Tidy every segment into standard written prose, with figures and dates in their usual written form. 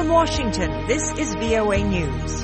From Washington, this is VOA News.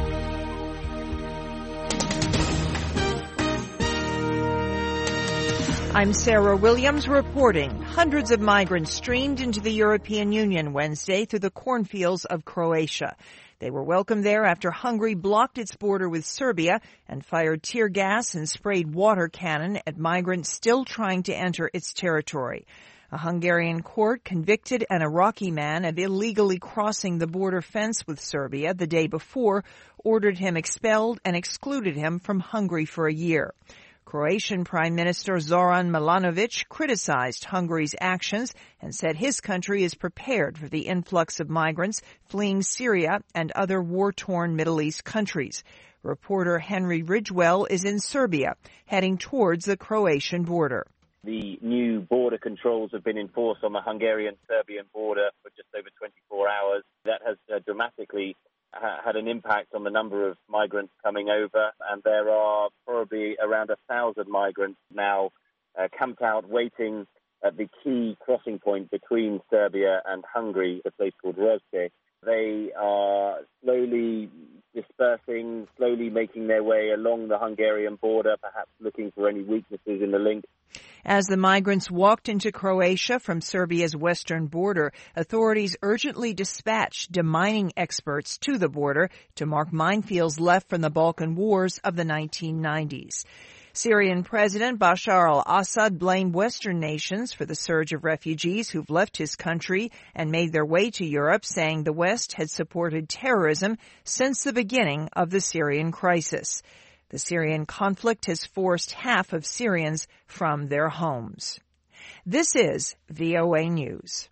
I'm Sarah Williams reporting. Hundreds of migrants streamed into the European Union Wednesday through the cornfields of Croatia. They were welcomed there after Hungary blocked its border with Serbia and fired tear gas and sprayed water cannon at migrants still trying to enter its territory. A Hungarian court convicted an Iraqi man of illegally crossing the border fence with Serbia the day before, ordered him expelled, and excluded him from Hungary for a year. Croatian Prime Minister Zoran Milanovic criticized Hungary's actions and said his country is prepared for the influx of migrants fleeing Syria and other war-torn Middle East countries. Reporter Henry Ridgewell is in Serbia, heading towards the Croatian border. The new border controls have been enforced on the Hungarian-Serbian border for just over 24 hours. That has dramatically had an impact on the number of migrants coming over, and there are probably around 1,000 migrants now camped out waiting at the key crossing point between Serbia and Hungary, a place called Rozde. They are slowly dispersing, slowly making their way along the Hungarian border, perhaps looking for any weaknesses in the link. As the migrants walked into Croatia from Serbia's western border, authorities urgently dispatched demining experts to the border to mark minefields left from the Balkan wars of the 1990s. Syrian President Bashar al-Assad blamed Western nations for the surge of refugees who've left his country and made their way to Europe, saying the West had supported terrorism since the beginning of the Syrian crisis. The Syrian conflict has forced half of Syrians from their homes. This is VOA News.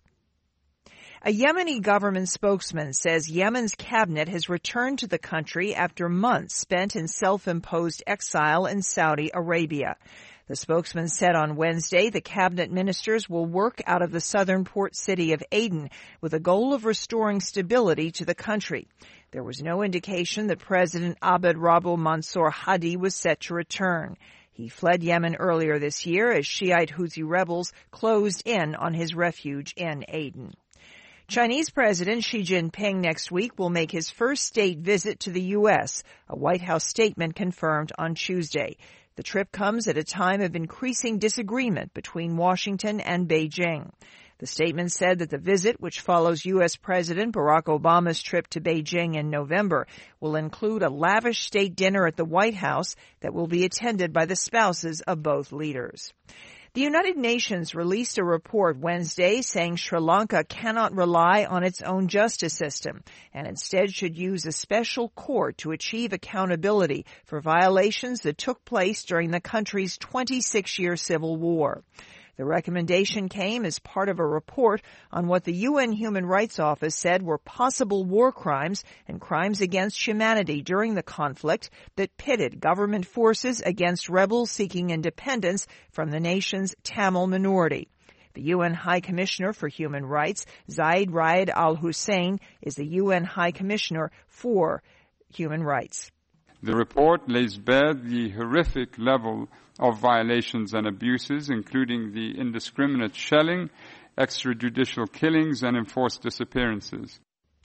A Yemeni government spokesman says Yemen's cabinet has returned to the country after months spent in self-imposed exile in Saudi Arabia. The spokesman said on Wednesday the cabinet ministers will work out of the southern port city of Aden with a goal of restoring stability to the country. There was no indication that President Abd Rabbu Mansour Hadi was set to return. He fled Yemen earlier this year as Shiite Houthi rebels closed in on his refuge in Aden. Chinese President Xi Jinping next week will make his first state visit to the U.S., a White House statement confirmed on Tuesday. The trip comes at a time of increasing disagreement between Washington and Beijing. The statement said that the visit, which follows U.S. President Barack Obama's trip to Beijing in November, will include a lavish state dinner at the White House that will be attended by the spouses of both leaders. The United Nations released a report Wednesday saying Sri Lanka cannot rely on its own justice system and instead should use a special court to achieve accountability for violations that took place during the country's 26-year civil war. The recommendation came as part of a report on what the UN Human Rights Office said were possible war crimes and crimes against humanity during the conflict that pitted government forces against rebels seeking independence from the nation's Tamil minority. The UN High Commissioner for Human Rights, Zaid Ra'ad Al Hussein, is the UN High Commissioner for Human Rights. The report lays bare the horrific level of violations and abuses, including the indiscriminate shelling, extrajudicial killings, and enforced disappearances.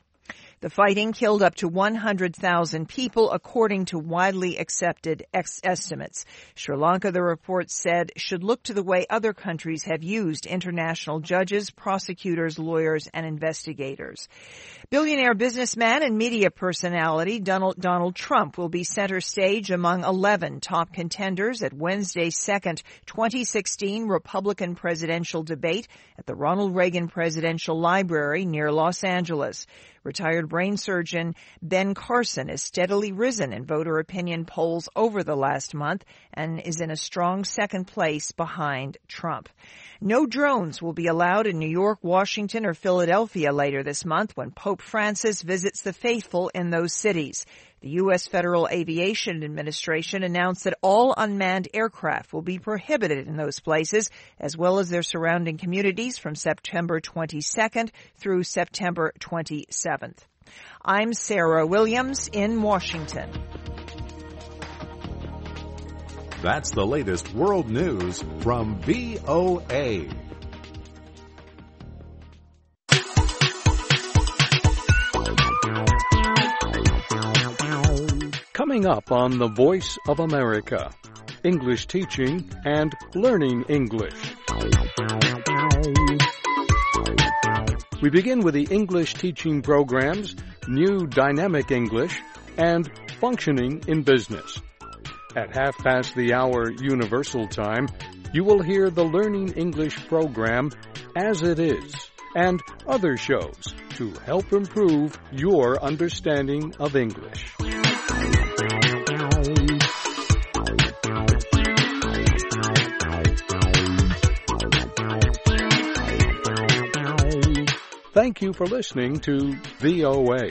The fighting killed up to 100,000 people, according to widely accepted estimates. Sri Lanka, the report said, should look to the way other countries have used international judges, prosecutors, lawyers, and investigators. Billionaire businessman and media personality Donald Trump will be center stage among 11 top contenders at Wednesday's second 2016 Republican presidential debate at the Ronald Reagan Presidential Library near Los Angeles. Retired brain surgeon Ben Carson has steadily risen in voter opinion polls over the last month and is in a strong second place behind Trump. No drones will be allowed in New York, Washington, or Philadelphia later this month when Pope Francis visits the faithful in those cities. The U.S. Federal Aviation Administration announced that all unmanned aircraft will be prohibited in those places, as well as their surrounding communities, from September 22nd through September 27th. I'm Sarah Williams in Washington. That's the latest world news from VOA. Coming up on The Voice of America, English teaching and learning English. We begin with the English teaching programs, New Dynamic English, and Functioning in Business. At 1:30 Universal Time, you will hear the Learning English program, As It Is, and other shows to help improve your understanding of English. Thank you for listening to VOA.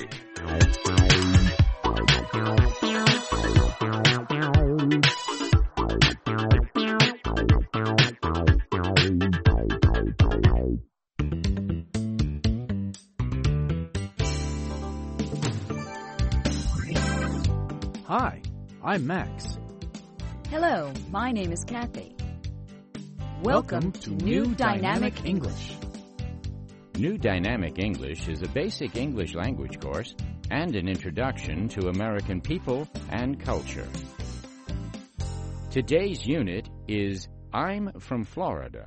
Hi, I'm Max. Hello, my name is Kathy. Welcome to New Dynamic English. New Dynamic English is a basic English language course and an introduction to American people and culture. Today's unit is I'm from Florida.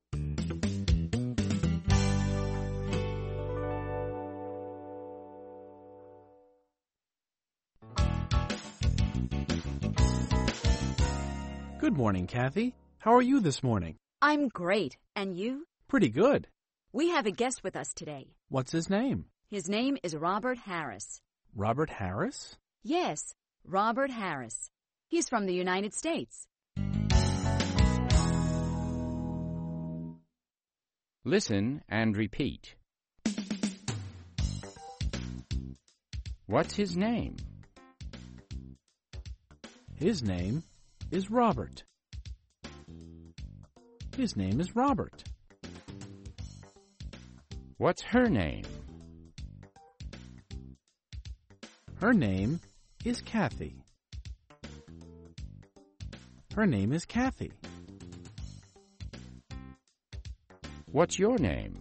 Good morning, Kathy. How are you this morning? I'm great. And you? Pretty good. We have a guest with us today. What's his name? His name is Robert Harris. Robert Harris? Yes, Robert Harris. He's from the United States. Listen and repeat. What's his name? His name is Robert. His name is Robert. What's her name? Her name is Kathy. Her name is Kathy. What's your name?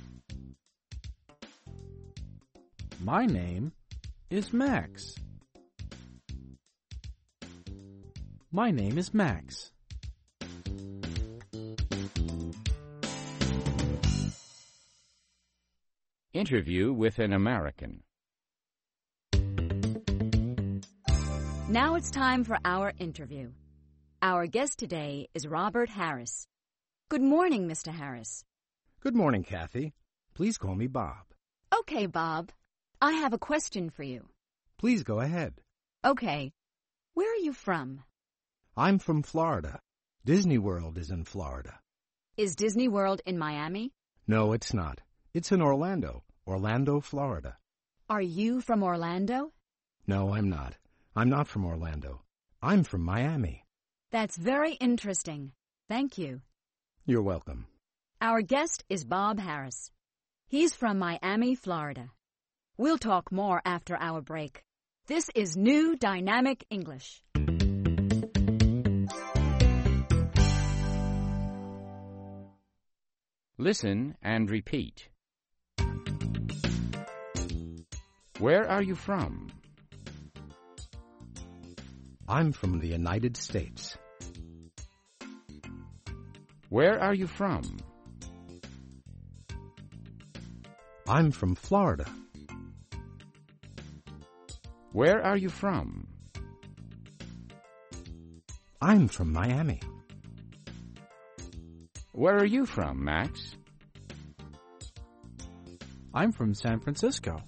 My name is Max. My name is Max. Interview with an American. Now it's time for our interview. Our guest today is Robert Harris. Good morning, Mr. Harris. Good morning, Kathy. Please call me Bob. Okay, Bob. I have a question for you. Please go ahead. Okay. Where are you from? I'm from Florida. Disney World is in Florida. Is Disney World in Miami? No, it's not. It's in Orlando, Florida. Are you from Orlando? No, I'm not. I'm not from Orlando. I'm from Miami. That's very interesting. Thank you. You're welcome. Our guest is Bob Harris. He's from Miami, Florida. We'll talk more after our break. This is New Dynamic English. Listen and repeat. Where are you from? I'm from the United States. Where are you from? I'm from Florida. Where are you from? I'm from Miami. Where are you from, Max? I'm from San Francisco.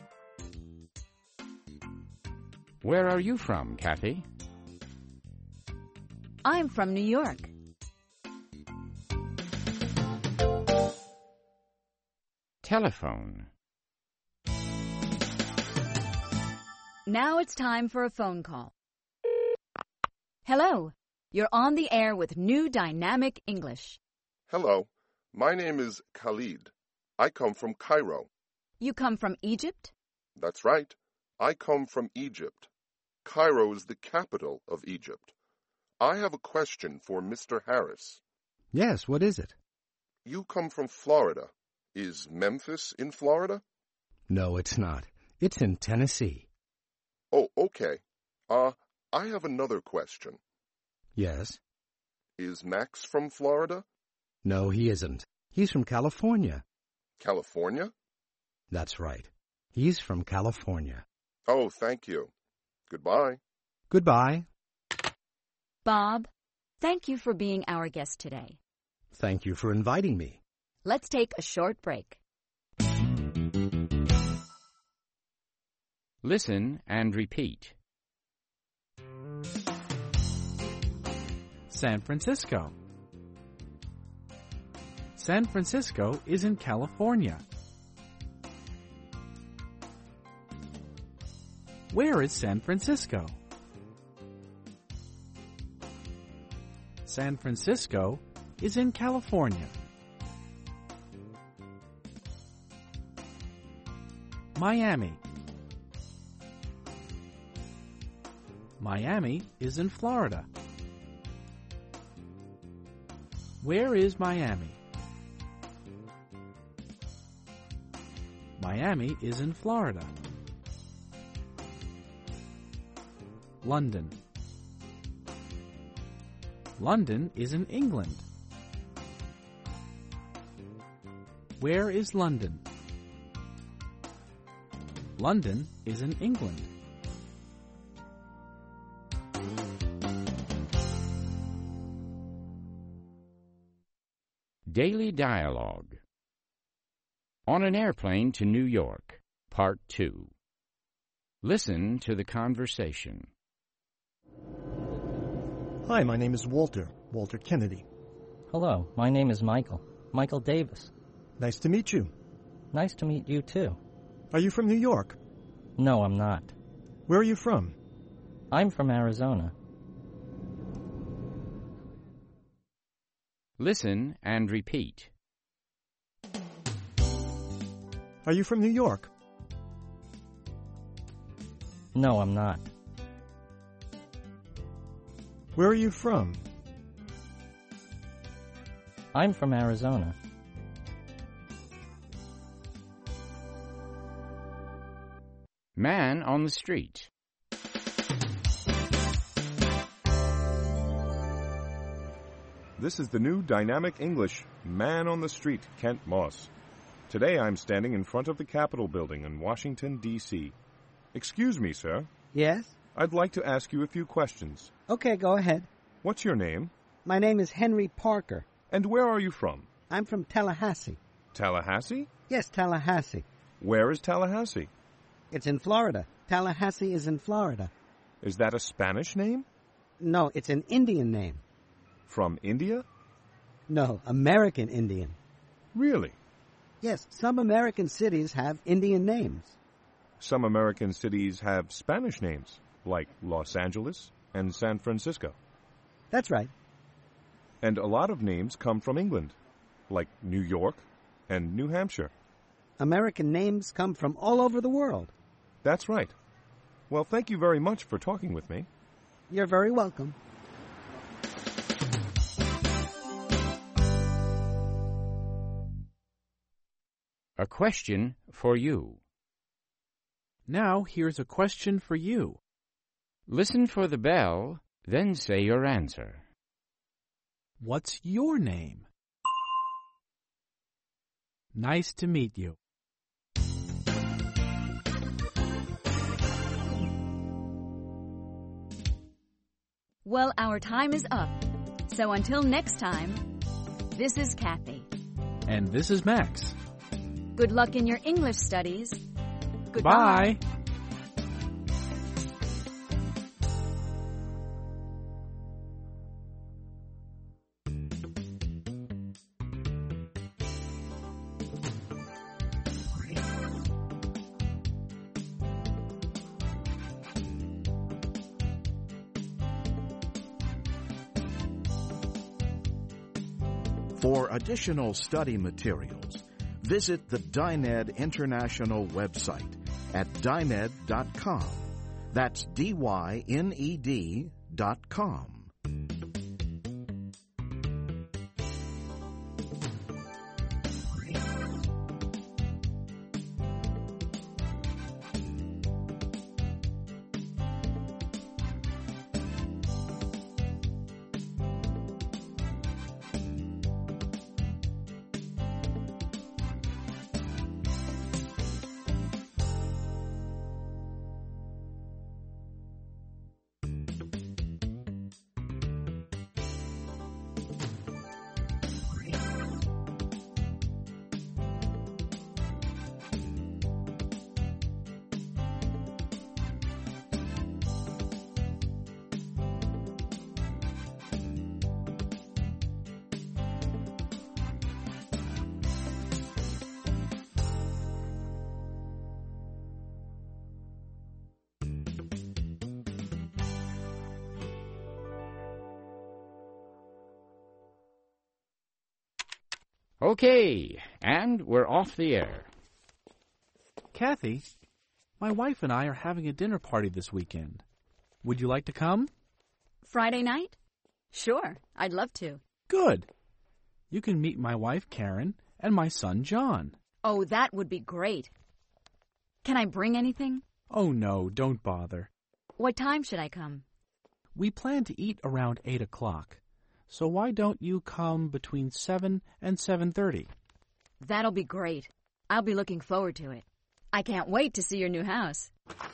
Where are you from, Kathy? I'm from New York. Telephone. Now it's time for a phone call. Hello. You're on the air with New Dynamic English. Hello. My name is Khalid. I come from Cairo. You come from Egypt? That's right. I come from Egypt. Cairo is the capital of Egypt. I have a question for Mr. Harris. Yes, what is it? You come from Florida. Is Memphis in Florida? No, it's not. It's in Tennessee. Oh, okay. I have another question. Yes? Is Max from Florida? No, he isn't. He's from California. California? That's right. He's from California. Oh, thank you. Goodbye. Goodbye. Bob, thank you for being our guest today. Thank you for inviting me. Let's take a short break. Listen and repeat. San Francisco. San Francisco is in California. Where is San Francisco? San Francisco is in California. Miami. Miami is in Florida. Where is Miami? Miami is in Florida. London. London is in England. Where is London? London is in England. Daily Dialogue. On an Airplane to New York, Part 2. Listen to the conversation. Hi, my name is Walter Kennedy. Hello, my name is Michael Davis. Nice to meet you. Nice to meet you, too. Are you from New York? No, I'm not. Where are you from? I'm from Arizona. Listen and repeat. Are you from New York? No, I'm not. Where are you from? I'm from Arizona. Man on the street. This is the new Dynamic English, Man on the Street, Kent Moss. Today I'm standing in front of the Capitol building in Washington, D.C. Excuse me, sir. Yes? I'd like to ask you a few questions. Okay, go ahead. What's your name? My name is Henry Parker. And where are you from? I'm from Tallahassee. Tallahassee? Yes, Tallahassee. Where is Tallahassee? It's in Florida. Tallahassee is in Florida. Is that a Spanish name? No, it's an Indian name. From India? No, American Indian. Really? Yes, some American cities have Indian names. Some American cities have Spanish names, like Los Angeles and San Francisco. That's right. And a lot of names come from England, like New York and New Hampshire. American names come from all over the world. That's right. Well, thank you very much for talking with me. You're very welcome. A question for you. Now here's a question for you. Listen for the bell, then say your answer. What's your name? Nice to meet you. Well, our time is up. So until next time, this is Kathy. And this is Max. Good luck in your English studies. Goodbye. Bye. For additional study materials, visit the Dyned International website at dyned.com. That's DYNED.com. Okay, and we're off the air. Kathy, my wife and I are having a dinner party this weekend. Would you like to come? Friday night? Sure, I'd love to. Good. You can meet my wife, Karen, and my son, John. Oh, that would be great. Can I bring anything? Oh, no, don't bother. What time should I come? We plan to eat around 8 o'clock. So why don't you come between 7 and 7:30? That'll be great. I'll be looking forward to it. I can't wait to see your new house.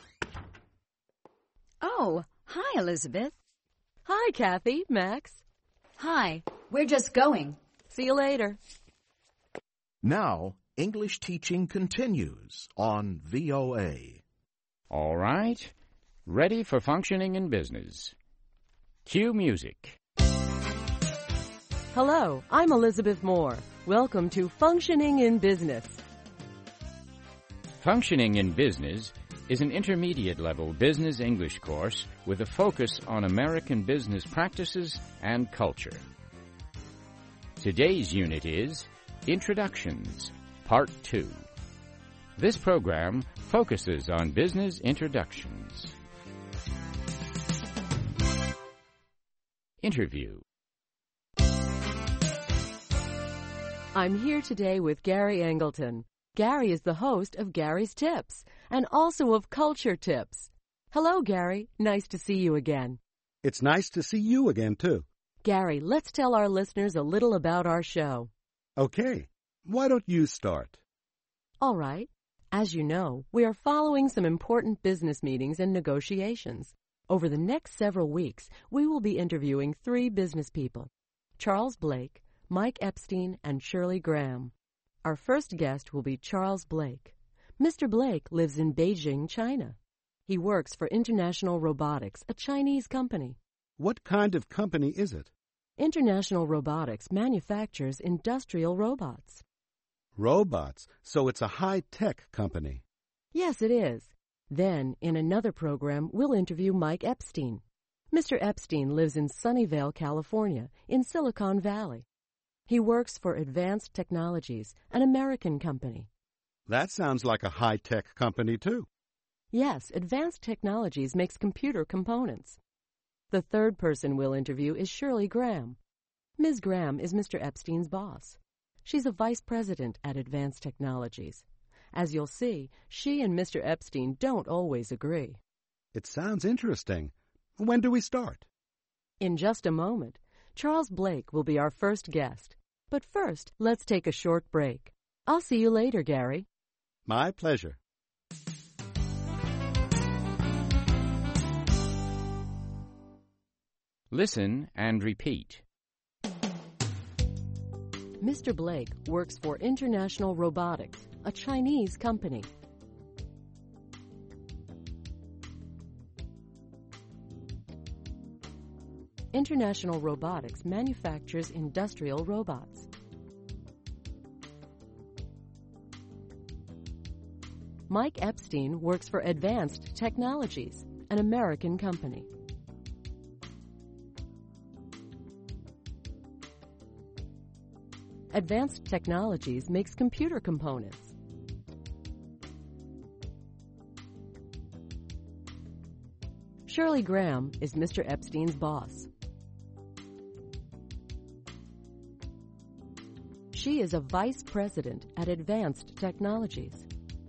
Oh, hi, Elizabeth. Hi, Kathy, Max. Hi, we're just going. See you later. Now, English teaching continues on VOA. All right. Ready for functioning in business. Cue music. Hello, I'm Elizabeth Moore. Welcome to Functioning in Business. Functioning in Business is an intermediate-level business English course with a focus on American business practices and culture. Today's unit is Introductions, Part 2. This program focuses on business introductions. Interview. I'm here today with Gary Angleton. Gary is the host of Gary's Tips and also of Culture Tips. Hello, Gary. Nice to see you again. It's nice to see you again, too. Gary, let's tell our listeners a little about our show. Okay. Why don't you start? All right. As you know, we are following some important business meetings and negotiations. Over the next several weeks, we will be interviewing 3 business people: Charles Blake, Mike Epstein, and Shirley Graham. Our first guest will be Charles Blake. Mr. Blake lives in Beijing, China. He works for International Robotics, a Chinese company. What kind of company is it? International Robotics manufactures industrial robots. Robots, so it's a high-tech company. Yes, it is. Then, in another program, we'll interview Mike Epstein. Mr. Epstein lives in Sunnyvale, California, in Silicon Valley. He works for Advanced Technologies, an American company. That sounds like a high-tech company, too. Yes, Advanced Technologies makes computer components. The third person we'll interview is Shirley Graham. Ms. Graham is Mr. Epstein's boss. She's a vice president at Advanced Technologies. As you'll see, she and Mr. Epstein don't always agree. It sounds interesting. When do we start? In just a moment. Charles Blake will be our first guest. But first, let's take a short break. I'll see you later, Gary. My pleasure. Listen and repeat. Mr. Blake works for International Robotics, a Chinese company. International Robotics manufactures industrial robots. Mike Epstein works for Advanced Technologies, an American company. Advanced Technologies makes computer components. Shirley Graham is Mr. Epstein's boss. She is a vice president at Advanced Technologies.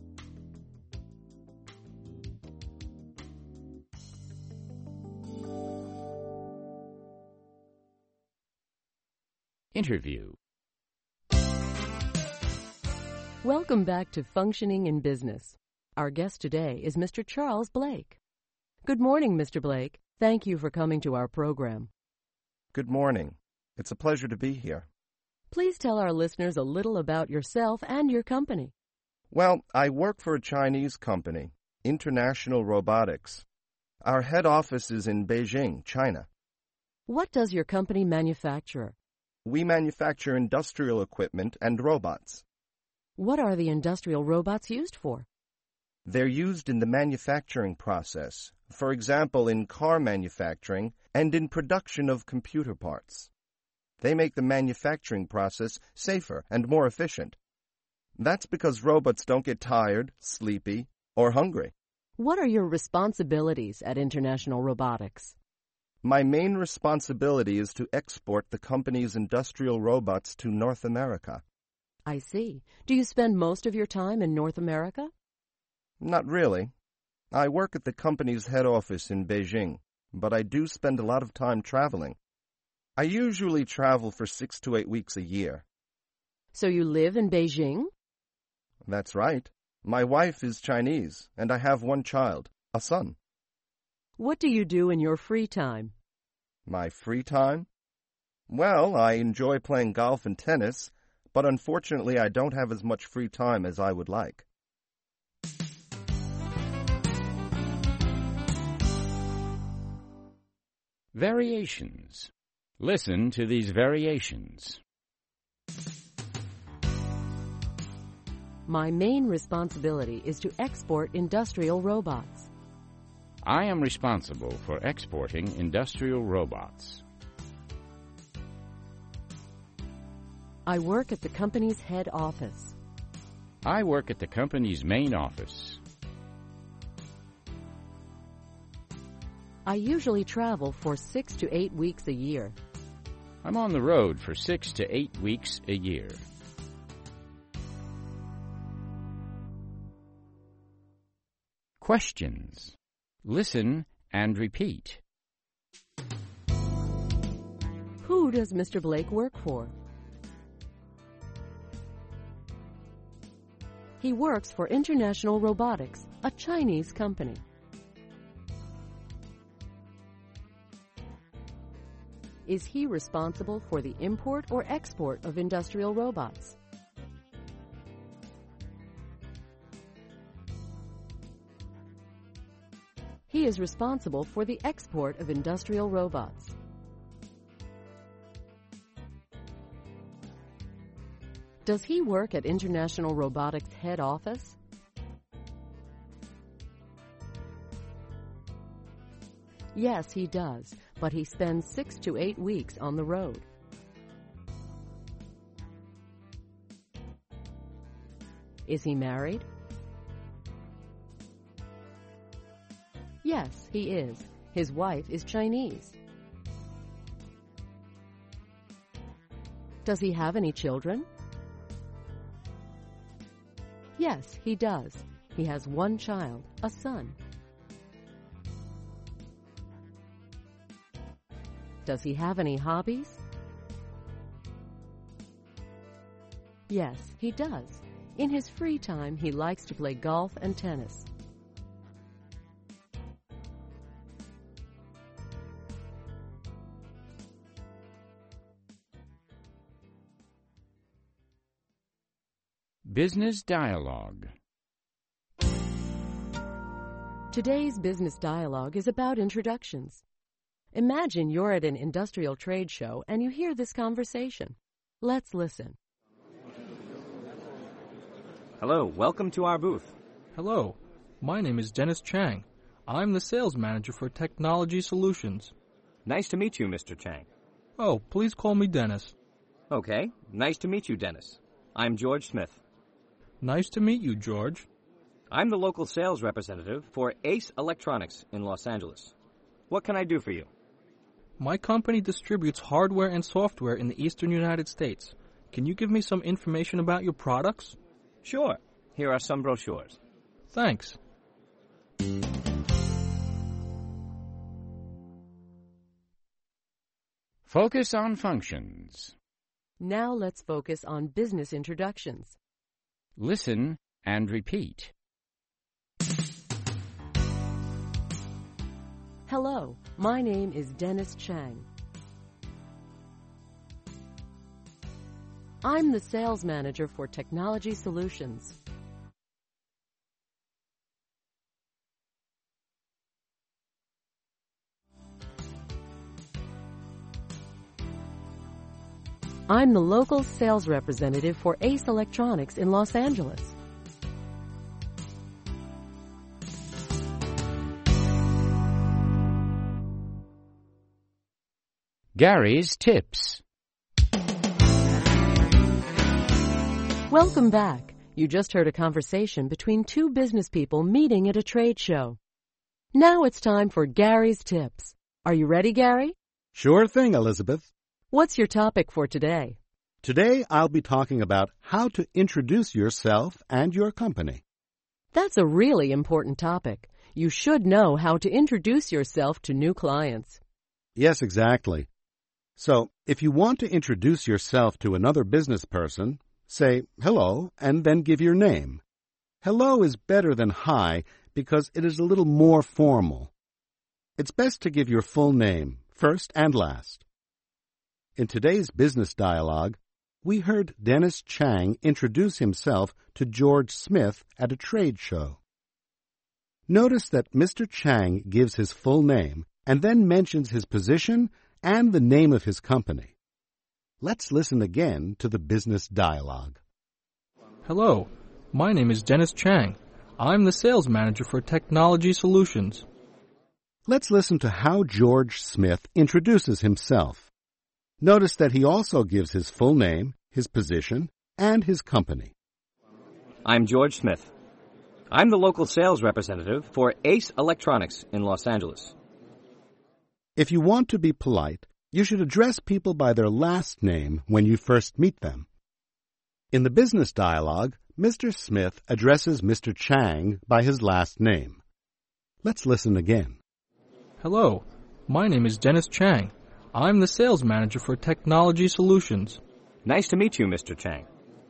Interview. Welcome back to Functioning in Business. Our guest today is Mr. Charles Blake. Good morning, Mr. Blake. Thank you for coming to our program. Good morning. It's a pleasure to be here. Please tell our listeners a little about yourself and your company. Well, I work for a Chinese company, International Robotics. Our head office is in Beijing, China. What does your company manufacture? We manufacture industrial equipment and robots. What are the industrial robots used for? They're used in the manufacturing process, for example, in car manufacturing and in production of computer parts. They make the manufacturing process safer and more efficient. That's because robots don't get tired, sleepy, or hungry. What are your responsibilities at International Robotics? My main responsibility is to export the company's industrial robots to North America. I see. Do you spend most of your time in North America? Not really. I work at the company's head office in Beijing, but I do spend a lot of time traveling. I usually travel for 6 to 8 weeks a year. So you live in Beijing? That's right. My wife is Chinese, and I have one child, a son. What do you do in your free time? My free time? Well, I enjoy playing golf and tennis, but unfortunately I don't have as much free time as I would like. Variations. Listen to these variations. My main responsibility is to export industrial robots. I am responsible for exporting industrial robots. I work at the company's head office. I work at the company's main office. I usually travel for 6 to 8 weeks a year. I'm on the road for 6 to 8 weeks a year. Questions. Listen and repeat. Who does Mr. Blake work for? He works for International Robotics, a Chinese company. Is he responsible for the import or export of industrial robots? He is responsible for the export of industrial robots. Does he work at International Robotics head office? Yes, he does, but he spends 6 to 8 weeks on the road. Is he married? Yes, he is. His wife is Chinese. Does he have any children? Yes, he does. He has one child, a son. Does he have any hobbies? Yes, he does. In his free time, he likes to play golf and tennis. Business dialogue. Today's business dialogue is about introductions. Imagine you're at an industrial trade show and you hear this conversation. Let's listen. Hello, welcome to our booth. Hello, my name is Dennis Chang. I'm the sales manager for Technology Solutions. Nice to meet you, Mr. Chang. Oh, please call me Dennis. Okay, nice to meet you, Dennis. I'm George Smith. Nice to meet you, George. I'm the local sales representative for Ace Electronics in Los Angeles. What can I do for you? My company distributes hardware and software in the eastern United States. Can you give me some information about your products? Sure. Here are some brochures. Thanks. Focus on functions. Now let's focus on business introductions. Listen and repeat. Hello, my name is Dennis Chang. I'm the sales manager for Technology Solutions. I'm the local sales representative for Ace Electronics in Los Angeles. Gary's tips. Welcome back. You just heard a conversation between two business people meeting at a trade show. Now it's time for Gary's Tips. Are you ready, Gary? Sure thing, Elizabeth. What's your topic for today? Today I'll be talking about how to introduce yourself and your company. That's a really important topic. You should know how to introduce yourself to new clients. Yes, exactly. So, if you want to introduce yourself to another business person, say hello and then give your name. Hello is better than hi because it is a little more formal. It's best to give your full name, first and last. In today's business dialogue, we heard Dennis Chang introduce himself to George Smith at a trade show. Notice that Mr. Chang gives his full name and then mentions his position and the name of his company. Let's listen again to the business dialogue. Hello, my name is Dennis Chang. I'm the sales manager for Technology Solutions. Let's listen to how George Smith introduces himself. Notice that he also gives his full name, his position, and his company. I'm George Smith. I'm the local sales representative for Ace Electronics in Los Angeles. If you want to be polite, you should address people by their last name when you first meet them. In the business dialogue, Mr. Smith addresses Mr. Chang by his last name. Let's listen again. Hello, my name is Dennis Chang. I'm the sales manager for Technology Solutions. Nice to meet you, Mr. Chang.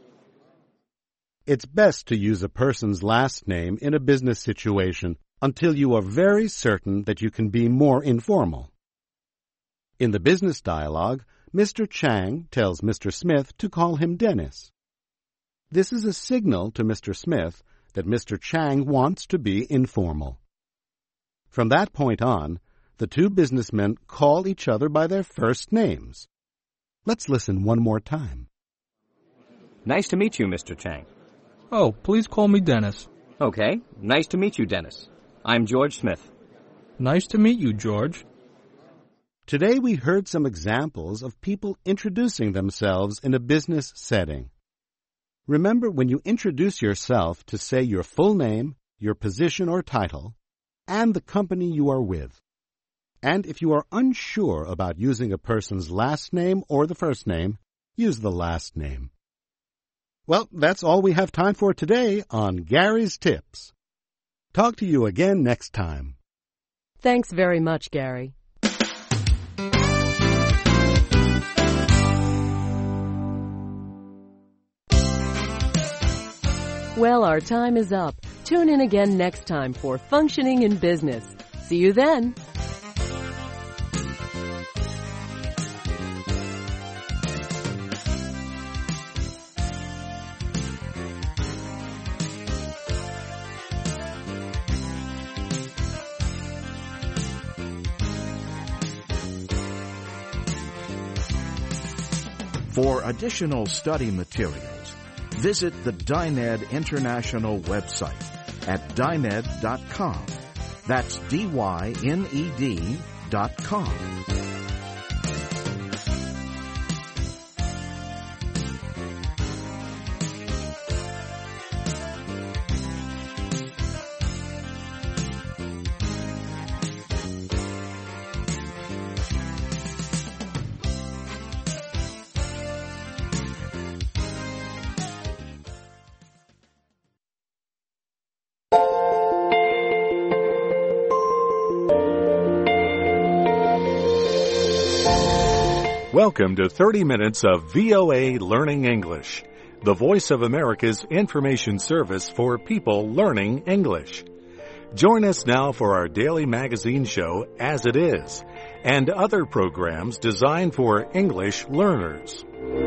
It's best to use a person's last name in a business situation until you are very certain that you can be more informal. In the business dialogue, Mr. Chang tells Mr. Smith to call him Dennis. This is a signal to Mr. Smith that Mr. Chang wants to be informal. From that point on, the two businessmen call each other by their first names. Let's listen one more time. Nice to meet you, Mr. Chang. Oh, please call me Dennis. Okay, nice to meet you, Dennis. I'm George Smith. Nice to meet you, George. Today we heard some examples of people introducing themselves in a business setting. Remember, when you introduce yourself, to say your full name, your position or title, and the company you are with. And if you are unsure about using a person's last name or the first name, use the last name. Well, that's all we have time for today on Gary's Tips. Talk to you again next time. Thanks very much, Gary. Well, our time is up. Tune in again next time for Functioning in Business. See you then. For additional study materials, visit the Dyned International website at dyned.com. That's DYNED.com. Welcome to 30 minutes of VOA Learning English, the Voice of America's information service for people learning English. Join us now for our daily magazine show, As It Is, and other programs designed for English learners.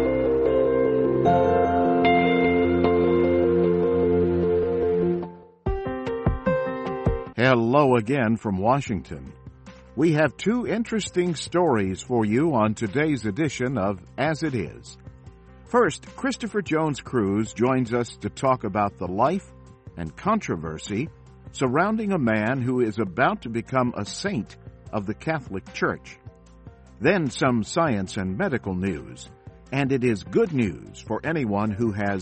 Hello again from Washington. We have two interesting stories for you on today's edition of As It Is. First, Christopher Jones Cruz joins us to talk about the life and controversy surrounding a man who is about to become a saint of the Catholic Church. Then some science and medical news, and it is good news for anyone who has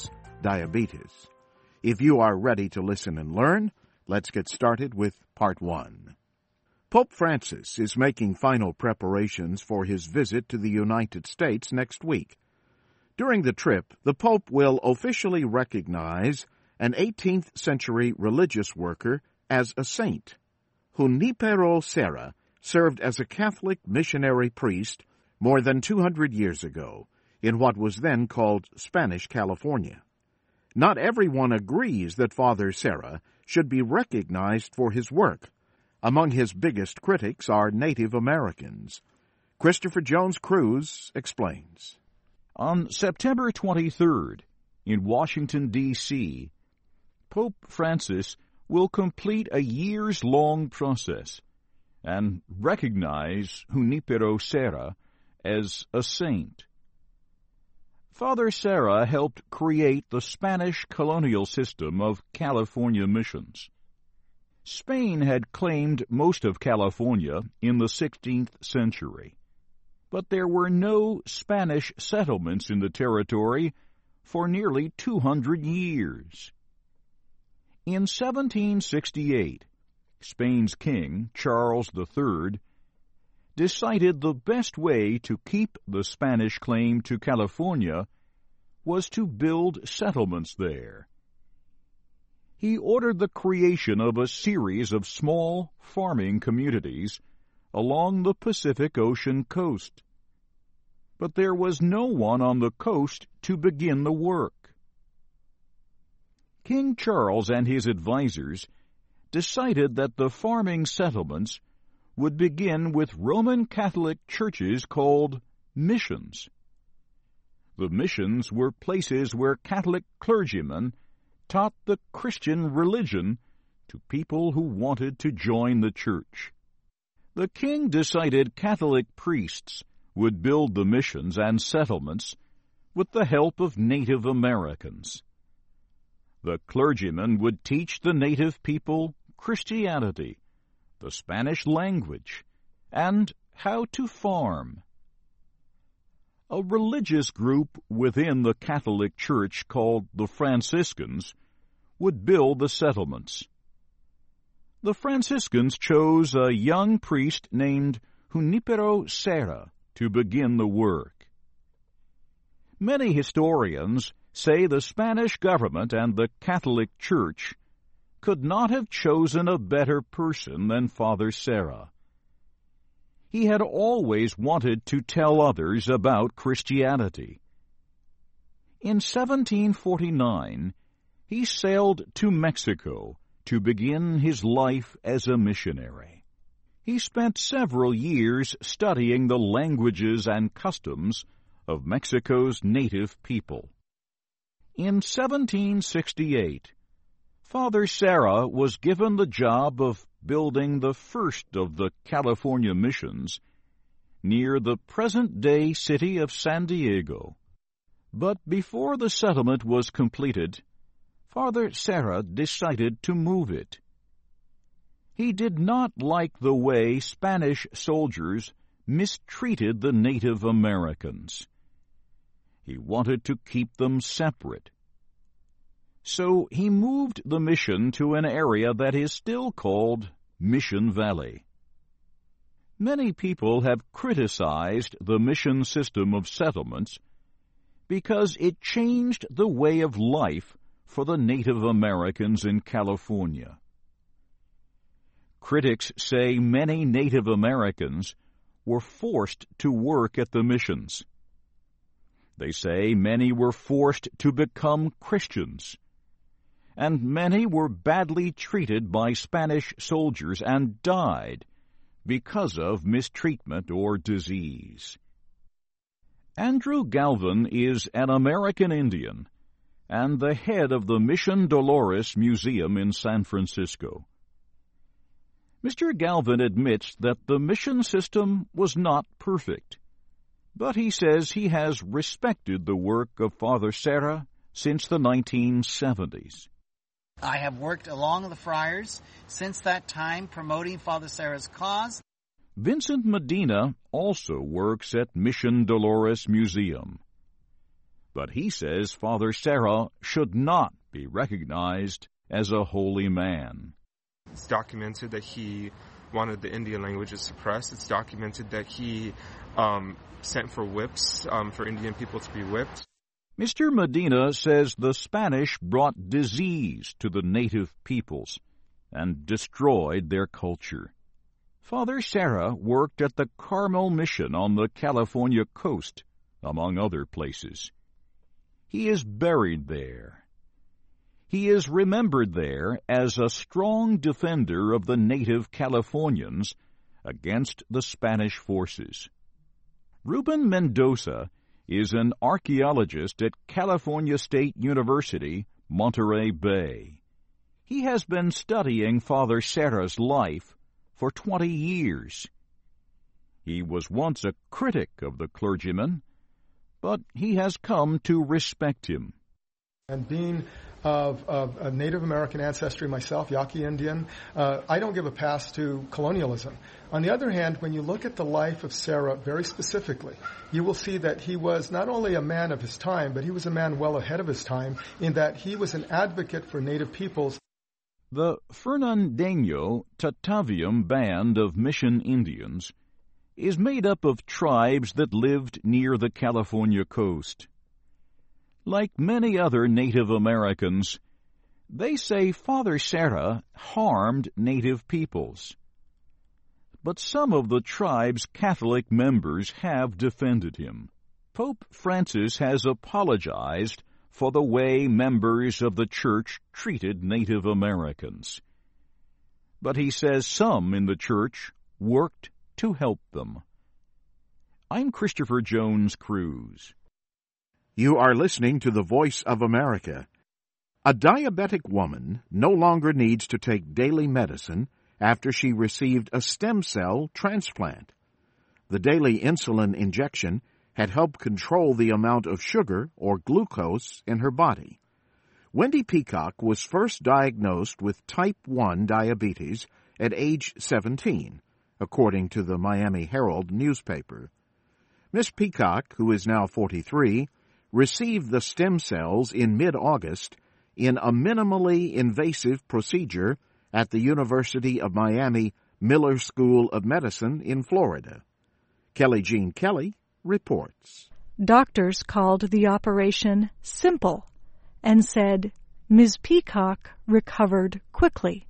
diabetes. If you are ready to listen and learn, let's get started with Part 1. Pope Francis is making final preparations for his visit to the United States next week. During the trip, the Pope will officially recognize an 18th century religious worker as a saint. Junipero Serra served as a Catholic missionary priest more than 200 years ago in what was then called Spanish California. Not everyone agrees that Father Serra should be recognized for his work. Among his biggest critics are Native Americans. Christopher Jones Cruz explains. On September 23rd, in Washington, D.C., Pope Francis will complete a years-long process and recognize Junipero Serra as a saint. Father Serra helped create the Spanish colonial system of California missions. Spain had claimed most of California in the 16th century, but there were no Spanish settlements in the territory for nearly 200 years. In 1768, Spain's king, Charles III, decided the best way to keep the Spanish claim to California was to build settlements there. He ordered the creation of a series of small farming communities along the Pacific Ocean coast. But there was no one on the coast to begin the work. King Charles and his advisers decided that the farming settlements would begin with Roman Catholic churches called missions. The missions were places where Catholic clergymen taught the Christian religion to people who wanted to join the church. The king decided Catholic priests would build the missions and settlements with the help of Native Americans. The clergymen would teach the native people Christianity, the Spanish language, and how to farm. A religious group within the Catholic Church called the Franciscans would build the settlements. The Franciscans chose a young priest named Junipero Serra to begin the work. Many historians say the Spanish government and the Catholic Church could not have chosen a better person than Father Serra. He had always wanted to tell others about Christianity. In 1749, he sailed to Mexico to begin his life as a missionary. He spent several years studying the languages and customs of Mexico's native people. In 1768, Father Serra was given the job of building the first of the California missions near the present-day city of San Diego. But before the settlement was completed, Father Serra decided to move it. He did not like the way Spanish soldiers mistreated the Native Americans. He wanted to keep them separate. So he moved the mission to an area that is still called Mission Valley. Many people have criticized the mission system of settlements because it changed the way of life for the Native Americans in California. Critics say many Native Americans were forced to work at the missions. They say many were forced to become Christians, and many were badly treated by Spanish soldiers and died because of mistreatment or disease. Andrew Galvin is an American Indian and the head of the Mission Dolores Museum in San Francisco. Mr. Galvin admits that the mission system was not perfect, but he says he has respected the work of Father Serra since the 1970s. I have worked along the friars since that time promoting Father Serra's cause. Vincent Medina also works at Mission Dolores Museum. But he says Father Serra should not be recognized as a holy man. It's documented that he wanted the Indian languages suppressed. It's documented that he sent for whips, for Indian people to be whipped. Mr. Medina says the Spanish brought disease to the native peoples and destroyed their culture. Father Serra worked at the Carmel Mission on the California coast, among other places. He is buried there. He is remembered there as a strong defender of the native Californians against the Spanish forces. Ruben Mendoza is an archaeologist at California State University, Monterey Bay. He has been studying Father Serra's life for 20 years. He was once a critic of the clergyman, but he has come to respect him. And being of a Native American ancestry myself, Yaqui Indian, I don't give a pass to colonialism. On the other hand, when you look at the life of Serra very specifically, you will see that he was not only a man of his time, but he was a man well ahead of his time in that he was an advocate for Native peoples. The Fernandeño Tataviam Band of Mission Indians is made up of tribes that lived near the California coast. Like many other Native Americans, they say Father Serra harmed Native peoples. But some of the tribe's Catholic members have defended him. Pope Francis has apologized for the way members of the church treated Native Americans. But he says some in the church worked to help them. I'm Christopher Jones Cruz. You are listening to the Voice of America. A diabetic woman no longer needs to take daily medicine after she received a stem cell transplant. The daily insulin injection had helped control the amount of sugar or glucose in her body. Wendy Peacock was first diagnosed with type 1 diabetes at age 17, according to the Miami Herald newspaper. Miss Peacock, who is now 43, received the stem cells in mid-August in a minimally invasive procedure at the University of Miami Miller School of Medicine in Florida. Kelly Jean Kelly reports. Doctors called the operation simple and said Ms. Peacock recovered quickly.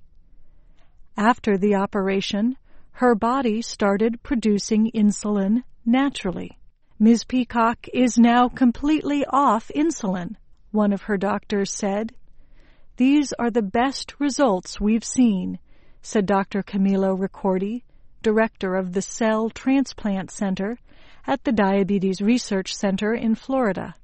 After the operation, her body started producing insulin naturally. Ms. Peacock is now completely off insulin, one of her doctors said. These are the best results we've seen, said Dr. Camilo Ricordi, director of the Cell Transplant Center at the Diabetes Research Center in Florida.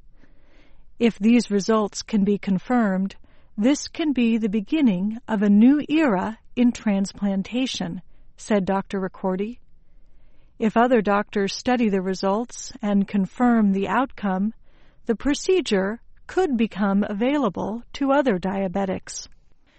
If these results can be confirmed, this can be the beginning of a new era in transplantation, said Dr. Ricordi. If other doctors study the results and confirm the outcome, the procedure could become available to other diabetics.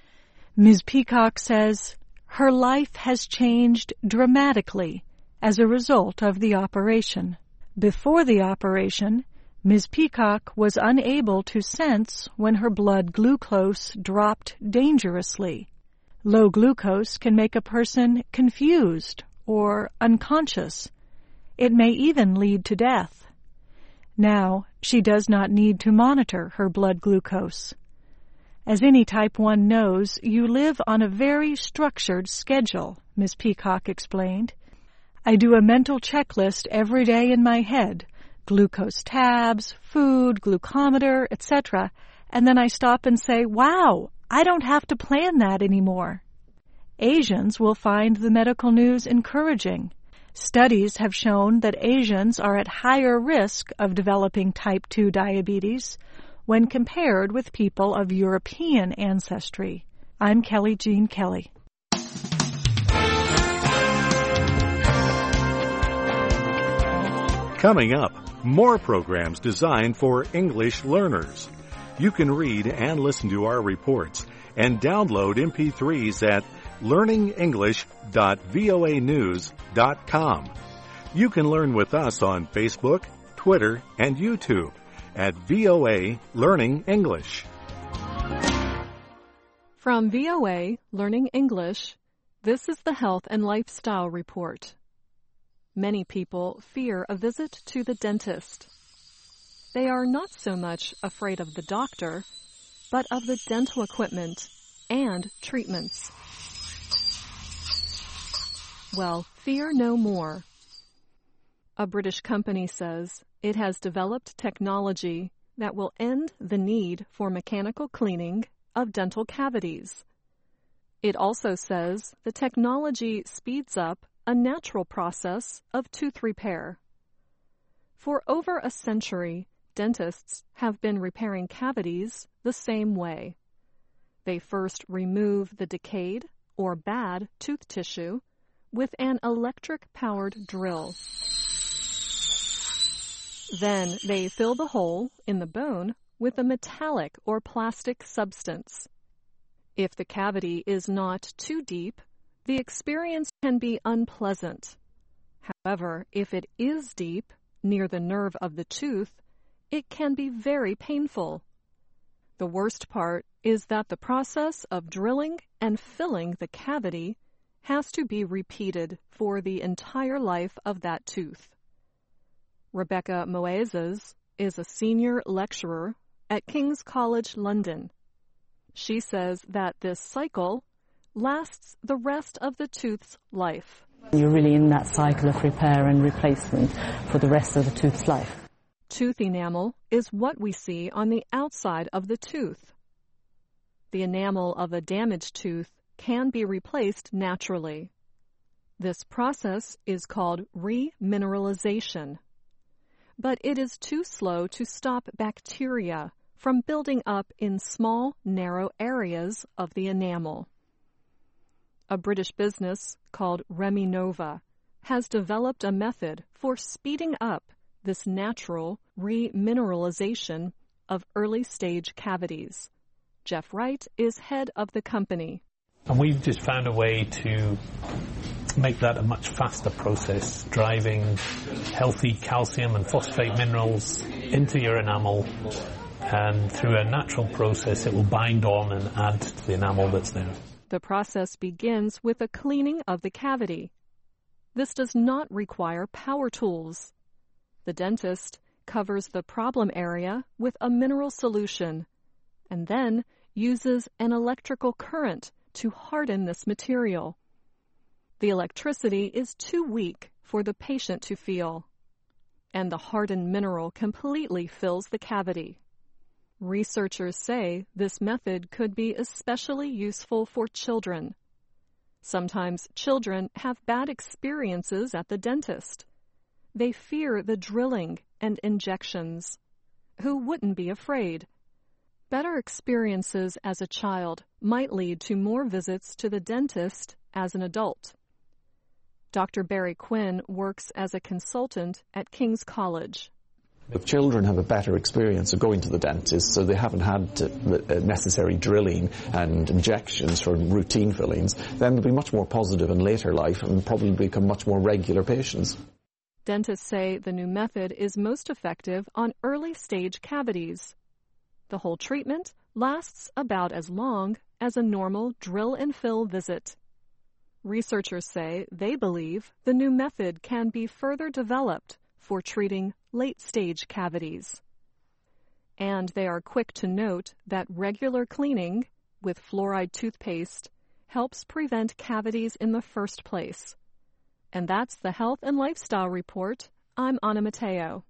Ms. Peacock says her life has changed dramatically as a result of the operation. Before the operation, Ms. Peacock was unable to sense when her blood glucose dropped dangerously. Low glucose can make a person confused or unconscious. It may even lead to death. Now, she does not need to monitor her blood glucose. As any type 1 knows, you live on a very structured schedule, Ms. Peacock explained. I do a mental checklist every day in my head, glucose tabs, food, glucometer, etc., and then I stop and say, wow, I don't have to plan that anymore. Asians will find the medical news encouraging. Studies have shown that Asians are at higher risk of developing type 2 diabetes when compared with people of European ancestry. I'm Kelly Jean Kelly. Coming up, more programs designed for English learners. You can read and listen to our reports and download MP3s at learningenglish.voanews.com. You can learn with us on Facebook, Twitter, and YouTube. at VOA Learning English. From VOA Learning English, this is the Health and Lifestyle Report. Many people fear a visit to the dentist. They are not so much afraid of the doctor, but of the dental equipment and treatments. Well, fear no more. A British company says it has developed technology that will end the need for mechanical cleaning of dental cavities. It also says the technology speeds up a natural process of tooth repair. For over a century, dentists have been repairing cavities the same way. They first remove the decayed or bad tooth tissue with an electric-powered drill. Then they fill the hole in the bone with a metallic or plastic substance. If the cavity is not too deep, the experience can be unpleasant. However, if it is deep, near the nerve of the tooth, it can be very painful. The worst part is that the process of drilling and filling the cavity has to be repeated for the entire life of that tooth. Rebecca Moises is a senior lecturer at King's College London. She says that this cycle lasts the rest of the tooth's life. You're really in that cycle of repair and replacement for the rest of the tooth's life. Tooth enamel is what we see on the outside of the tooth. The enamel of a damaged tooth can be replaced naturally. This process is called remineralization. But it is too slow to stop bacteria from building up in small, narrow areas of the enamel. A British business called Reminova has developed a method for speeding up this natural remineralization of early-stage cavities. Jeff Wright is head of the company. And we've just found a way to make that a much faster process, driving healthy calcium and phosphate minerals into your enamel, and through a natural process it will bind on and add to the enamel that's there. The process begins with a cleaning of the cavity. This does not require power tools. The dentist covers the problem area with a mineral solution and then uses an electrical current to harden this material. The electricity is too weak for the patient to feel, and the hardened mineral completely fills the cavity. Researchers say this method could be especially useful for children. Sometimes children have bad experiences at the dentist. They fear the drilling and injections. Who wouldn't be afraid? Better experiences as a child might lead to more visits to the dentist as an adult. Dr. Barry Quinn works as a consultant at King's College. If children have a better experience of going to the dentist, so they haven't had necessary drilling and injections for routine fillings, then they'll be much more positive in later life and probably become much more regular patients. Dentists say the new method is most effective on early-stage cavities. The whole treatment lasts about as long as a normal drill and fill visit. Researchers say they believe the new method can be further developed for treating late-stage cavities. And they are quick to note that regular cleaning with fluoride toothpaste helps prevent cavities in the first place. And that's the Health and Lifestyle Report. I'm Anna Mateo.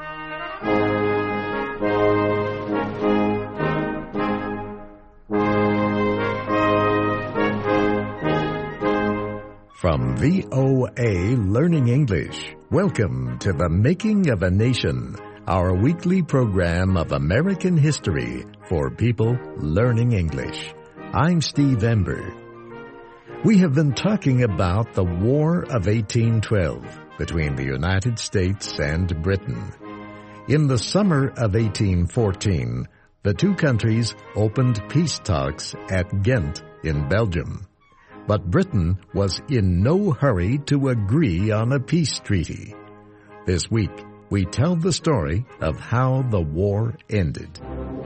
From VOA Learning English, welcome to The Making of a Nation, our weekly program of American history for people learning English. I'm Steve Ember. We have been talking about the War of 1812 between the United States and Britain. In the summer of 1814, the two countries opened peace talks at Ghent in Belgium. But Britain was in no hurry to agree on a peace treaty. This week, we tell the story of how the war ended.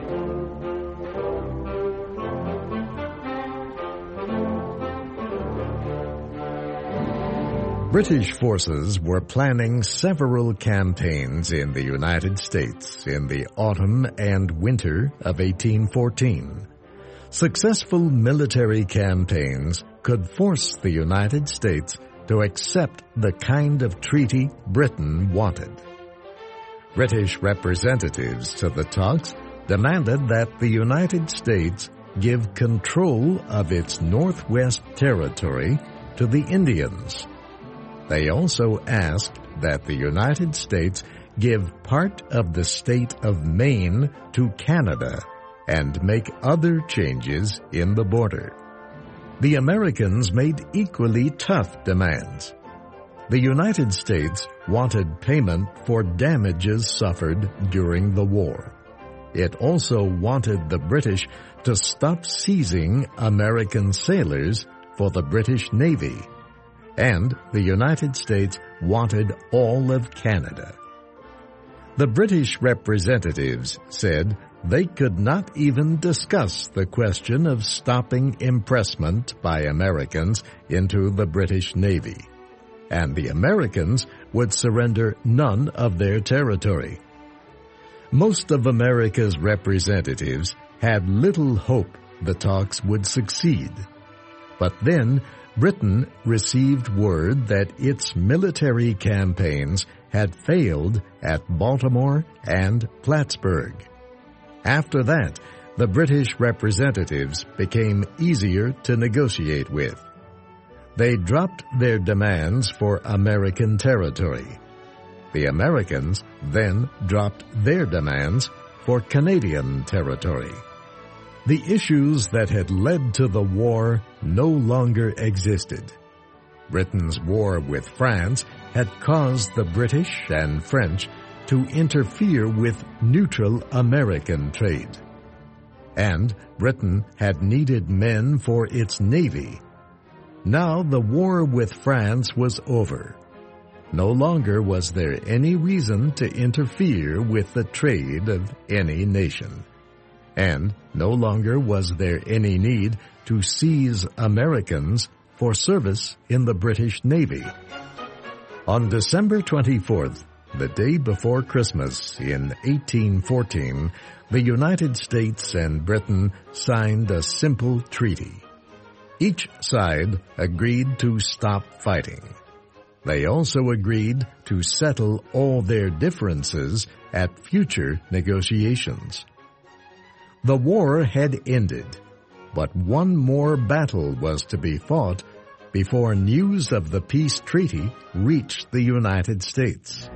British forces were planning several campaigns in the United States in the autumn and winter of 1814. Successful military campaigns could force the United States to accept the kind of treaty Britain wanted. British representatives to the talks demanded that the United States give control of its Northwest Territory to the Indians. They also asked that the United States give part of the state of Maine to Canada and make other changes in the border. The Americans made equally tough demands. The United States wanted payment for damages suffered during the war. It also wanted the British to stop seizing American sailors for the British Navy. And the United States wanted all of Canada. The British representatives said they could not even discuss the question of stopping impressment by Americans into the British Navy, and the Americans would surrender none of their territory. Most of America's representatives had little hope the talks would succeed. But then Britain received word that its military campaigns had failed at Baltimore and Plattsburgh. After that, the British representatives became easier to negotiate with. They dropped their demands for American territory. The Americans then dropped their demands for Canadian territory. The issues that had led to the war no longer existed. Britain's war with France had caused the British and French to interfere with neutral American trade. And Britain had needed men for its navy. Now the war with France was over. No longer was there any reason to interfere with the trade of any nation. And no longer was there any need to seize Americans for service in the British Navy. On December 24th, the day before Christmas in 1814, the United States and Britain signed a simple treaty. Each side agreed to stop fighting. They also agreed to settle all their differences at future negotiations. The war had ended, but one more battle was to be fought before news of the peace treaty reached the United States.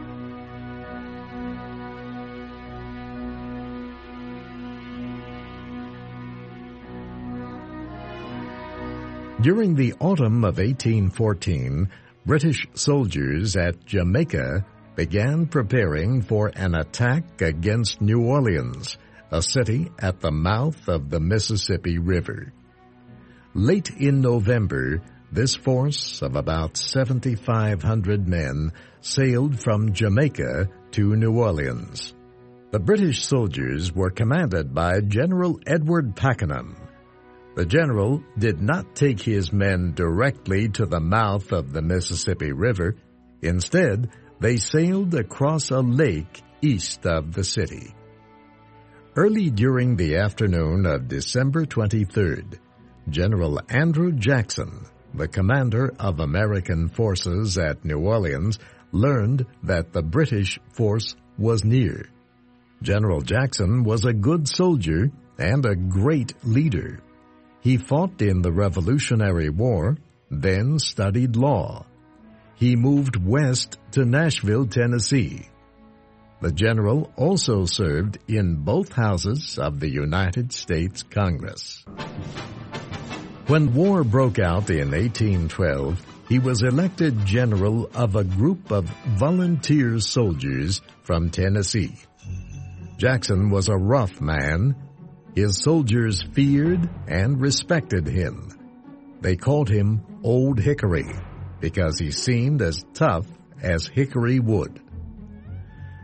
During the autumn of 1814, British soldiers at Jamaica began preparing for an attack against New Orleans, a city at the mouth of the Mississippi River. Late in November, this force of about 7,500 men sailed from Jamaica to New Orleans. The British soldiers were commanded by General Edward Pakenham. The general did not take his men directly to the mouth of the Mississippi River. Instead, they sailed across a lake east of the city. Early during the afternoon of December 23rd, General Andrew Jackson, the commander of American forces at New Orleans, learned that the British force was near. General Jackson was a good soldier and a great leader. He fought in the Revolutionary War, then studied law. He moved west to Nashville, Tennessee. The general also served in both houses of the United States Congress. When war broke out in 1812, he was elected general of a group of volunteer soldiers from Tennessee. Jackson was a rough man. His soldiers feared and respected him. They called him Old Hickory because he seemed as tough as hickory wood.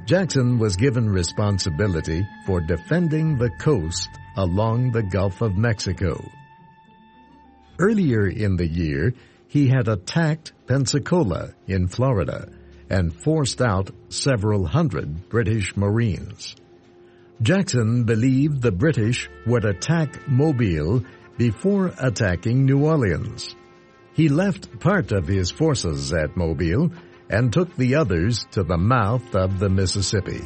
Jackson was given responsibility for defending the coast along the Gulf of Mexico. Earlier in the year, he had attacked Pensacola in Florida and forced out several hundred British Marines. Jackson believed the British would attack Mobile before attacking New Orleans. He left part of his forces at Mobile and took the others to the mouth of the Mississippi.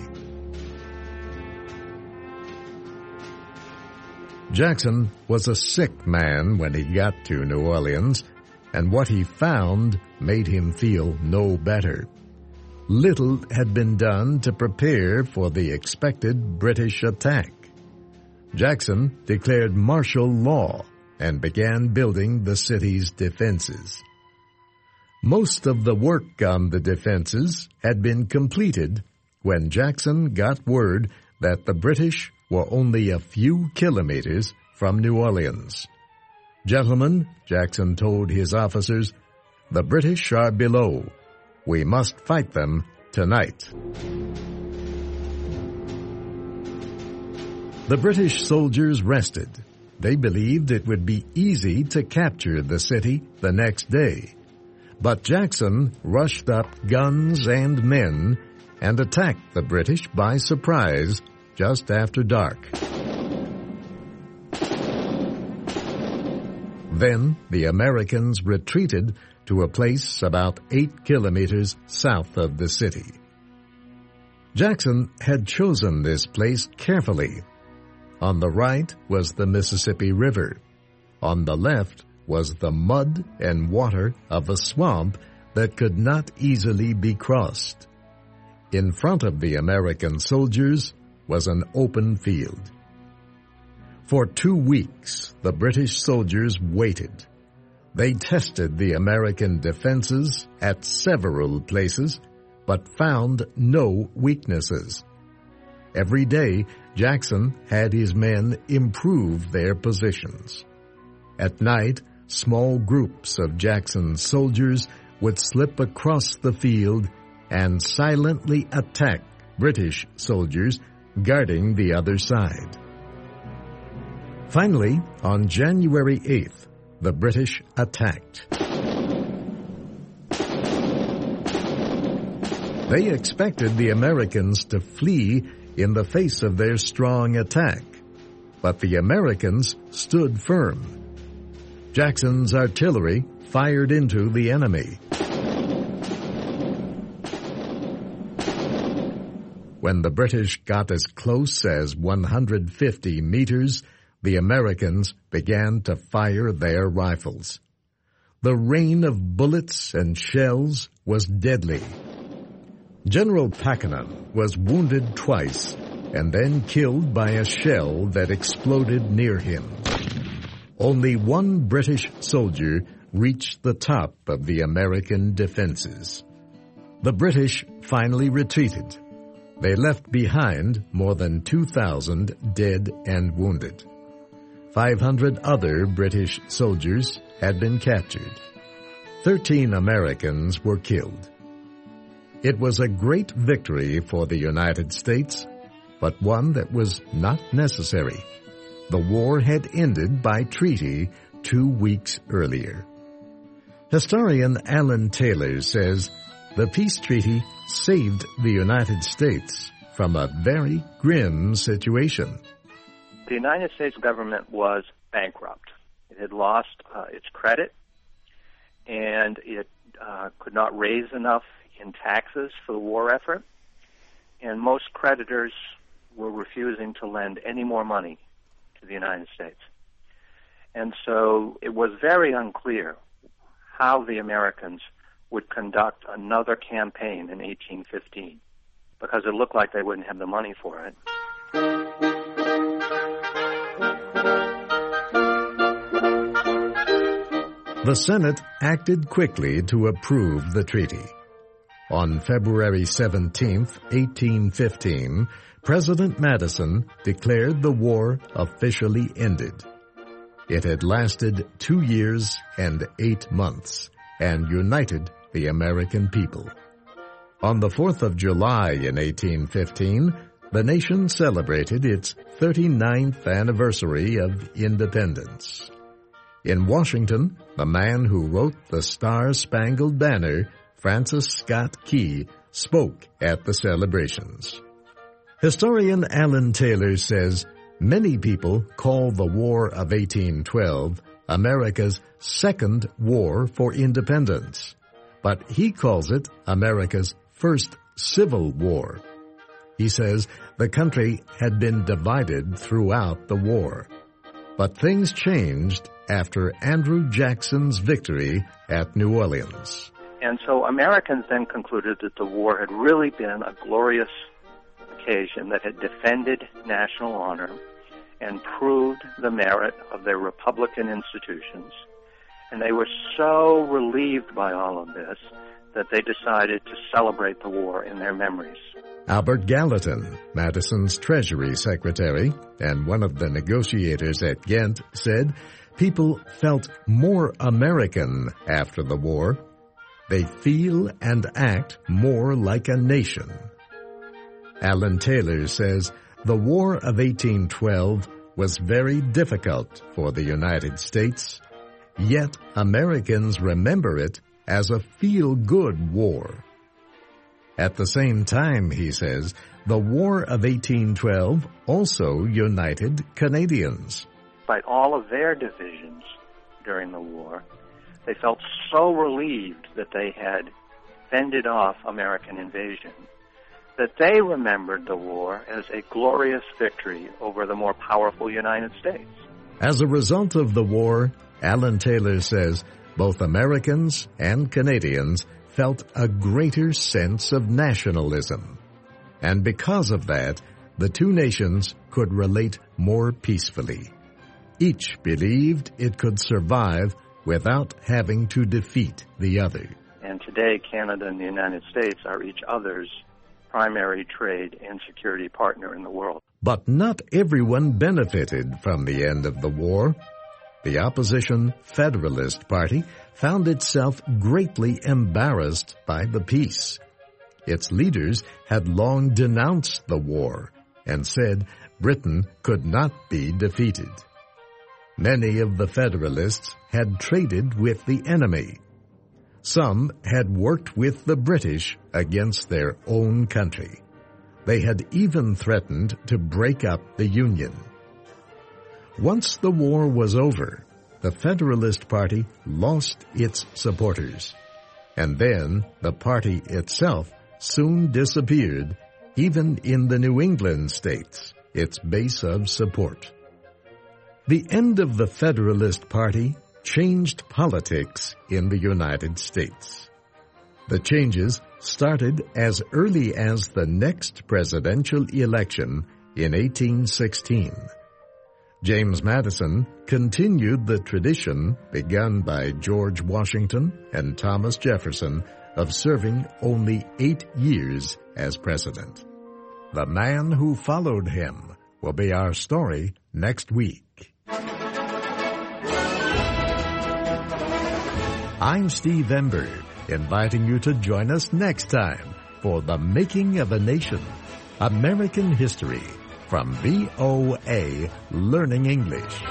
Jackson was a sick man when he got to New Orleans, and what he found made him feel no better. Little had been done to prepare for the expected British attack. Jackson declared martial law and began building the city's defenses. Most of the work on the defenses had been completed when Jackson got word that the British were only a few kilometers from New Orleans. "Gentlemen," Jackson told his officers, "the British are below. We must fight them tonight." The British soldiers rested. They believed it would be easy to capture the city the next day. But Jackson rushed up guns and men and attacked the British by surprise just after dark. Then the Americans retreated to a place about 8 kilometers south of the city. Jackson had chosen this place carefully. On the right was the Mississippi River. On the left was the mud and water of a swamp that could not easily be crossed. In front of the American soldiers was an open field. For 2 weeks, the British soldiers waited. They tested the American defenses at several places, but found no weaknesses. Every day, Jackson had his men improve their positions. At night, small groups of Jackson's soldiers would slip across the field and silently attack British soldiers guarding the other side. Finally, on January 8th, the British attacked. They expected the Americans to flee in the face of their strong attack, but the Americans stood firm. Jackson's artillery fired into the enemy. When the British got as close as 150 meters, the Americans began to fire their rifles. The rain of bullets and shells was deadly. General Pakenham was wounded twice and then killed by a shell that exploded near him. Only one British soldier reached the top of the American defenses. The British finally retreated. They left behind more than 2,000 dead and wounded. 500 other British soldiers had been captured. 13 Americans were killed. It was a great victory for the United States, but one that was not necessary. The war had ended by treaty 2 weeks earlier. Historian Alan Taylor says the peace treaty saved the United States from a very grim situation. The United States government was bankrupt. It had lost its credit, and it could not raise enough in taxes for the war effort, and most creditors were refusing to lend any more money to the United States. And so it was very unclear how the Americans would conduct another campaign in 1815, because it looked like they wouldn't have the money for it. The Senate acted quickly to approve the treaty. On February 17, 1815, President Madison declared the war officially ended. It had lasted 2 years and 8 months and united the American people. On the 4th of July in 1815, the nation celebrated its 39th anniversary of independence. In Washington, the man who wrote the Star-Spangled Banner, Francis Scott Key, spoke at the celebrations. Historian Alan Taylor says many people call the War of 1812 America's second war for independence, but he calls it America's first civil war. He says the country had been divided throughout the war, but things changed after Andrew Jackson's victory at New Orleans. And so Americans then concluded that the war had really been a glorious occasion that had defended national honor and proved the merit of their Republican institutions. And they were so relieved by all of this that they decided to celebrate the war in their memories. Albert Gallatin, Madison's Treasury Secretary and one of the negotiators at Ghent, said people felt more American after the war. They feel and act more like a nation. Alan Taylor says the War of 1812 was very difficult for the United States, yet Americans remember it as a feel-good war. At the same time, he says, the War of 1812 also united Canadians. Despite all of their divisions during the war, they felt so relieved that they had fended off American invasion that they remembered the war as a glorious victory over the more powerful United States. As a result of the war, Alan Taylor says both Americans and Canadians felt a greater sense of nationalism. And because of that, the two nations could relate more peacefully. Each believed it could survive without having to defeat the other. And today, Canada and the United States are each other's primary trade and security partner in the world. But not everyone benefited from the end of the war. The opposition Federalist Party found itself greatly embarrassed by the peace. Its leaders had long denounced the war and said Britain could not be defeated. Many of the Federalists had traded with the enemy. Some had worked with the British against their own country. They had even threatened to break up the Union. Once the war was over, the Federalist Party lost its supporters, and then the party itself soon disappeared, even in the New England states, its base of support. The end of the Federalist Party changed politics in the United States. The changes started as early as the next presidential election in 1816. James Madison continued the tradition begun by George Washington and Thomas Jefferson of serving only 8 years as president. The man who followed him will be our story next week. I'm Steve Ember, inviting you to join us next time for The Making of a Nation, American History, from VOA Learning English.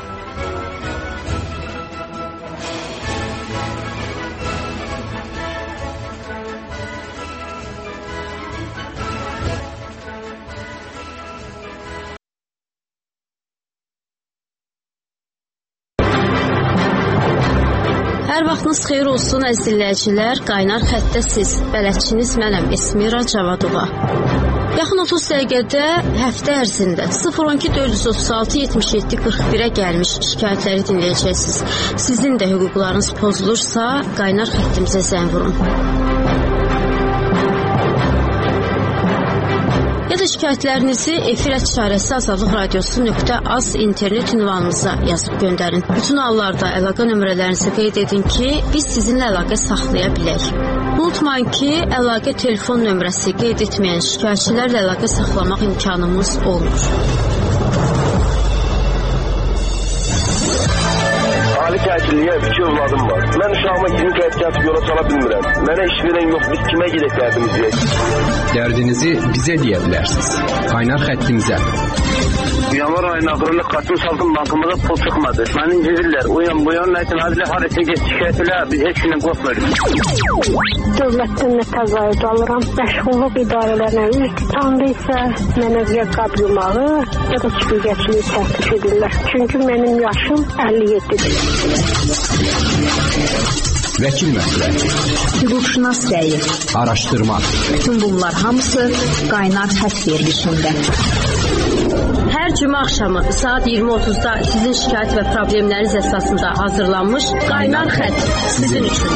Hər vaxtınız xeyir olsun, əziz dinləyicilər. Qaynar xəttəsiz. Bələdçiniz mənəm, Esmira Cavadova. Yaxın 30 dəqiqədə həftə ərzində 012 436 77 41-ə gəlmiş şikayətləri dinləyəcəksiniz. Sizin də hüquqlarınız pozulursa, qaynar xəttimizə zəng vurun. Ya da şikayətlərinizi efir@azadlıqradiosu.az internet ünvanımıza yazıb göndərin. Bütün hallarda əlaqə nömrələrinizi qeyd edin ki, biz sizinlə əlaqə saxlaya bilək. Unutmayın ki, əlaqə telefon nömrəsi qeyd etməyən şikayətçilərlə əlaqə saxlamaq imkanımız olmur. Ali təhsilliyə 2 övladım var. Mən uşağıma 20 qəpik yatıb yola sala bilmirəm. Mənə iş verən yox, biz kimə gedək dərdimizi deyək? Dərdinizi bizə deyə bilərsiniz. Qaynar xəttimizə. Yanvar ayının axırında Qasım Saltın bankımıza pul çıxmadı. Məni incidirlər. Uyan bu yan nəsin? Hadilə harası geç şikayət elə, biz heç gündən qorxmuyoruz. Dövlətdən nə təqaüd alıram. Məşğulluq idarələrlə iltisamda isə mənə ya qab yumağı, ya da çiftçiliyi təklif edirlər. Çünki mənim yaşım 57-dir. Vəkil məsləhəti, hüquqşünas rəyi, araşdırma. Bütün bunlar hamısı qaynar xətt verilişində. Hər cümə axşamı saat 20:30-da sizin şikayət və problemləriniz əsasında hazırlanmış Qaynar Xətt sizin üçün.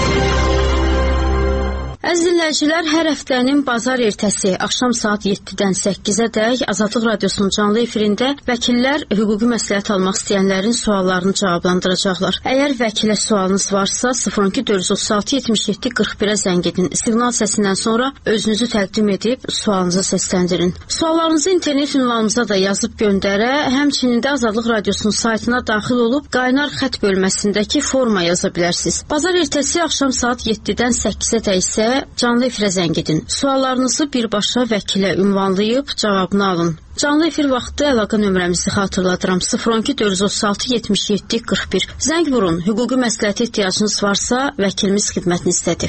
Əziz dinləyicilər, hər həftənin bazar ertəsi axşam saat 7-dən 8-ədək Azadlıq Radiosunun canlı efirində vəkillər hüquqi məsləhət almaq istəyənlərin suallarını cavablandıracaqlar. Əgər vəkilə sualınız varsa 02436-77-41-ə zəng edin. Siqnal səsindən sonra özünüzü təqdim edib sualınızı səsləndirin. Suallarınızı internet ünvanımıza da yazıb göndərə, həmçinin də Azadlıq Radiosunun saytına daxil olub Qaynar Xətt bölməsindəki forma yaza bilərsiniz. Bazar ertəsi axşam saat 7-dən 8-ədək isə canlı efirə zəng edin. Suallarınızı birbaşa vəkilə ünvanlayıb cavabını alın. Canlı efir vaxtı əlaqə nömrəmizi xatırladıram. 012-436-77-41. Zəng vurun. Hüquqi məsləhətə ehtiyacınız varsa vəkilimiz xidmətinizdədir.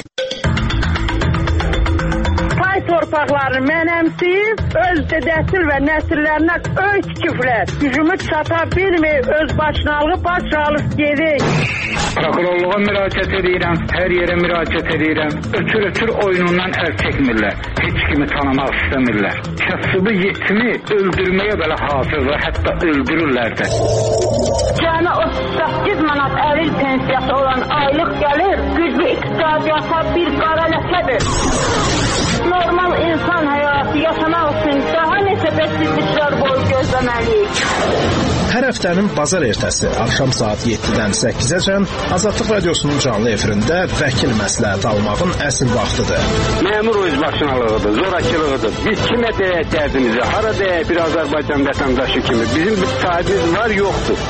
Torpaqlarını mənəmsiyib, öz dədəsil və nəsillərinə öy tikiblər. Gücümü çata bilməyib, öz başınalığı başralıq gedik. Prokurorluğa müraciət edirəm, hər yerə müraciət edirəm. Ötür oyunundan əl çəkmirlər. Heç kimi tanımaq istəmirlər. Kasıbı yetimi öldürməyə belə hazırdır, hətta öldürürlər də. Cəmi 38 manat əril pensiyası olan aylıq gəlir, güclü iqtisadiyyata bir qara ləkədir. Normal insan həyatı yaşamaq üçün daha neçə bəsizliklər boyu gözləməliyik. Hər həftənin bazar ertəsi axşam saat 7-dən 8-əcən Azadlıq Radiosunun canlı efirində vəkil məsləhət almağın əsl vaxtıdır. Məmur özbaşınalığıdır, zorakılığıdır. Biz kimə deyək dərdimizi, hara deyək bir Azərbaycan vətəndaşı kimi. Bizim bir sahibimiz var, yoxdur.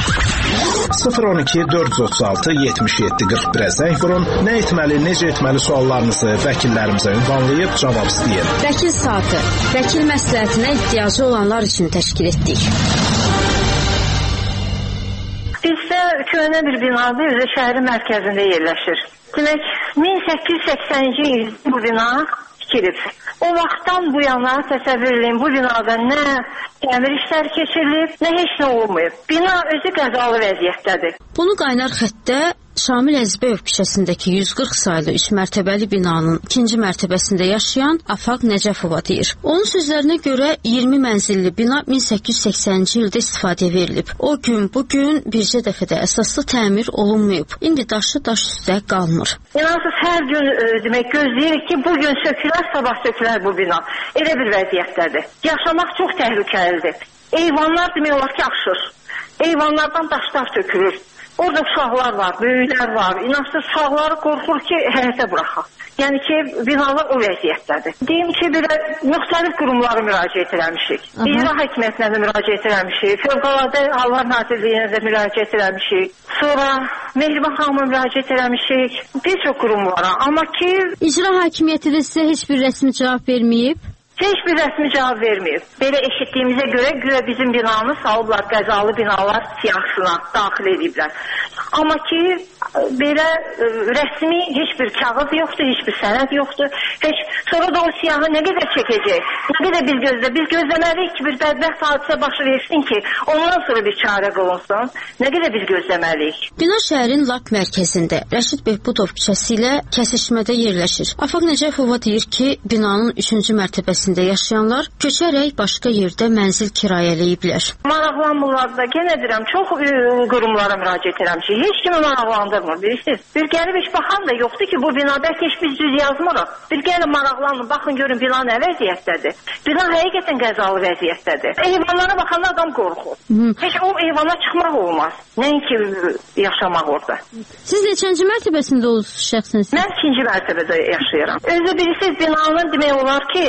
012-436-77-41-ə zəng vurun. Nə etməli, necə etməli suallarınızı vəkillərimizə ünvanlayıb cavab istəyin. Vəkil saatı, vəkil məsləhətinə ehtiyacı olanlar üçün təşkil etdik. Bizdə köhnə bir binadır, özü şəhərin mərkəzində yerləşir. Demək, 1880-ci il bu bina tikilib. O vaxtdan bu yana təsəvvür edin, bu binada nə təmir işləri keçirilib, nə heç nə olmayıb. Bina özü qəzalı vəziyyətdədir. Bunu Qaynar Xəttdə Şamil Əzbəyov küçəsindəki 140 saylı 3 mərtəbəli binanın 2-ci mərtəbəsində yaşayan Afaq Nəcəfova deyir. Onun sözlərinə görə 20 mənzilli bina 1880-ci ildə istifadəyə verilib. O gün, bugün bircə dəfə də əsaslı təmir olunmayıb. İndi daşı daş üstə qalmır. İnansız hər gün demək gözləyirik ki, bugün sökülər, sabah sökülər bu bina. Elə bir vəziyyətdədir. Yaşamaq çox təhlükəlidir. Eyvanlar demək olar ki, aşır. Eyvanlardan daşlar tökülür. Orada uşaqlar var, böyüklər var. İnansız uşaqları qorxur ki, həyətə buraxaq. Yəni ki, binalar o vəziyyətdədir. Deyim ki, belə müxtəlif qurumlara müraciət eləmişik. İcra hakimiyyətinə də müraciət eləmişik. Fövqəladə Hallar Nazirliyinə də müraciət eləmişik. Sonra Mehriban xanıma müraciət eləmişik. Bir çox qurumlara. Amma ki... İcra hakimiyyəti də sizə heç bir rəsmi cavab verməyib? Heç bir rəsmi cavab verməyib. Belə eşitdiyimizə görə güya bizim binanı salıblar, qəzalı binalar siyahısına daxil ediblər. Amma ki, belə rəsmi heç bir kağız yoxdur, heç bir sənəd yoxdur. Sonra da o siyahı nə qədər çəkəcək? Nə qədər biz gözləməliyik ki, bir bədbəxt hadisə başı versin ki, ondan sonra bir çarə qılınsın. Nə qədər biz gözləməliyik? Bina şəhərin lap mərkəzində, Rəşid Behbudov küçəsi ilə kəsişmədə yerləşir. Afaq Nəcəfova deyir ki, binanın 3-cü mərtəbəsində yaşayanlar köçərək başqa yerdə mənzil kirayələyiblər. Maraqlanmırlar da, yenə deyirəm, çox qurumlara müraciət eləmişik. Heç kimi maraqlandırmır, bilirsiniz. Bir gəlib heç baxan da yoxdur ki, bu binada heç biz düz yazmırıq. Bir gəlib maraqlanın, baxın görün bina nə vəziyyətdədir. Bina həqiqətən qəzalı vəziyyətdədir. Eyvanlara baxanda adam qorxur. Heç o eyvana çıxmaq olmaz. Nəinki yaşamaq orada. Siz neçənci mərtəbəsində olursunuz şəxsiniz? Mən 2-ci mərtəbədə yaşayıram. Özü bilirsiniz, binanın demək olar ki, əsasən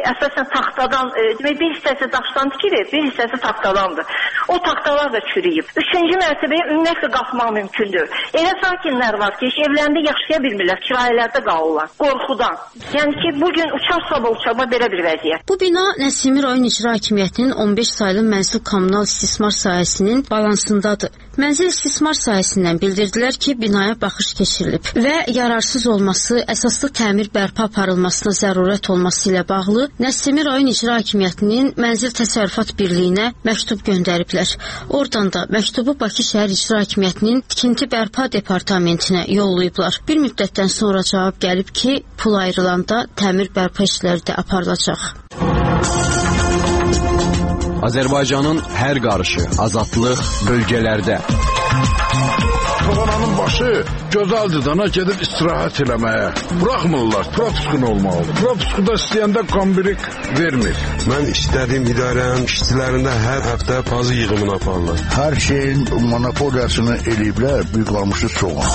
taxtadan, demək bir hissəsi daşdan tikilir, bir hissəsi taxtadandır. O taxtalar da çürüyüb. 3-cü mərtəbəyə ümumiyyətlə qalxmaq mümkündür. Elə sakinlər var ki, evlərində yaşaya bilmirlər, kirayələrdə qalırlar, qorxudan. Yəni ki, bugün uçar uçarma belə bir vəziyyət. Bu bina Nəsimi rayon icra hakimiyyətinin 15 saylı mənzil kommunal istismar sahəsinin balansındadır. Mənzil istismar sahəsindən bildirdilər ki, binaya baxış keçirilib və yararsız olması, əsaslı təmir bərpa aparılmasına zərurət olması ilə bağlı Nəsimi rayon icra hakimiyyətinin Mənzil Təsərrüfat Birliyinə məktub göndəriblər. Oradan da məktubu Bakı şəhər icra hakimiyyətinin tikinti bərpa departamentinə yollayıblar. Bir müddətdən sonra cavab gəlib ki, pul ayrılanda təmir bərpa işləri də aparılacaq. Azərbaycanın hər qarışı, azadlıq bölgələrdə. Fağananın başı gözəldir dana gedib istirahət eləməyə. Bıraxmırlar, propiskun olmalıdır. Propiskuda istəyəndə kombirik vermir. Mən istədiyim idarənin işçilərində hər həftə pazı yığımını aparırlar. Hər şeyin monopoliyasını eləyiblər, bir qalmışı çoğun.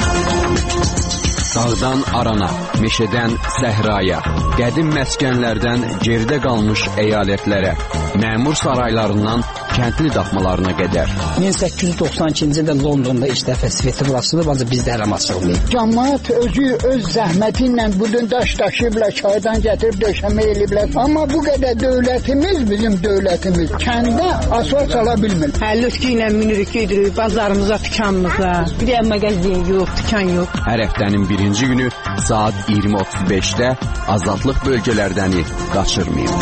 Dağdan arana, meşədən səhraya, qədim məskənlərdən geridə qalmış əyalətlərə, məmur saraylarından kəndli daxmalarına qədər. 1892-ci ildə Londonda ilk dəfə sveti burasıdır, ancaq bizdə hələ açılmayıb. Cəmaət özü öz zəhməti ilə budun daş daşıyıblar, çaydan gətirib döşəmə eləyiblər. Amma bu qədər dövlətimiz, bizim dövlətimiz kəndə asfalt sala bilmir. Həlluski ilə minirik, gedirik bazarımıza, dükanımıza. Bir də mağazin yox, dükan yox. Hər həftənin birinci günü saat 20:35-də azadlıq bölgələrdəni qaçırmayın.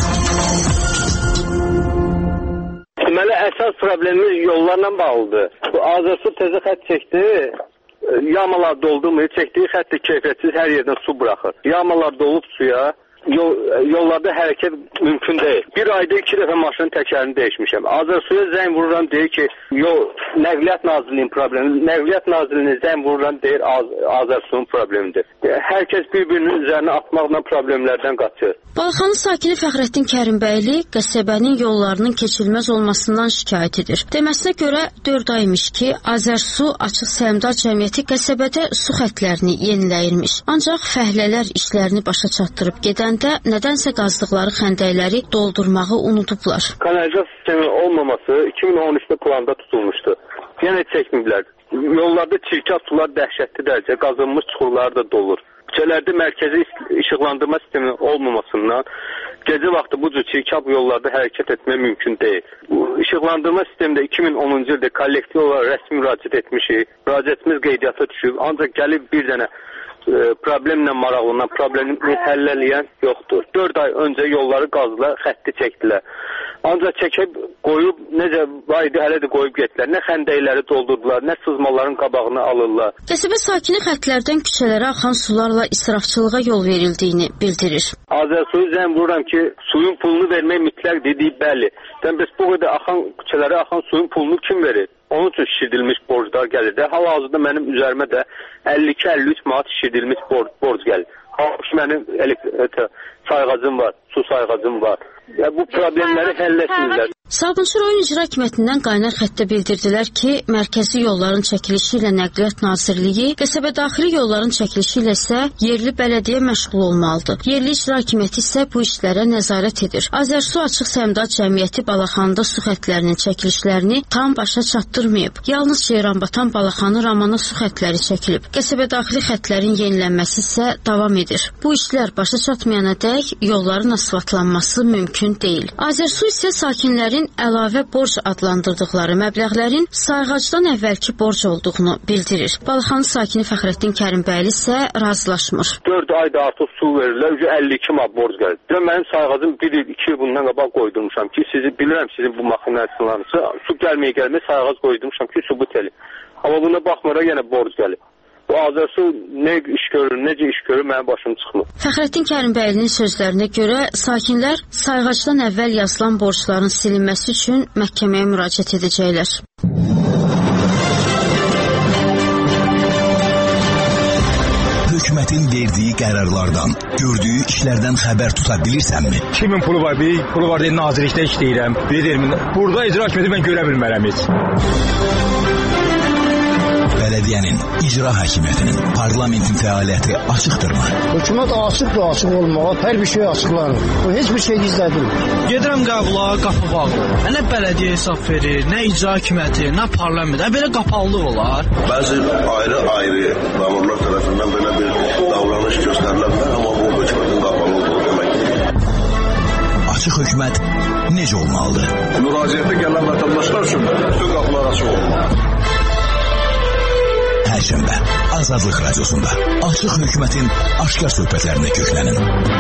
Deməli, əsas problemimiz yollarla bağlıdır. Bu Azərsu təzə xətt çəkdi, yamalar doldurmuyor, çəkdiyi xəttdə keyfiyyətsiz hər yerdən su buraxır. Yamalar dolub suya, yollarda hərəkət mümkün deyil. Bir ayda 2 dəfə maşının təkərini dəyişmişəm. Azərsuya zəng vururam, deyir ki, Nəqliyyat Nazirliyinin problemi. Nəqliyyat Nazirliyinin zəng vururam, deyir Azərsunun problemidir. Hər kəs bir-birinin üzərinə atmaqla problemlərdən qaçır. Balaxanı sakini Fəxrəddin Kərimbəyli qəsəbənin yollarının keçilməz olmasından şikayət edir. Deməsinə görə 4 aymış ki, Azərsu Açıq Səhmdar Cəmiyyəti qəsəbədə su xəttlərini yeniləyirmiş. Ancaq fəhlələr işlərini başa çatdırıb gedəndə nədənsə qazdıqları xəndəkləri doldurmağı unudublar. Kanalizasiya sistemi olmaması 2013-də planda tutulmuşdu. Yenə çəkməyiblər. Yollarda çirkab sular dəhşətli dərəcə qazınmış çuxurlar da dolur. Küçələrdə mərkəzi işıqlandırma sistemi olmamasından gecə vaxtı bu cür çirkab yollarda hərəkət etmək mümkün deyil. İşıqlandırma sistemində 2010-cu ildə kollektiv olaraq rəsmi müraciət etmişik. Müraciətimiz qeydiyyata düşüb. Ancaq gəlib bir dənə problemlə maraqlanan, problemi həll eləyən yoxdur. 4 ay öncə yolları qazdılar, xətti çəkdilər. Ancaq çəkib qoyub, necə var idi, hələ də qoyub getdilər. Nə xəndəkləri doldurdular, nə sızmaların qabağını alırlar. Qəsəbə sakini xəttlərdən küçələrə axan sularla israfçılığa yol verildiyini bildirir. Azərsuyu zəng vururam ki, suyun pulunu vermək mütləq dediyi bəli. Bəs bu qədər küçələrə axan suyun pulunu kim verir? Onun üçün şişirdilmiş borclar gəlir də. Hal-hazırda mənim üzərimə də 52-53 manat şişirdilmiş borc gəlir. Halbuki mənim sayğacım var, su sayğacım var. Bu problemləri həll etmirlər. Sabunçu rayon icra hakimiyyətindən qaynar xəttdə bildirdilər ki, mərkəzi yolların çəkilişi ilə Nəqliyyat Nazirliyi, qəsəbə daxili yolların çəkilişi ilə isə yerli bələdiyyə məşğul olmalıdır. Yerli icra hakimiyyəti isə bu işlərə nəzarət edir. Azərsu Açıq Səhmdar Cəmiyyəti Balaxanında su xəttlərinin çəkilişlərini tam başa çatdırmayıb. Yalnız Ceyranbatan Balaxanı Ramana su xəttləri çəkilib. Qəsəbə daxili xəttlərin yenilənməsi isə davam edir. Bu işlər başa çatmayana dək yolların asfaltlanması mümkün deyil. Azərsu isə sakinlərin əlavə borc adlandırdıqları məbləğlərin sayğacdan əvvəlki borc olduğunu bildirir. Balaxanı sakini Fəxrəddin Kərimbəyli isə razılaşmır. 4 ayda artıq su verirlər, 52 manat borc gəlir. Mənim sayğacım 1 il, 2 il bundan qabaq qoydurmuşam ki, bilirəm sizin bu maxinasınlarınızı, su gəlməyə sayğac qoydurmuşam ki, sübut eləyim. Amma buna baxmara yenə borc gəlir. Bu Azərsu nə iş görür, necə iş görür, mənim başım çıxmır. Fəxrəddin Kərimbəylinin sözlərinə görə sakinlər sayğacdan əvvəl yazılan borcların silinməsi üçün məhkəməyə müraciət edəcəklər. Hökumətin verdiyi qərarlardan, gördüyü işlərdən xəbər tuta bilirsənmi? Kimin pulu var? Bir pulu var deyə nazirlikdə işləyirəm. Burada icra hakimiyyəti mən görə bilmərəm heç. Bələdiyyənin İcra hakimiyyətinin, parlamentin fəaliyyəti açıqdırmı? Hökumət açıq olmalı, hər bir şey açıqlanır. O heç bir şey gizlədir. Gedirəm qəbula, qapı bağlı. Nə bələdiyyə hesab verir, nə icra hakimiyyəti, nə parlament. Belə qapalılıq olar. Bəzi ayrı məmurlar tərəfindən belə bir davranış göstərilə bilər, amma bu hökumətin qapalı olduğu deməkdir. Açıq hökumət necə olmalıdır? Müraciətə gələn vətəndaşlar üçün bütün qapılar açıq olmalıdır. Perşembe Azadlık Radyosu'nda Açıq Hökumətin aşkar söhbətlərinə köklənin.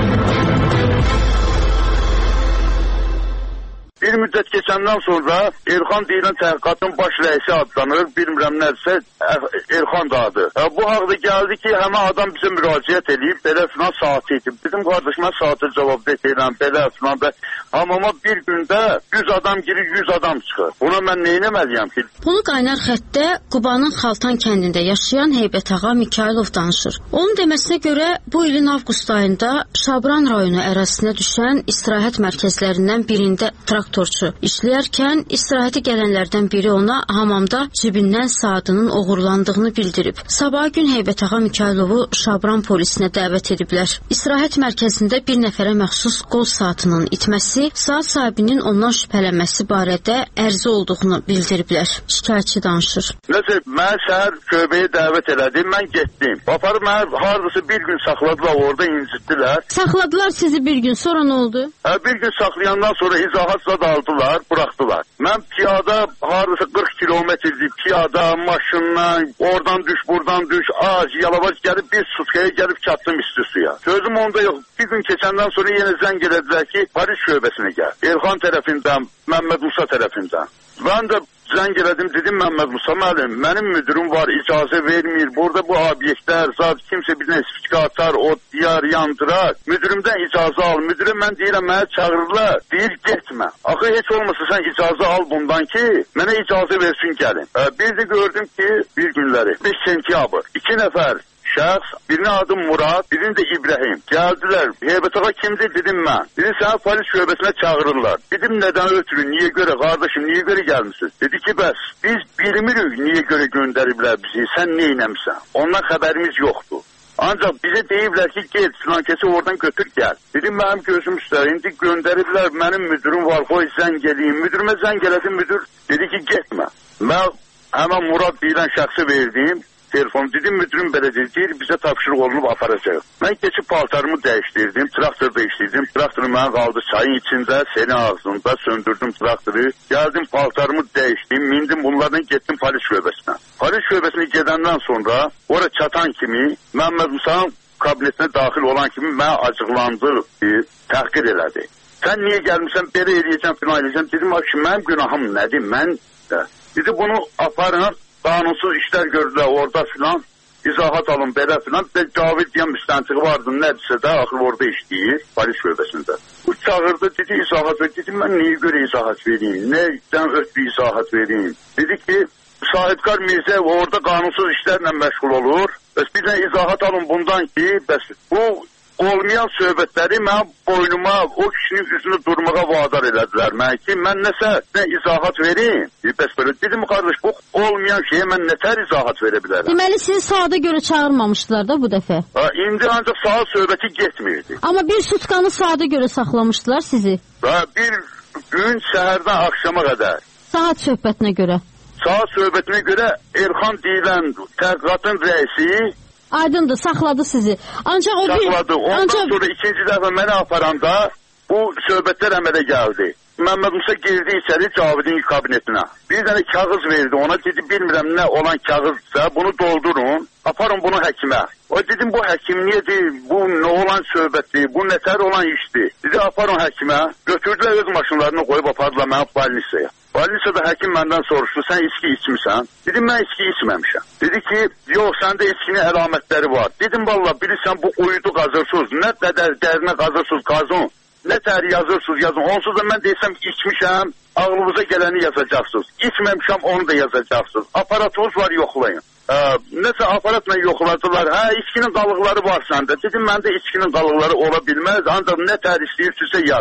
Bir müddət keçəndən sonra Elxan deyilən təhqiqatın baş rəisi adlanır, bilmirəm nədirsə Elxan da adı. Bu haqda gəldi ki, həmən adam bizə müraciət edib, belə filan saati edib. Dedim, qardaş, mən saatı cavab deyirəm, belə filan. Hamama bir gündə 100 adam girir, 100 adam çıxır. Buna mən neynəməliyəm ki? Bunu qaynar xəttdə Qubanın Xaltan kəndində yaşayan Heybətağa Mikayılov danışır. Onun deməsinə görə bu ilin avqust ayında Şabran rayonu ərazisinə düşən istirahət mərkəzlərindən birində traktorçu işləyərkən istirahəti gələnlərdən biri ona hamamda cibindən saatının oğurlandığını bildirib. Sabah gün Heybətağa Mikayılovu Şabran polisinə dəvət ediblər. İstirahət mərkəzində bir nəfərə məxsus qol saatının itməsi, saat sahibinin ondan şübhələnməsi barədə ərizə olduğunu bildiriblər. Şikayətçi danışır. Nəsə, mən şəhər şöbəyə dəvət elədim, mən getdim. Aparıb mən hardasa bir gün saxladılar, orada incitdilər. Saxladılar sizi bir gün, sonra nə oldu? Bir gün saxlayandan sonra izahatla aldılar, bıraxdılar. Mən piyada hardasa 40 kilometrdir, piyada, maşınla, oradan düş, buradan düş, ağac, yalavac gəlib bir sutkaya gəlib çatdım üstü suya. Sözüm onda yox. Bir gün keçəndən sonra yenə zəng elədilər ki, Paris şöbəsinə gəl. Elxan tərəfindən, Məmməd Musa tərəfindən. Mən də zəng elədim, dedim Məmməd Musa müəllim, mənim müdürüm var, icazə vermir. Burada bu obyektlər, zat kimsə bir nesifika atar, o diyar yandırar. Müdürümdən icazə al. Müdürə mən deyirəm, mənə çağırırlar. Deyir, getmə. Axı heç olmasa sən icazə al bundan ki, mənə icazə versin gəlin. Bir də gördüm ki, bir günləri, 5 sentyabr, 2 nəfər şəxs, birinin adı Murad, birinin də İbrahim. Gəldilər, Heybətağa kimdir? Dedim mən. Dedim, səni polis şöbəsinə çağırırlar. Dedim, nədən ötürü, niyə görə, qardaşım, niyə görə gəlmişsiniz? Dedi ki, bəs, biz bilmirik niyə görə göndəriblər bizi, sən neynəmsən? Ondan xəbərimiz yoxdur. Ancaq bizə deyiblər ki, gel, filankəsi oradan götür, gəl. Dedim, mənim gözüm üstə, indi göndəriblər, mənim müdürüm var, qoy zəng eləyim. Müdürümə zəng elədim, müdür dedi ki, getmə. Mən həmən Murad deyilən şəxsi verdim. Telefon dedim, müdürüm belə deyir, bizə tapşırıq olunub aparacaq. Mən keçib paltarımı dəyişdirdim, traktorda işləyirdim. Traktoru mənə qaldı çayın içində, senin ağzında, söndürdüm traktoru. Gəldim, paltarımı dəyişdim, mindim bunlardan getdim polis şöbəsinə. Polis şöbəsinə gedəndən sonra, oraya çatan kimi, Məmməd Musa'nın kabinetinə daxil olan kimi mənə acıqlandı, təhqir elədi. Sən niyə gəlmişsən, belə eləyəcəm, filan eləyəcəm. Dedim, mənim günahım nədir, mən də. Dedi, bunu aparın. Qanunsuz işlər gördülər orada filan, izahat alın belə filan. Cavid deyən müstəntiqi vardı, nədirsə də, axır orada işləyir, polis şöbəsində. Bu çağırdı, dedi, izahat ver. Dedim, mən niyə görə izahat vereyim, nədən ötürü izahat vereyim? Dedi ki, Sahibkar Mirzə orada qanunsuz işlərlə məşğul olur. Bəs bir də izahat alın bundan ki, bəs bu olmayan söhbətləri mənim boynuma, o kişinin üzünü durmağa vadar elədilər mənə ki, mən nə izahat vereyim. Bəs belə dedim, qardaş, bu olmayan şeyə mən nətər izahat verə bilərəm? Deməli, sizi saata görə çağırmamışdılar da bu dəfə? İndi ancaq saat söhbəti getmirdi. Amma bir sutkanı saata görə saxlamışdılar sizi? Bir gün səhərdən axşama qədər. Saat söhbətinə görə? Saat söhbətinə görə Elxan deyilən təhqiqatın rəisi aydındır, saxladı sizi. Ancaq o saxladı. Ondan sonra ikinci dəfə mənə aparanda bu söhbətlər əmələ gəldi. Məmməd Musa girdi içəri Cavidin kabinetinə. Bir dənə kağız verdi. Ona dedi, bilmirəm nə olan kağızsa, bunu doldurun, aparın bunu həkimə. O dedim, bu həkim niyedir, bu nə olan söhbətdir, bu nətər olan işdir. Dedi, aparın həkimə. Götürdülər öz maşınlarını qoyub apardılar mənə balnisaya. Balnisada həkim məndən soruşdu, sən içki içmirsən? Dedim, mən içki içməmişəm. Dedi ki, yox, səndə içkinin əlamətləri var. Dedim, valla, bilirsən, bu uyudu qazırsız, nə qədər dərinə qazırsız qazın. Nə tər yazırsınız, yazın. Onsuz da mən deysəm, içmişəm, ağlınıza gələni yazacaqsınız. İçməmişəm, onu da yazacaqsınız. Aparatınız var, yoxlayın. Nəsə aparatla yoxladılar. İçkinin qalıqları var səndə. Dedim, məndə içkinin qalıqları ola bilməz, ancaq nə tər istəyirsinizsə yazın.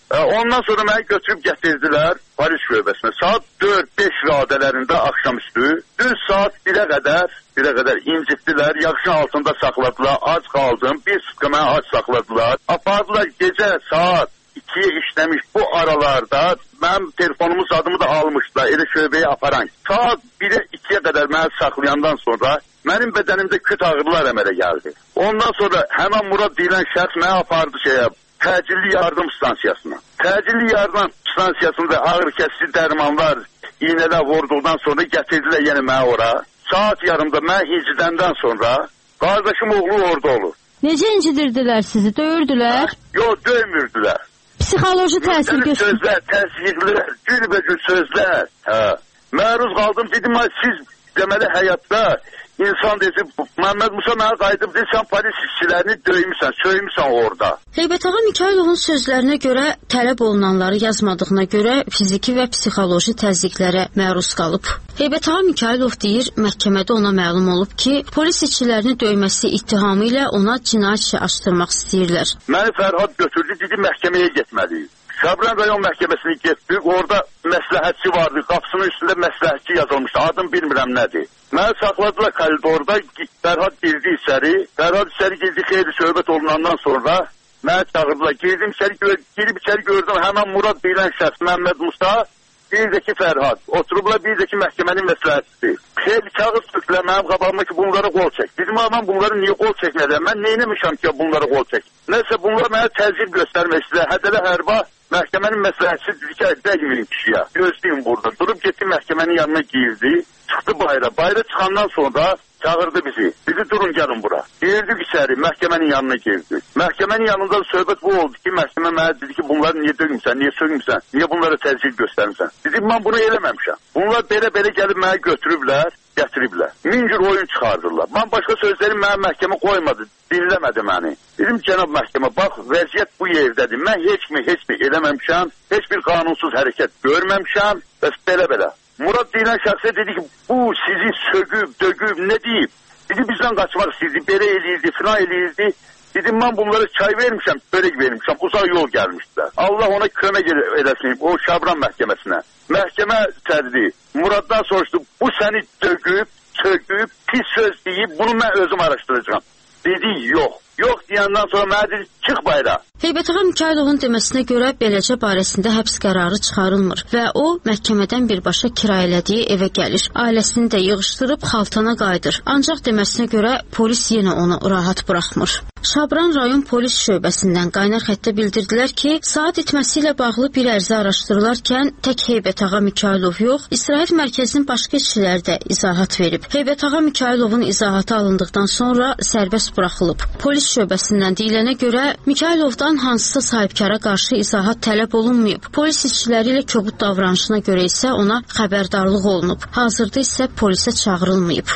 Ondan sonra məni götürüb gətirdilər polis şöbəsinə. Saat 4-5 radələrində axşamüstü, düz saat 1-ə qədər incitdilər, yaxşın altında saxladılar, ac qaldım, bir sıqqı məni ac saxladılar. Apardılar gecə saat 2-yə işləmiş bu aralarda, mənim telefonumun adımı da almışdılar, elə şöbəyə aparan. Saat 1-ə 2-yə qədər məni saxlayandan sonra mənim bədənimdə küt ağrılar əmələ gəldi. Ondan sonra həmən Murad deyilən şəxs məni apardı təcilli yardım stansiyasına. Təcilli yardım stansiyasında ağrı kəsici dərmanlar, iğnələr vurduqdan sonra gətirdilər yenə məni ora. Saat yarımda mən incidəndən sonra qardaşım oğlu orada olur. Necə incidirdilər sizi? Döyürdülər? Yox, döymürdülər. Psixoloji təsir göstərir. Sözlər, təsirlər, gülbəcül sözlər. Məruz qaldım, dedim, siz deməli həyatda İnsan deyir, Məhəmməd Musa mənə qayıdıb deyir, sən polis işçilərini döymüsən, söymüsən orada. Heybətağa Mikayılovun sözlərinə görə tələb olunanları yazmadığına görə fiziki və psixoloji təzyiqlərə məruz qalıb. Heybətağa Mikayılov deyir, məhkəmədə ona məlum olub ki, polis işçilərini döyməsi ittihamı ilə ona cinayət işi açdırmaq istəyirlər. Məni Fərhad götürdü, dedi, məhkəməyə getməliyik. Şabran rayon məhkəməsinə getdik, orada məsləhətçi vardı, qapısının üstündə məsləhətçi yazılmışdı, adım bilmirəm nədir. Məni saxladılar koridorda, Fərhad girdi içəri girdi, xeyli söhbət olunandan sonra məni çağırdılar, girib içəri gördüm, həmən Murad deyilən şəxs, Məhəmməd Musa, bir də ki Fərhad, oturublar bir də ki məhkəmənin məsləhətçisi. Xeyli kağız tökdülər mənim qabağıma ki, bunları qol çək. Dedim, mən bunları niyə qol çəkmədəm, mən neyləmişəm ki, bunları qol çək. Nəsə bunlar mənə təzyiq göstərmək istəyir, hədələ hərba. Məhkəmənin məsləhətçisi dedi ki, dəyməyin kişiyə, gözləyin burada. Durub getdi məhkəmənin yanına girdi, çıxdı bayra. Bayra çıxandan sonra çağırdı bizi. Bizi durun gəlin bura. Girdik içəri, məhkəmənin yanına girdi. Məhkəmənin yanında söhbət bu oldu ki, məhkəmə mənə dedi ki, bunları niyə döymüsən, niyə söymüsən, niyə bunlara təzyiq göstərmirsən. Dedim, mən bunu eləməmişəm. Bunlar belə gəlib mənə götürüblər, gətiriblər. Min cür oyun çıxardırlar. Mən başqa sözləri mənə məhkəmə qoymadı, dinləmədi məni. Dedim, cənab məhkəmə, bax, vəziyyət bu yerdədir. Mən heç mi eləməmişəm, heç bir qanunsuz hərəkət görməmişəm, bəs belə. Murad deyilən şəxsə dedi ki, bu sizi sögüb, dögüb, nə deyib? Dedi, bizdən qaçmaq istəyirdi, belə eləyirdi, filan eləyirdi. Dedim, mən bunlara çay vermişəm, börək vermişəm, uzaq yol gəlmişdilər. Allah ona kömək eləsin, o Şabran məhkəməsinə. Məhkəmə sədri Muraddan soruşdu, bu səni dögüb, sögüb, pis söz deyib, bunu mən özüm araşdıracağım. Dedi, yox deyəndən sonra mənə dedi, çıx bayra. Heybətağa Mikayılovun deməsinə görə beləcə barəsində həbs qərarı çıxarılmır və o məhkəmədən birbaşa kirayələdiyi evə gəlir. Ailəsini də yığışdırıb Xaltana qayıdır. Ancaq deməsinə görə polis yenə onu rahat buraxmır. Şabran rayon polis şöbəsindən qaynar xəttə bildirdilər ki, saat itməsi ilə bağlı bir ərizə araşdırılarkən tək Heybətağa Mikayılov yox, İsrail mərkəzinin başqa işçiləri də izahat verib. Heybətağa Mikayılovun izahatı alındıqdan sonra sərbəst buraxılıb. Polis şöbəsindən deyilənə görə Mikayılovdan hansısa sahibkara qarşı izahat tələb olunmayıb. Polis işçiləri ilə kobud davranışına görə isə ona xəbərdarlıq olunub. Hazırda isə polisə çağırılmayıb.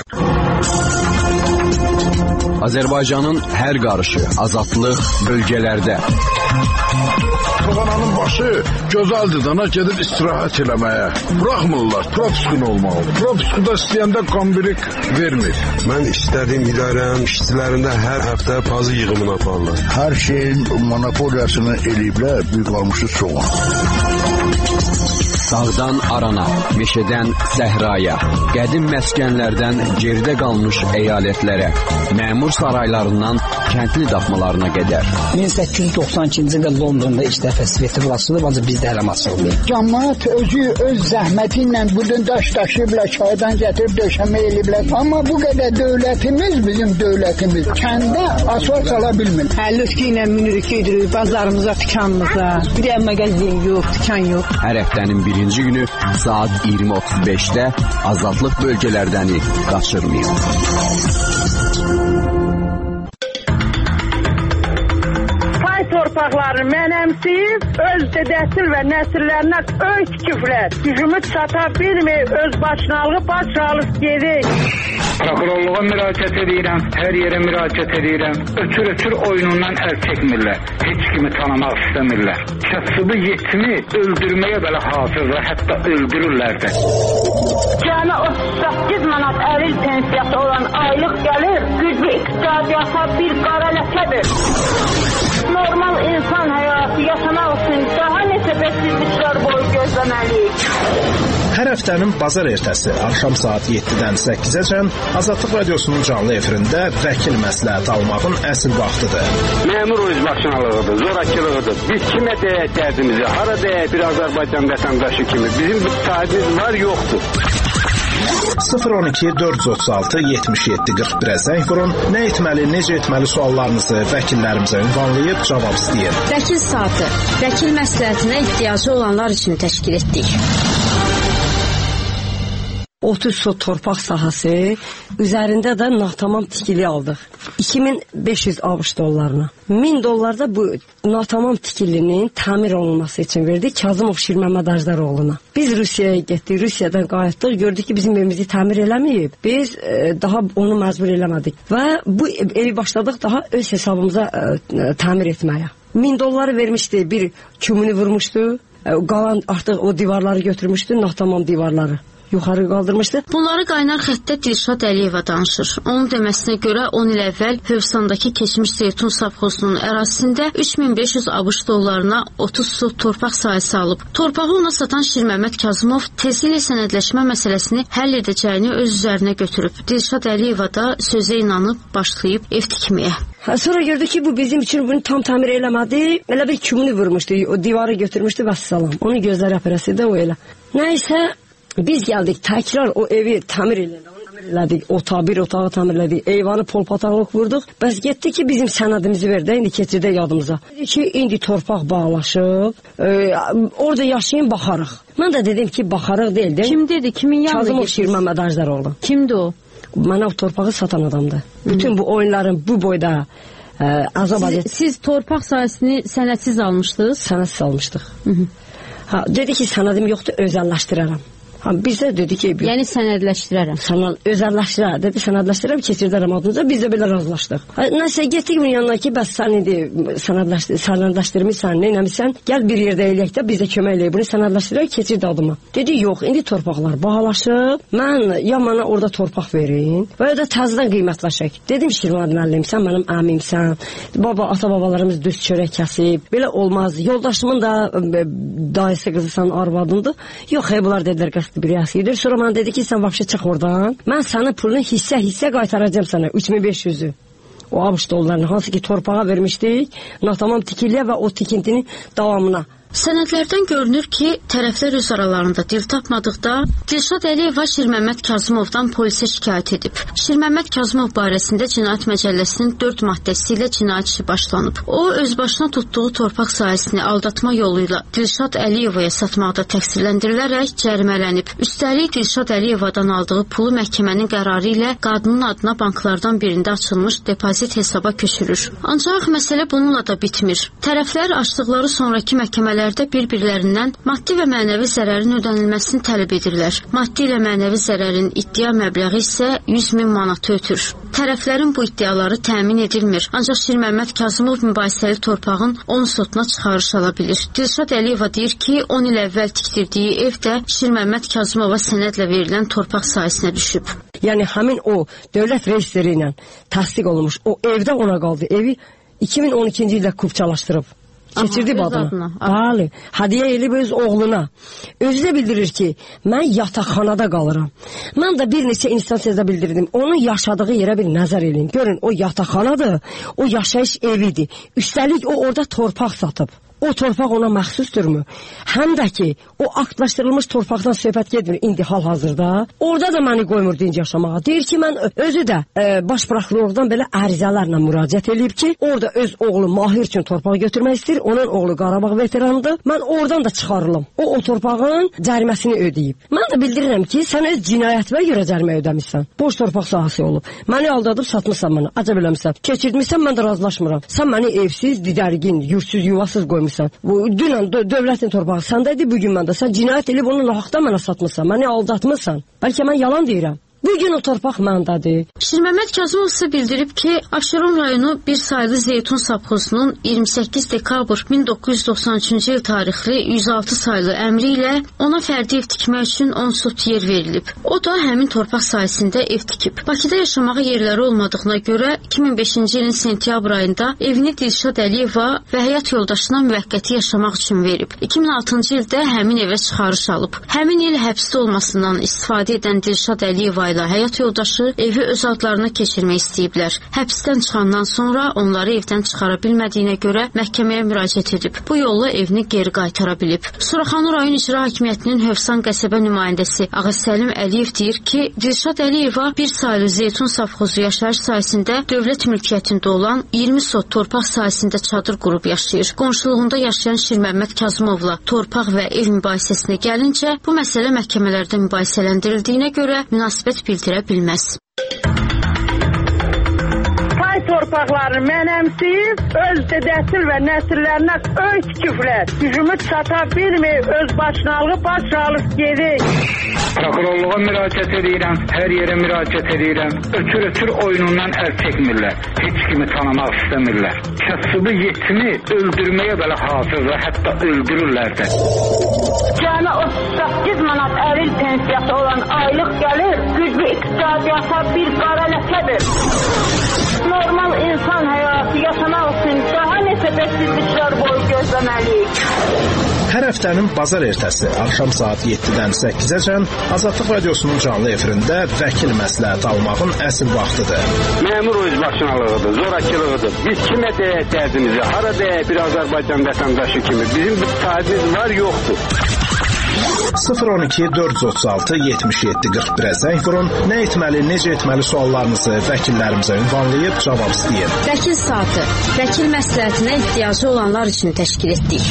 Azərbaycanın hər qarışı, azadlıq bölgələrdə. Soğananın başı gözəldir, dana gedib istirahət eləməyə. Buraxmırlar, propiskun olmalıdır. Propiskuda istəyəndə kombirik vermir. Mən istədiyim idarənin işçilərində hər həftə pazı yığımını aparırlar. Hər şeyin monopoliyasını eləyiblər, bir qalmışı soğan. Dağdan arana, meşədən səhraya, qədim məskənlərdən geridə qalmış əyalətlərə, məmur saraylarından kəndli daxmalarına qədər. 1892-ci ildə Londonda ilk dəfə svetofor açılıb, ancaq bizdə hələ açılmayıb. Cəmaət özü öz zəhməti ilə budun daş daşıyıblar, çaydan gətirib döşəmə eləyiblər. Amma bu qədər dövlətimiz, bizim dövlətimiz kəndə asfalt sala bilmir. Həlüskü ilə minirik, gedirik bazarımıza, dükanımıza. Bir də mağazin yox, dükan yox. Hər həftənin birinci günü saat 20:35-də azadlıq bölgələrdəni qaçırmayın. Torpaqları mənəmsiyib, öz dedəsil və nəsillərinə öz küfrət. Gücümüz çata bilmir, öz başınalığı baş alıb gedir. Prokurorluğa müraciət edirəm, hər yerə müraciət edirəm. Ötür oyunundan əl çəkmirlər. Heç kimi tanımaq istəmirlər. Kasıbı yetimi öldürməyə belə hazırlar, hətta öldürürlər də. Cəmi 38 manat əril pensiyası olan aylıq gəlir, güclü iqtisadiyyata bir qara ləkədir. Normal insan həyatı yaşamaq üçün daha 3 boyu gözləməliyik. Hər həftənin bazar ertəsi axşam saat 7-dən 8-əcən Azadlıq Radiosunun canlı efirində vəkil məsləhəti almağın əsl vaxtıdır. Məmur özbaşınalığıdır, zorakılığıdır. Biz kimə deyək dərdimizi, hara deyək bir Azərbaycan vətəndaşı kimi. Bizim bir sahibimiz var, yoxdur. 012 436 77 41-ə zəng vurun. Nə etməli, necə etməli suallarınızı vəkillərimizə ünvanlayıb cavab istəyin. Vəkil saatı, vəkil məsləhətinə ehtiyacı olanlar üçün təşkil etdik. 30 sot torpaq sahəsi, üzərində də natamam tikili aldıq. 2500 ABŞ dollarına. 1000 dollar da bu natamam tikilinin təmir olunması üçün verdik Kazımov Şirməməd Ajdaroğluna. Biz Rusiyaya getdik, Rusiyadan qayıtdıq, gördük ki bizim evimizi təmir eləməyib. Biz daha onu məcbur eləmədik və bu evi başladıq daha öz hesabımıza təmir etməyə. 1000 dolları vermişdi, bir kümünü vurmuşdu, qalan artıq o divarları götürmüşdü, natamam divarları. Yuxarı qaldırmışdı. Bunları qaynar xəttdə Dilşad Əliyeva danışır. Onun deməsinə görə 10 il əvvəl Hövsandakı keçmiş Zeytun Savxozunun ərazisində 3500 ABŞ dollarına 30 sot torpaq sahəsi alıb. Torpağı ona satan Şirməməd Kazımov tezliklə sənədləşmə məsələsini həll edəcəyini öz üzərinə götürüb. Dilşad Əliyeva da sözə inanıb başlayıb ev tikməyə. Sonra gördük ki bu bizim üçün bunu tam təmir eləmədi. Elə bir kümünü vurmuşdu, o divarı götürmüşdü və salam. Onun gözləri əpərəsidir o elə. Nəysə biz gəldik, təkrar o evi təmir elədik, bir otağı təmir elədik, eyvanı polpataqlıq vurduq. Bəs getdi ki, bizim sənədimizi verdi, indi keçirdə yadımıza. Dedi ki, indi torpaq bağlaşıb, orada yaşayın, baxarıq. Mən də dedim ki, baxarıq deyil. Kim dedi, kimin yanına Kazımov Şirməməd Ajdaroğlu. Kimdir o? Mənə o torpağı satan adamdır. Bütün bu oyunların bu boyda Siz torpaq sahəsini sənədsiz almışdınız? Sənədsiz almışdıq. Dedi ki, sənədim yoxdur, özəlləşdirərəm. Bizə dedi ki... Yəni sənədləşdirərəm. Özəlləşdirərəm. Dedi, sənədləşdirərəm, keçirdərəm adınıza. Biz də belə razılaşdıq. Nəsə, getdik bunun yanına ki, bəs sən indi sənədləşdirmişsən, neynəmişsən, gəl bir yerdə eləyək də, biz də kömək eləyək. Bunu sənədləşdirərək, keçirdi adıma. Dedi, yox, indi torpaqlar bahalaşıb. Mən ya mənə orada torpaq verin və ya da təzədən qiymətləşək. Dedim, Şirvan müəllim, sən mənim əmimsən. Ata-babalarımız düz çörək kəsib. Belə olmaz. Yoldaşımın da dayısı qızısan arvadındır. Yox, bunlar dedilər, bir yasıdır. Sonra mən dedi ki, sən vapşə çıx oradan. Mən sənin pulunu hissə qaytaracağım sənə. 3500-ü. O ABŞ dollarını, hansı ki torpağa vermişdik. Natamam tikiliyə və o tikintinin davamına. Sənədlərdən görünür ki, tərəflər öz aralarında dil tapmadıqda Dilşad Əliyeva Şirməməd Kazımovdan polisə şikayət edib. Şirməməd Kazımov barəsində Cinayət Məcəlləsinin 4 maddəsi ilə cinayət işi başlanıb. O, özbaşına tutduğu torpaq sahəsini aldatma yolu ilə Dilşad Əliyevaya satmaqda təqsirləndirilərək cərimələnib. Üstəlik Dilşad Əliyevadan aldığı pulu məhkəmənin qərarı ilə qadının adına banklardan birində açılmış depozit hesaba köçürür. Ancaq məsələ bununla da bitmir. Tərəflər açdıqları sonraki məhkəmələr bir-birlərindən maddi və mənəvi zərərin ödənilməsini tələb edirlər. Maddi ilə mənəvi zərərin iddia məbləği isə 100.000 manatı ötür. Tərəflərin bu iddiaları təmin edilmir. Ancaq Şirməməd Kazımov mübahisəli torpağın 10 sotuna çıxarış ala bilir. Dilşad Əliyeva deyir ki, 10 il əvvəl tikdirdiyi ev də Şirməməd Kazımova sənədlə verilən torpaq sahəsinə düşüb. Yəni həmin o dövlət reestri ilə təsdiq olunmuş o evdə ona qaldı. Evi 2012-ci ildə kupçalaşdırıb. Keçirdi adına. Bəli. Hədiyyə elib öz oğluna. Özü də bildirir ki, mən yataqxanada qalıram. Mən də bir neçə instansiyada bildirdim. Onun yaşadığı yerə bir nəzər eləyin. Görün, o yataqxanadır, o yaşayış evidir. Üstəlik o orada torpaq satıb. O torpaq ona məxsusdurmu? Həm də ki, o aktlaşdırılmış torpaqdan söhbət getmir indi hal-hazırda. Orada da məni qoymur dinc yaşamağa. Deyir ki, mən özü də baş prokurordan belə ərizələrlə müraciət edib ki, orada öz oğlu Mahir üçün torpaq götürmək istəyir. Onun oğlu Qarabağ veteranıdır. Mən oradan da çıxarılım. O torpağın cəriməsini ödəyib. Mən də bildirirəm ki, sən öz cinayətinə görə cərimə ödəmişsən. Boş torpaq sahəsi olub. Məni aldadıb satmışsan mənə. Acəb eləmişsən. Keçirtmişsən, mən də razılaşmıram. Sən məni evsiz, didərgin, yurtsuz, yuvasız qoymuşsan. Dünən dövlətin torpağı səndədir, bugün məndə. Sən cinayət edib onu nahaqdan mənə satmışsan, məni aldatmışsan. Bəlkə mən yalan deyirəm. Bugün o torpaq məndadır. Şirməmməd Kazımov isə bildirib ki, Abşeron rayonu bir saylı zeytun savxozunun 28 dekabr 1993-cü il tarixli 106 saylı əmri ilə ona fərdi ev tikmək üçün 10 sot yer verilib. O da həmin torpaq sahəsində ev tikib. Bakıda yaşamağa yerləri olmadığına görə 2005-ci ilin sentyabr ayında evini Dilşad Əliyeva və həyat yoldaşına müvəqqəti yaşamaq üçün verib. 2006-cı ildə həmin evə çıxarış alıb. Həmin il həbsdə olmasından istifadə edən Dilşad Əliyeva ilə həyat yoldaşı evi öz adlarına keçirmək istəyiblər. Həbsdən çıxandan sonra onları evdən çıxara bilmədiyinə görə məhkəməyə müraciət edib. Bu yolla evini geri qaytara bilib. Suraxanı rayon icra hakimiyyətinin Hövsan qəsəbə nümayəndəsi Ağasəlim Əliyev deyir ki, Dilşad Əliyeva bir saylı zeytun savxozu yaşayış sahəsində dövlət mülkiyyətində olan 20 sot torpaq sahəsində çadır qurub yaşayır. Qonşuluğunda yaşayan Şirməmməd Kazımovla torpaq və ev mübahisəsinə gəlincə, bu məsələ məhkəmələrdə mübahisələndirildiyinə görə münasibət bildirə bilməz. Pay torpaqlarını mənəmsiyib, öz dədəsil və nəsillərinə öy tikiblər. Gücümü çata bilməyib, öz başınalığı baş alıb gedir. Prokurorluğa müraciət edirəm, hər yerə müraciət edirəm. Ötür oyunundan əl çəkmirlər. Heç kimi tanımaq istəmirlər. Kasıbı yetimi öldürməyə belə hazırdır, hətta öldürürlər də. Cəmi 38 manat əril pensiyası olan aylıq gəlir, güclü iqtisadiyyata bir qara ləkədir. Normal insan həyatı yaşamaq üçün daha neçə bəksizliklər boyu gözləməliyik. Hər həftənin bazar ertəsi axşam saat 7-dən 8-əcən Azadlıq Radiosunun canlı efirində vəkil məsləhət almağın əsl vaxtıdır. Məmur özbaşınalığıdır, zorakılığıdır. Biz kimə deyək dərdimizi, hara deyək bir Azərbaycan vətəndaşı kimi. Bizim bir sahibimiz var, yoxdur. 012 436 77 41-ə zəng vurun. Nə etməli, necə etməli suallarınızı vəkillərimizə ünvanlayıb cavab istəyin. Vəkil saatı, vəkil məsləhətinə ehtiyacı olanlar üçün təşkil etdik.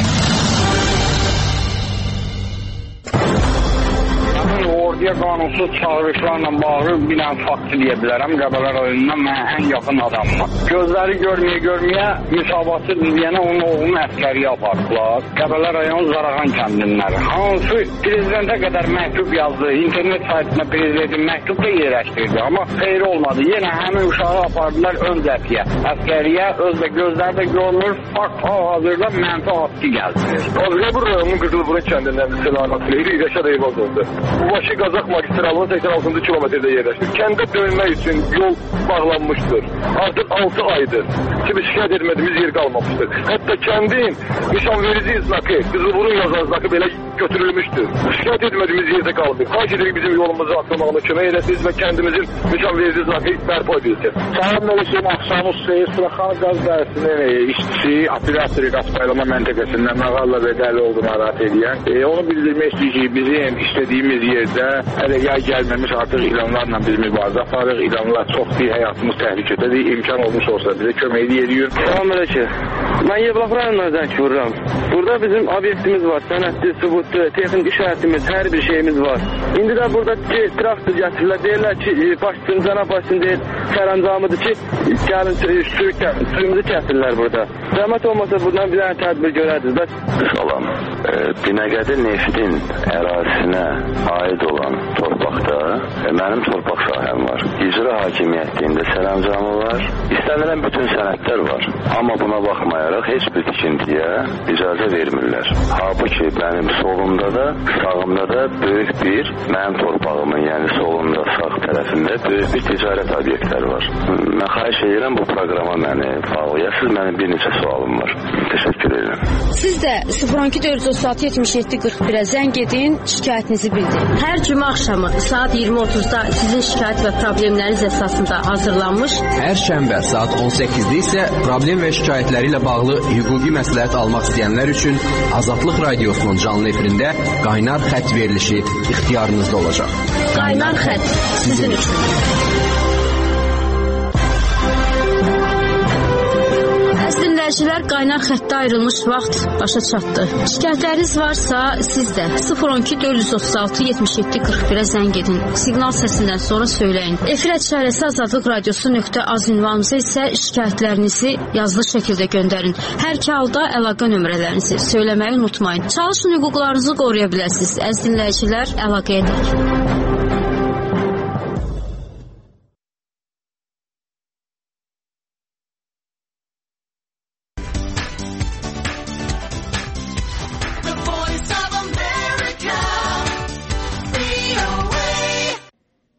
Orduya qanunsuz çağırışlarla bağlı bir dənə fakt deyə bilərəm. Qəbələ rayonundan mənə ən yaxın adamım. Gözləri görməyə müsabatı deyənə onun oğlunu əskəriyə apardılar. Qəbələ rayon Zarağan kəndinləri. Hansı prezidentə qədər məktub yazdı. İnternet saytına prezidentin məktub da yerləşdirdi. Amma xeyri olmadı. Yenə həmin uşağı apardılar ön cəbhəyə. Əskəriyə özdə gözlər də görmür. Fakt hazırda mənfi haqqı gəldi. Azəbur rayonunun Qızılburun kəndindən Selamat Leyli İrəşad Eyvaz oldu. Bu başı Qazaq magistralının 86-cı kilometrdə yerləşir. Kəndə dönmək üçün yol bağlanmışdır. Artıq 6 aydır. Kimi şikayət etmədiyimiz yer qalmamışdır. Hətta kəndin nişanverici znakı, Qızılburun yazan znakı belə götürülmüşdür. Şikayət etmədiyimiz yerdə qalıb. Xahiş edirik bizim yolumuzu açılmağına kömək edəsiniz və kəndimizin nişanverici znakı bərpa edilsin. Sağ olun, axşamüz Suraxanı qaz dairesinin işçisi, operatori qaz paylama məntəqəsindən Nağalla və Dəlioğlu narahat edən. Onu bildirmək istəyir ki, bizim istədiyimiz yerdə hələ yay gəlməmiş artıq ilanlarla biz mübarizə aparırıq. İlanlar çox bir həyatımız təhlükədədir. İmkan olmuş olsa bizə kömək edirik. Salam əleykum. Mən Yevlax rayonundan zəng vururam. Burada bizim obyektimiz var. Sənədli, sübutlu, texnik işarətimiz, hər bir şeyimiz var. İndi də burada traktor gətirirlər. Deyirlər ki, başçın, cənab başçın deyir, sərəncamıdır ki, gəlin suyumuzu kəsirlər burada. Zəhmət olmasa buradan bir dənə tədbir görərdiniz. Bəs salam. Binəqədi Neftin ərazisinə aid olan torpaqda mənim torpaq sahəm var. İcra hakimiyyətində sərəncamı var. İstənilən bütün sənədlər var. Amma buna baxmayaraq heç bir tikintiyə icazə vermirlər. Halbuki mənim solumda da, sağımda da böyük bir mənim torpağımın, yəni solumda, sağ tərəfində böyük bir ticarət obyektləri var. Mən xahiş edirəm bu proqrama məni bağlayasınız. Mənim bir neçə sualım var. Təşəkkür edirəm. Siz də 012 436 77 41-ə zəng edin, şikayətinizi bildirin. Hər cümə axşamı saat 20:30-da sizin şikayət və problemləriniz əsasında hazırlanmış. Hər şənbə saat 18-də isə problem və şikayətləri ilə bağlı hüquqi məsləhət almaq istəyənlər üçün Azadlıq Radiosunun canlı efirində qaynar xətt verilişi ixtiyarınızda olacaq. Qaynar xətt sizin üçün. Dinləyicilər, qaynar xəttə ayrılmış vaxt başa çatdı. Şikayətləriniz varsa siz də 012 436 77 41-ə zəng edin. Siqnal səsindən sonra söyləyin. Efir ədşarəsi azadlıqradiosu.az ünvanımıza isə şikayətlərinizi yazılı şəkildə göndərin. Hər iki halda əlaqə nömrələrinizi söyləməyi unutmayın. Çalışın hüquqlarınızı qoruya biləsiniz. Əziz dinləyicilər, əlaqəyə edək.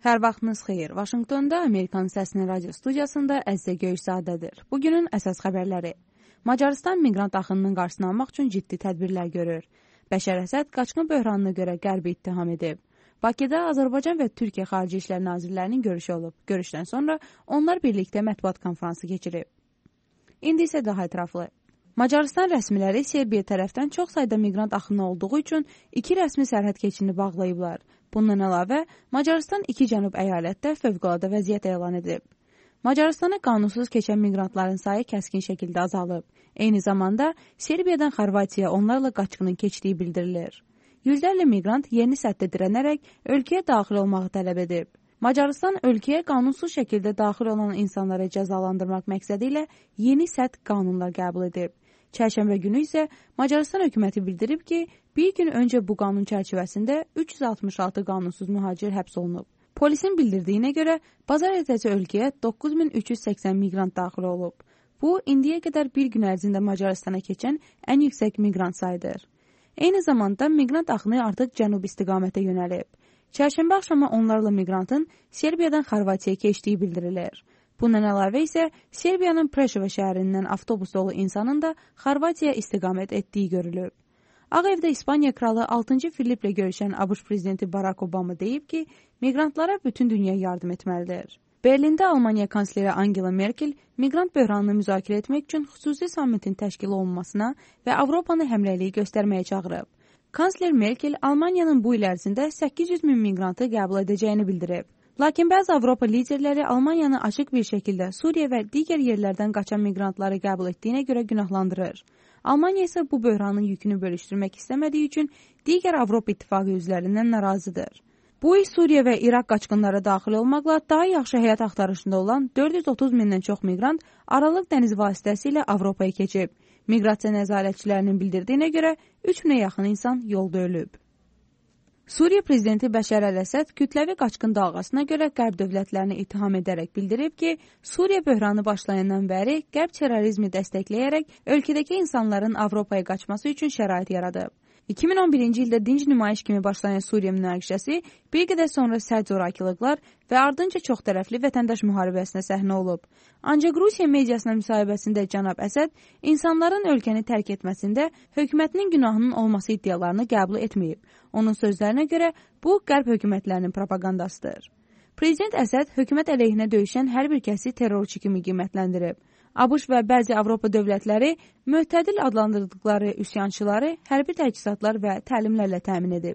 Hər vaxtınız xeyir. Vaşinqtonda Amerikan Səsinin radio studiyasında Əzzə Göyüşzadədir. Bugünün əsas xəbərləri. Macarıstan miqrant axınının qarşısını almaq üçün ciddi tədbirlər görür. Bəşər Əsəd qaçqın böhranına görə Qərbi ittiham edib. Bakıda Azərbaycan və Türkiyə Xarici İşlər Nazirlərinin görüşü olub. Görüşdən sonra onlar birlikdə mətbuat konfransı keçirib. İndi isə daha ətraflı. Macarıstan rəsmiləri Serbiya tərəfdən çox sayda miqrant axını olduğu üçün 2 rəsmi sərhəd keçidini bağlayıblar. Bundan əlavə, Macarıstan 2 cənub əyalətdə fövqəladə vəziyyət elan edib. Macarıstana qanunsuz keçən miqrantların sayı kəskin şəkildə azalıb. Eyni zamanda Serbiyadan Xorvatiyaya onlarla qaçqının keçdiyi bildirilir. Yüzlərlə miqrant yeni səddə dirənərək ölkəyə daxil olmağı tələb edib. Macarıstan ölkəyə qanunsuz şəkildə daxil olan insanları cəzalandırmaq məqsədi ilə yeni sədd qanunlar qəbul edib. Çərşənbə günü isə Macarıstan hökuməti bildirib ki, bir gün öncə bu qanun çərçivəsində 366 qanunsuz mühacir həbs olunub. Polisin bildirdiyinə görə, bazar ertəsi ölkəyə 9380 miqrant daxil olub. Bu, indiyə qədər bir gün ərzində Macarıstana keçən ən yüksək miqrant sayıdır. Eyni zamanda miqrant axını artıq cənub istiqamətə yönəlib. Çərşənbə axşamı onlarla miqrantın Serbiyadan Xorvatiyaya keçdiyi bildirilir. Bundan əlavə isə Serbiyanın Preşova şəhərindən avtobus dolu insanın da Xorvatiyaya istiqamət etdiyi görülüb. Ağ Evdə İspaniya kralı 6-cı Filiplə görüşən ABŞ prezidenti Barack Obama deyib ki, miqrantlara bütün dünya yardım etməlidir. Berlində Almaniya kansleri Angela Merkel miqrant böhranını müzakirə etmək üçün xüsusi sammitin təşkil olunmasına və Avropanı həmrəyliyi göstərməyə çağırıb. Kansler Merkel Almaniyanın bu il ərzində 800 min miqrantı qəbul edəcəyini bildirib. Lakin bəzi Avropa liderləri Almaniyanı açıq bir şəkildə Suriya və digər yerlərdən qaçan miqrantları qəbul etdiyinə görə günahlandırır. Almaniya isə bu böhranın yükünü bölüşdürmək istəmədiyi üçün digər Avropa İttifaqı üzvlərindən narazıdır. Bu il Suriya və İraq qaçqınları daxil olmaqla daha yaxşı həyat axtarışında olan 430 mindən çox miqrant Aralıq dəniz vasitəsilə Avropaya keçib. Miqrasiya nəzarətçilərinin bildirdiyinə görə 3000-ə yaxın insan yolda ölüb. Suriya prezidenti Bəşər Əl-Əsəd kütləvi qaçqın dalğasına görə Qərb dövlətlərini ittiham edərək bildirib ki, Suriya böhranı başlayandan bəri Qərb terrorizmi dəstəkləyərək ölkədəki insanların Avropaya qaçması üçün şərait yaradıb. 2011-ci ildə dinc nümayiş kimi başlayan Suriya münaqişəsi bir qədər sonra sərt zorakılıqlar və ardınca çoxtərəfli vətəndaş müharibəsinə səhnə olub. Ancaq Rusiya mediasına müsahibəsində cənab Əsəd insanların ölkəni tərk etməsində hökumətinin günahının olması iddialarını qəbul etməyib. Onun sözlərinə görə bu Qərb hökumətlərinin propagandasıdır. Prezident Əsəd hökumət əleyhinə döyüşən hər bir kəsi terrorçu kimi qiymətləndirib. ABŞ və bəzi Avropa dövlətləri möhtədil adlandırdıqları üsyançıları hərbi təchizatlar və təlimlərlə təmin edib.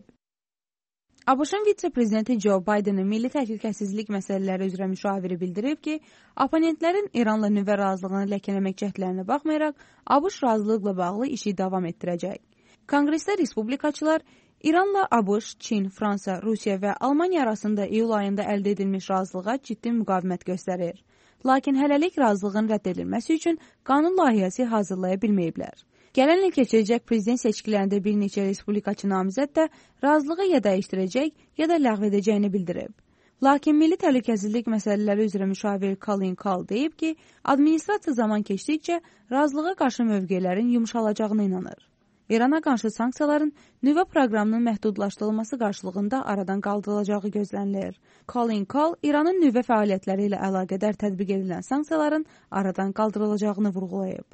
ABŞ-ın vitse-prezidenti Joe Bidenin milli təhlükəsizlik məsələləri üzrə müşaviri bildirib ki, oponentlərin İranla nüvə razılığını ləkələmək cəhdlərinə baxmayaraq, ABŞ razılıqla bağlı işi davam etdirəcək. Konqresdə respublikaçılar İranla ABŞ, Çin, Fransa, Rusiya və Almaniya arasında iyul ayında əldə edilmiş razılığa ciddi müqavimət göstərir. Lakin hələlik razılığın rədd edilməsi üçün qanun layihəsi hazırlaya bilməyiblər. Gələn il keçiriləcək prezident seçkilərində bir neçə respublikaçı namizəd də razılığı ya dəyişdirəcək, ya da ləğv edəcəyini bildirib. Lakin Milli Təhlükəsizlik Məsələləri üzrə müşavir Colin Kahl deyib ki, administrasiya zaman keçdikcə razılığa qarşı mövqelərin yumşalacağına inanır. İrana qarşı sanksiyaların nüvə proqramının məhdudlaşdırılması qarşılığında aradan qaldırılacağı gözlənilir. Colin Kahl İranın nüvə fəaliyyətləri ilə əlaqədar tətbiq edilən sanksiyaların aradan qaldırılacağını vurğulayıb.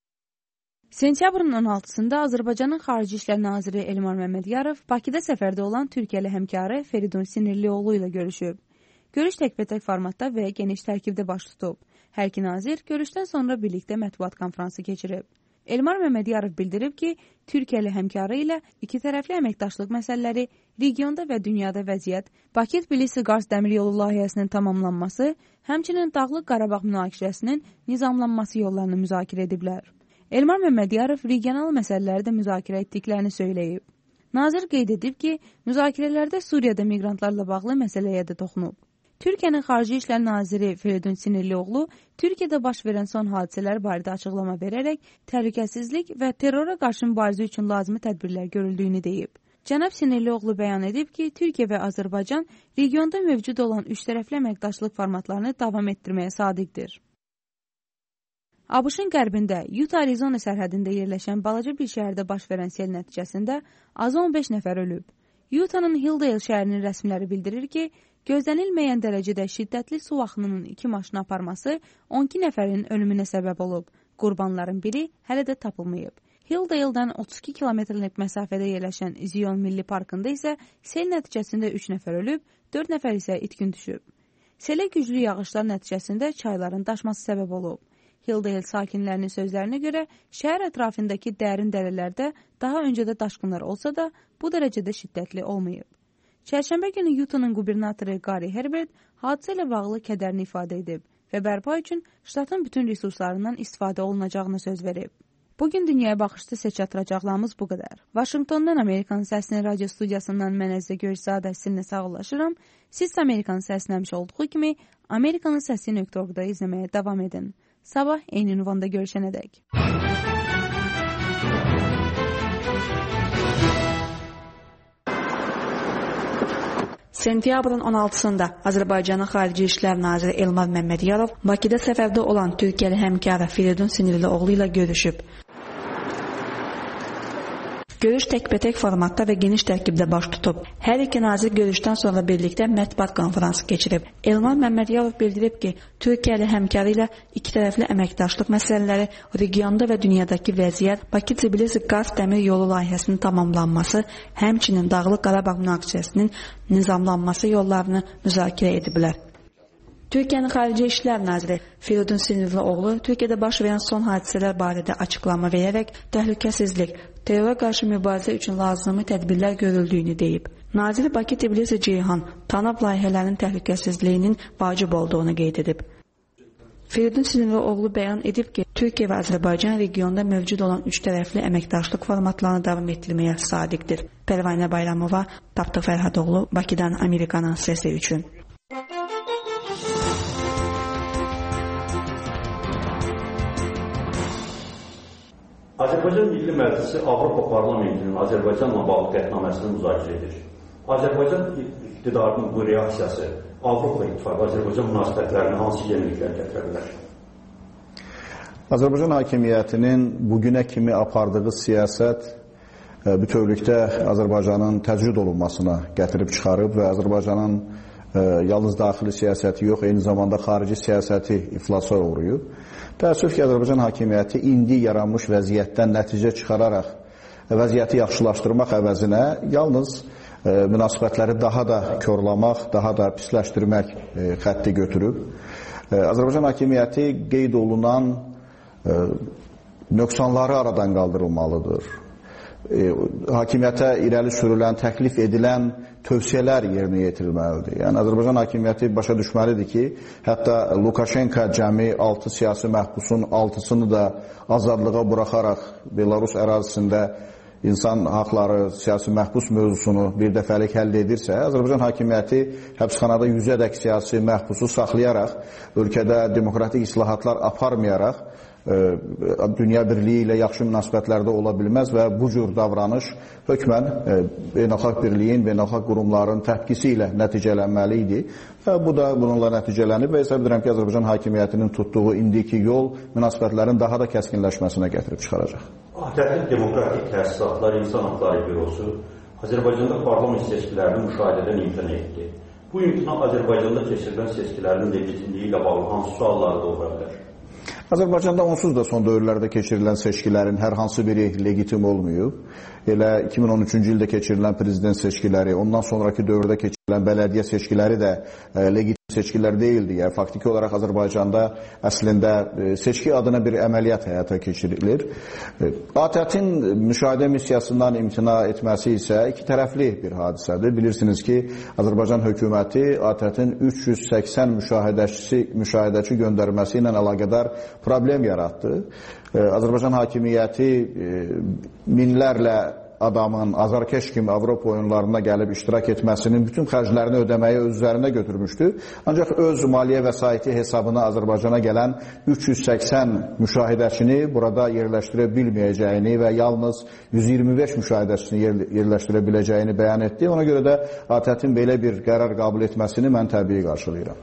Sentyabrın 16-sında Azərbaycanın Xarici İşlər Naziri Elmar Məmmədiyarov Bakıda səfərdə olan Türkiyəli həmkarı Feridun Sinirlioğlu ilə görüşüb. Görüş təkbətək formatda və geniş tərkibdə baş tutub. Hər iki nazir görüşdən sonra birlikdə mətbuat konfransı keçirib. Elmar Məmmədiyarov bildirib ki, Türkiyəli həmkarı ilə iki tərəfli əməkdaşlıq məsələləri, regionda və dünyada vəziyyət, Bakı-Tbilisi-Qars dəmir yolu layihəsinin tamamlanması, həmçinin Dağlıq Qarabağ münaqişəsinin nizamlanması yollarını müzakirə ediblər. Elmar Məmmədiyarov regional məsələləri də müzakirə etdiklərini söyləyib. Nazir qeyd edib ki, müzakirələrdə Suriyada miqrantlarla bağlı məsələyə də toxunub. Türkiyənin Xarici İşlər Naziri Feridun Sinirlioğlu Türkiyədə baş verən son hadisələr barədə açıqlama verərək təhlükəsizlik və terrora qarşı mübarizə üçün lazımi tədbirlər görüldüyünü deyib. Cənab Sinirlioğlu bəyan edib ki, Türkiyə və Azərbaycan regionda mövcud olan üçtərəfli əməkdaşlıq formatlarını davam etdirməyə sadiqdir. ABŞ-ın qərbində Utah-Arizona sərhədində yerləşən balaca bir şəhərdə baş verən sel nəticəsində azı 15 nəfər ölüb. Utah'nın Hilldale şəhərinin rəsmiləri bildirir ki, Gözlənilməyən dərəcədə şiddətli su axınının 2 maşını aparması 12 nəfərin ölümünə səbəb olub. Qurbanların biri hələ də tapılmayıb. Hilldale'dan 32 kilometrlik məsafədə yerləşən Zion Milli Parkında isə sel nəticəsində 3 nəfər ölüb, 4 nəfər isə itkin düşüb. Selə güclü yağışlar nəticəsində çayların daşması səbəb olub. Hilldale sakinlərinin sözlərinə görə şəhər ətrafındakı dərin dərələrdə daha öncə də daşqınlar olsa da bu dərəcədə şiddətli olmayıb. Çərşənbə günü Utah'nın qubernatoru Gary Herbert hadisə ilə bağlı kədərini ifadə edib və bərpa üçün ştatın bütün resurslarından istifadə olunacağına söz verib. Bugün dünyaya baxışda sizə çatdıracaqlarımız bu qədər. Vaşinqtondan Amerikan Səsinin radio studiyasından mən Əzzə Göyçadə sizinlə sağollaşıram. Siz Amerikan Səsini həmişə olduğu kimi Amerikanın Səsi.org-da izləməyə davam edin. Sabah eyni ünvanda görüşənədək. Sentyabrın 16-sında Azərbaycanın Xarici İşlər Naziri Elmar Məmmədiyarov Bakıda səfərdə olan Türkiyəli həmkarı Firidun Sinirlioğlu ilə görüşüb. Görüş təkbətək formatda və geniş tərkibdə baş tutub. Hər iki nazir görüşdən sonra birlikdə mətbuat konferansı keçirib. Elmar Məmmədiyarov bildirib ki, Türkiyəli həmkarı ilə iki tərəfli əməkdaşlıq məsələləri, regionda və dünyadakı vəziyyət, Bakı-Tbilisi qaz dəmir yolu layihəsinin tamamlanması, həmçinin Dağlıq Qarabağ münaqişəsinin nizamlanması yollarını müzakirə ediblər. Türkiyənin Xarici İşlər Naziri Firidun Sinirlioğlu Türkiyədə baş verən son hadisələr barədə açıqlama verərək təhlükəsizlik, terrora qarşı mübarizə üçün lazımi tədbirlər görüldüyünü deyib. Nazir Bakı-Tbilisi-Ceyhan, TANAP layihələrinin təhlükəsizliyinin vacib olduğunu qeyd edib. Firidun Sinirlioğlu bəyan edib ki, Türkiyə və Azərbaycan regionda mövcud olan üç tərəfli əməkdaşlıq formatlarını davam etdirməyə sadiqdir. Pərvanə Bayramova, Tapdıq Fərhadoğlu, Bakıdan Amerikanın səsi üçün. Azərbaycan Milli Məclisi Avropa Parlamentinin Azərbaycanla bağlı qətnaməsini müzakirə edir. Azərbaycan iqtidarının bu reaksiyası Avropa İttifaqı Azərbaycan münasibətlərinə hansı yeniliklər gətirə bilər? Azərbaycan hakimiyyətinin bugünə kimi apardığı siyasət bütövlükdə Azərbaycanın təcrid olunmasına gətirib çıxarıb və Azərbaycanın yalnız daxili siyasəti yox, eyni zamanda xarici siyasəti iflasa uğrayıb. Təəssüf ki, Azərbaycan hakimiyyəti indi yaranmış vəziyyətdən nəticə çıxararaq vəziyyəti yaxşılaşdırmaq əvəzinə yalnız münasibətləri daha da körlamaq, daha da pisləşdirmək xətti götürüb. Azərbaycan hakimiyyəti qeyd olunan nöqsanları aradan qaldırılmalıdır. Hakimiyyətə irəli sürülən, təklif edilən tövsiyələr yerinə yetirilməlidir. Yəni, Azərbaycan hakimiyyəti başa düşməlidir ki, hətta Lukashenko cəmi 6 siyasi məhbusun 6-sını da azadlığa buraxaraq Belarus ərazisində insan haqları, siyasi məhbus mövzusunu bir dəfəlik həll edirsə, Azərbaycan hakimiyyəti həbsxanada 100-ədək siyasi məhbusu saxlayaraq, ölkədə demokratik islahatlar aparmayaraq, dünya birliyi ilə yaxşı münasibətlərdə ola bilməz və bu cür davranış hökmən beynəlxalq birliyin, beynəlxalq qurumların təpkisi ilə nəticələnməli idi. Bu da bununla nəticələnib və hesab edirəm ki, Azərbaycan hakimiyyətinin tutduğu indiki yol münasibətlərin daha da kəskinləşməsinə gətirib çıxaracaq. ATƏT Demokratik Təsisatlar İnsan Haqları Bürosu Azərbaycanda parlament seçkilərini müşahidədən imtina etdi. Bu imtina Azərbaycanda keçirilən seçkilərin legitimliyi ilə bağlı hansı sualları doğura bilər? Azərbaycanda onsuz da son dövrlərdə keçirilən seçkilərin hər hansı biri legitim olmayıb. Elə 2013-cü ildə keçirilən prezident seçkiləri, ondan sonraki dövrdə keçirilən bələdiyyə seçkiləri də legitim seçkilər deyildi. Yəni, faktiki olaraq Azərbaycanda əslində seçki adına bir əməliyyat həyata keçirilir. ATƏT-in müşahidə missiyasından imtina etməsi isə iki tərəfli bir hadisədir. Bilirsiniz ki, Azərbaycan hökuməti ATƏT-in 380 müşahidəçi göndərməsi ilə əlaqədar problem yaratdı. Azərbaycan hakimiyyəti minlərlə adamın azarkeş kimi Avropa oyunlarına gəlib iştirak etməsinin bütün xərclərini ödəməyi öz üzərinə götürmüşdü. Ancaq öz maliyyə vəsaiti hesabına Azərbaycana gələn 380 müşahidəçini burada yerləşdirə bilməyəcəyini və yalnız 125 müşahidəçini yerləşdirə biləcəyini bəyan etdi. Ona görə də ATƏT-in belə bir qərar qəbul etməsini mən təbii qarşılayıram.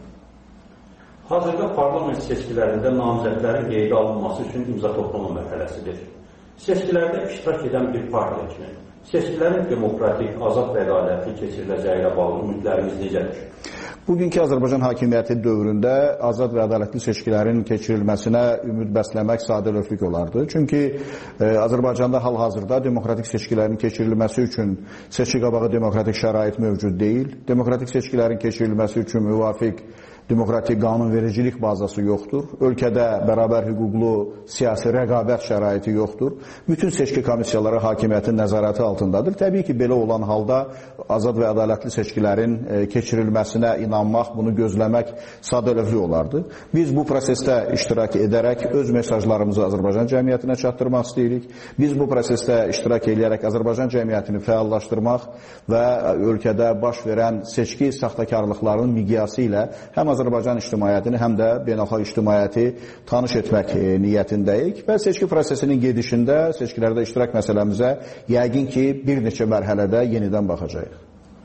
Hazırda parlament seçkilərində namizədlərin qeydə alınması üçün imza toplama mərhələsidir. Seçkilərdə iştirak edən bir partiya kimi seçkilərin demokratik, azad və ədalətli keçiriləcəyi ilə bağlı ümidlərimiz necədir? Bugünkü Azərbaycan hakimiyyəti dövründə azad və ədalətli seçkilərin keçirilməsinə ümid bəsləmək sadəlövhlük olardı. Çünki Azərbaycanda hal-hazırda demokratik seçkilərin keçirilməsi üçün seçki qabağı demokratik şərait mövcud deyil. Demokratik seçkilərin keçirilməsi üçün müvafiq demokratik qanunvericilik bazası yoxdur. Ölkədə bərabər hüquqlu siyasi rəqabət şəraiti yoxdur. Bütün seçki komissiyaları hakimiyyətin nəzarəti altındadır. Təbii ki, belə olan halda azad və ədalətli seçkilərin keçirilməsinə inanmaq, bunu gözləmək sadəlövhlük olardı. Biz bu prosesdə iştirak edərək öz mesajlarımızı Azərbaycan cəmiyyətinə çatdırmaq istəyirik. Biz bu prosesdə iştirak edərək Azərbaycan cəmiyyətini fəallaşdırmaq və ölkədə baş verən seçki saxtakarlıqlarının miqyası ilə həm Azərbaycan ictimaiyyətini, həm də beynəlxalq ictimaiyyəti tanış etmək niyyətindəyik və seçki prosesinin gedişində seçkilərdə iştirak məsələmizə yəqin ki, bir neçə mərhələdə yenidən baxacağıq.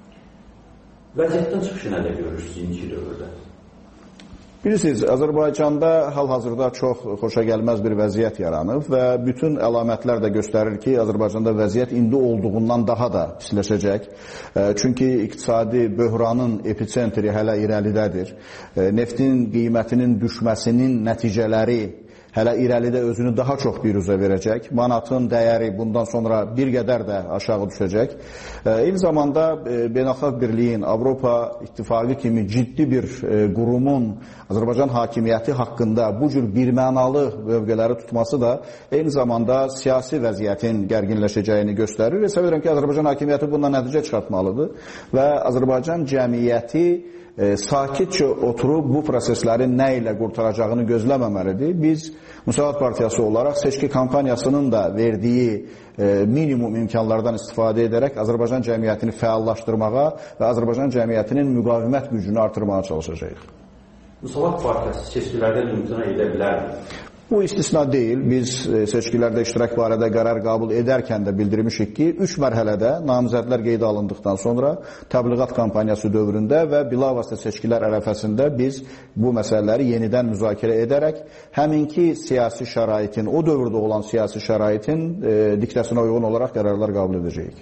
Vəziyyətdən çıxışı nədə görürsünüz indiki dövrdə? Bilirsiniz, Azərbaycanda hal-hazırda çox xoşagəlməz bir vəziyyət yaranıb və bütün əlamətlər də göstərir ki, Azərbaycanda vəziyyət indi olduğundan daha da pisləşəcək. Çünki iqtisadi böhranın epicentri hələ irəlidədir. Neftin qiymətinin düşməsinin nəticələri hələ irəlidə özünü daha çox biruzə verəcək. Manatın dəyəri bundan sonra bir qədər də aşağı düşəcək. Eyni zamanda Beynəlxalq Birliyin, Avropa İttifaqı kimi ciddi bir qurumun Azərbaycan hakimiyyəti haqqında bu cür birmənalı mövqeləri tutması da eyni zamanda siyasi vəziyyətin gərginləşəcəyini göstərir. Hesab edirəm ki, Azərbaycan hakimiyyəti bundan nəticə çıxartmalıdır və Azərbaycan cəmiyyəti sakitcə oturub bu proseslərin nə ilə qurtaracağını gözləməməlidir. Biz Müsavat Partiyası olaraq seçki kampaniyasının da verdiyi minimum imkanlardan istifadə edərək Azərbaycan cəmiyyətini fəallaşdırmağa və Azərbaycan cəmiyyətinin müqavimət gücünü artırmağa çalışacağıq. Müsavat Partiyası seçkilərdən imtina edə bilərmi? Bu istisna deyil. Biz seçkilərdə iştirak barədə qərar qəbul edərkən də bildirmişik ki, 3 mərhələdə namizədlər qeydə alındıqdan sonra təbliğat kampaniyası dövründə və bilavasitə seçkilər ərəfəsində biz bu məsələləri yenidən müzakirə edərək həminki siyasi şəraitin, o dövrdə olan siyasi şəraitin diktəsinə uyğun olaraq qərarlar qəbul edəcəyik.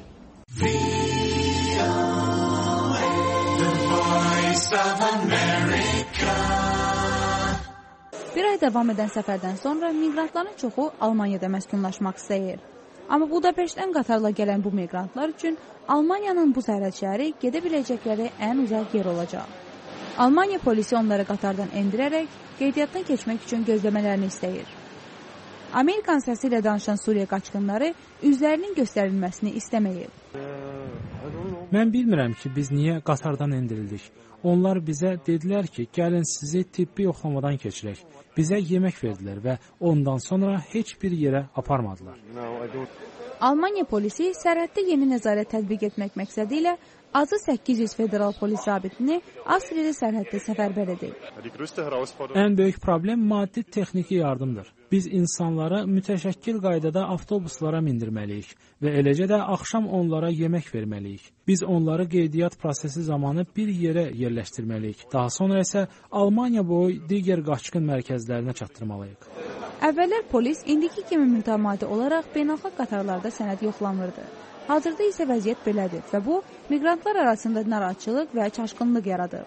Bir ay davam edən səfərdən sonra miqrantların çoxu Almaniyada məskunlaşmaq istəyir. Amma Budapeştdən qatarla gələn bu miqrantlar üçün Almaniyanın bu sərhəd şəhəri gedə biləcəkləri ən uzaq yer olacaq. Almaniya polisi onları qatardan endirərək qeydiyyatdan keçmək üçün gözləmələrini istəyir. Amerikan səsi ilə danışan Suriya qaçqınları üzlərinin göstərilməsini istəməyib. Mən bilmirəm ki, biz niyə qatardan endirildik. Onlar bizə dedilər ki, gəlin sizi tibbi yoxlamadan keçirək. Bizə yemək verdilər və ondan sonra heç bir yerə aparmadılar. Almaniya polisi sərhəddə yeni nəzarət tətbiq etmək məqsədi ilə azı 800 federal polis zabitini Avstriyada sərhəddə səfərbər edib. Ən böyük problem maddi texniki yardımdır. Biz insanları mütəşəkkil qaydada avtobuslara mindirməliyik və eləcə də axşam onlara yemək verməliyik. Biz onları qeydiyyat prosesi zamanı bir yerə yerləşdirməliyik. Daha sonra isə Almaniya boyu digər qaçqın mərkəzlərinə çatdırmalıyıq. Əvvəllər polis indiki kimi mütəmadi olaraq beynəlxalq qatarlarda sənəd yoxlamırdı. Hazırda isə vəziyyət belədir və bu, miqrantlar arasında narahatçılıq və çaşqınlıq yaradır.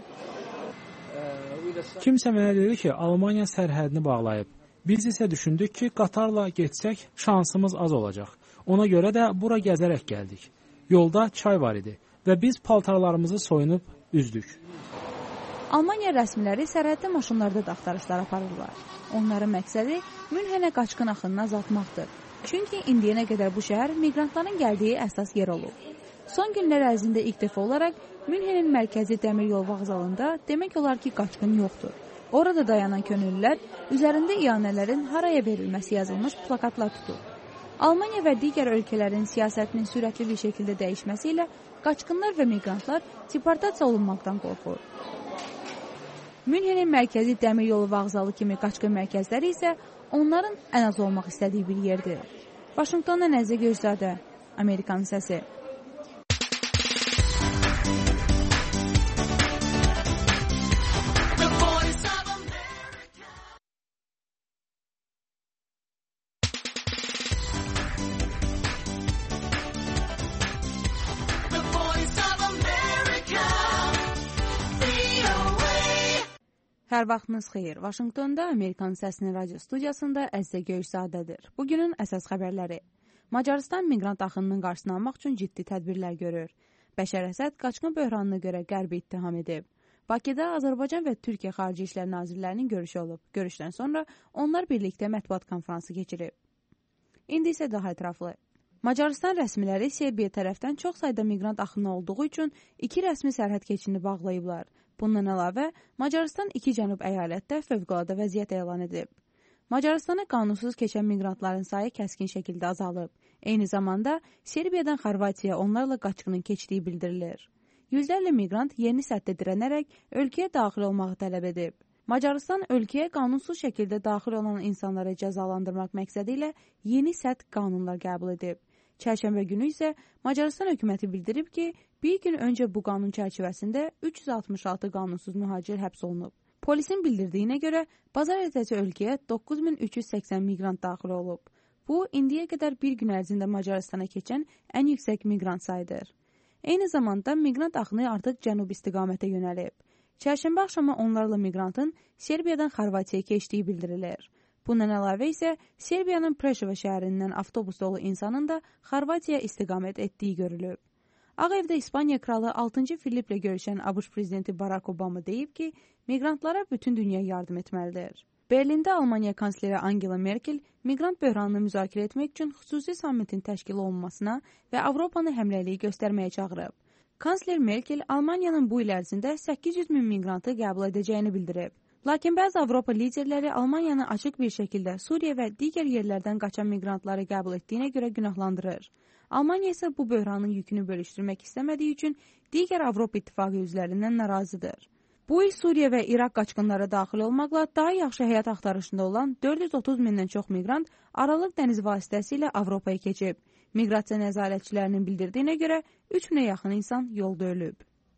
Kimsə mənə dedi ki, Almaniya sərhədini bağlayıb. Biz isə düşündük ki, qatarla getsək şansımız az olacaq. Ona görə də bura gəzərək gəldik. Yolda çay var idi və biz paltarlarımızı soyunub üzdük. Almaniya rəsmiləri sərhəddə maşınlarda da axtarışlar aparırlar. Onların məqsədi Münhenə qaçqın axınını azaltmaqdır. Çünki indiyənə qədər bu şəhər miqrantların gəldiyi əsas yer olub. Son günlər ərzində ilk dəfə olaraq Münhenin mərkəzi dəmir yol vağzalında demək olar ki, qaçqın yoxdur. Orada dayanan könüllülər üzərində iyanələrin haraya verilməsi yazılmış plakatlar tutur. Almaniya və digər ölkələrin siyasətinin sürətli bir şəkildə dəyişməsi ilə qaçqınlar və miqrantlar deportasiya olunmaqdan qorxur. Münhenin mərkəzi dəmir yolu vağzalı kimi qaçqın mərkəzləri isə onların ən az olmaq istədiyi bir yerdir. Vaşinqtondan Əzizə Gözzadə, Amerikanın səsi. Hər vaxtınız xeyir. Vaşinqtonda Amerikan Səsinin radio studiyasında Əzizə Göyüşzadədir. Bugünün əsas xəbərləri. Macarıstan miqrant axınının qarşısını almaq üçün ciddi tədbirlər görür. Bəşər Əsəd qaçqın böhranına görə Qərbi ittiham edib. Bakıda Azərbaycan və Türkiyə Xarici İşlər Nazirlərinin görüşü olub. Görüşdən sonra onlar birlikdə mətbuat konfransı keçirib. İndi isə daha ətraflı. Macarıstan rəsmiləri Serbiya tərəfdən çox sayda miqrant axını olduğu üçün 2 rəsmi sərhəd keçidini bağlayıblar. Bundan əlavə, Macarıstan 2 cənub əyalətdə fövqəladə vəziyyət elan edib. Macarıstana qanunsuz keçən miqrantların sayı kəskin şəkildə azalıb. Eyni zamanda Serbiyadan Xorvatiyaya onlarla qaçqının keçdiyi bildirilir. Yüzlərlə miqrant yeni sədddə dirənərək ölkəyə daxil olmağı tələb edib. Macarıstan ölkəyə qanunsuz şəkildə daxil olan insanları cəzalandırmaq məqsədi ilə yeni sədd qanunlar qəbul edib. Çərşənbə günü isə Macarıstan hökuməti bildirib ki, bir gün öncə bu qanun çərçivəsində 366 qanunsuz mühacir həbs olunub. Polisin bildirdiyinə görə, bazar ertəsi ölkəyə 9380 miqrant daxil olub. Bu, indiyə qədər bir gün ərzində Macarıstana keçən ən yüksək miqrant sayıdır. Eyni zamanda miqrant axını artıq cənub istiqamətə yönəlib. Çərşənbə axşamı onlarla miqrantın Serbiyadan Xorvatiyaya keçdiyi bildirilir. Bundan əlavə isə Serbiyanın Preşova şəhərindən avtobus dolu insanın da Xorvatiyaya istiqamət etdiyi görülüb. Ağ Evdə İspaniya kralı 6-cı Filiplə görüşən ABŞ prezidenti Barack Obama deyib ki, miqrantlara bütün dünya yardım etməlidir. Berlində Almaniya kansleri Angela Merkel miqrant böhranını müzakirə etmək üçün xüsusi sammitin təşkil olunmasına və Avropanı həmrəyliyi göstərməyə çağırıb. Kansler Merkel Almaniyanın bu il ərzində 800 min miqrantı qəbul edəcəyini bildirib. Lakin bəzi Avropa liderləri Almaniyanı açıq bir şəkildə Suriya və digər yerlərdən qaçan miqrantları qəbul etdiyinə görə günahlandırır. Almaniya isə bu böhranın yükünü bölüşdürmək istəmədiyi üçün digər Avropa İttifaqı üzvlərindən narazıdır. Bu il Suriya və İraq qaçqınlara daxil olmaqla daha yaxşı həyat axtarışında olan 430 mindən çox miqrant Aralıq dəniz vasitəsilə Avropaya keçib. Miqrasiya nəzarətçilərinin bildirdiyinə görə 3000-ə yaxın insan yolda ölüb.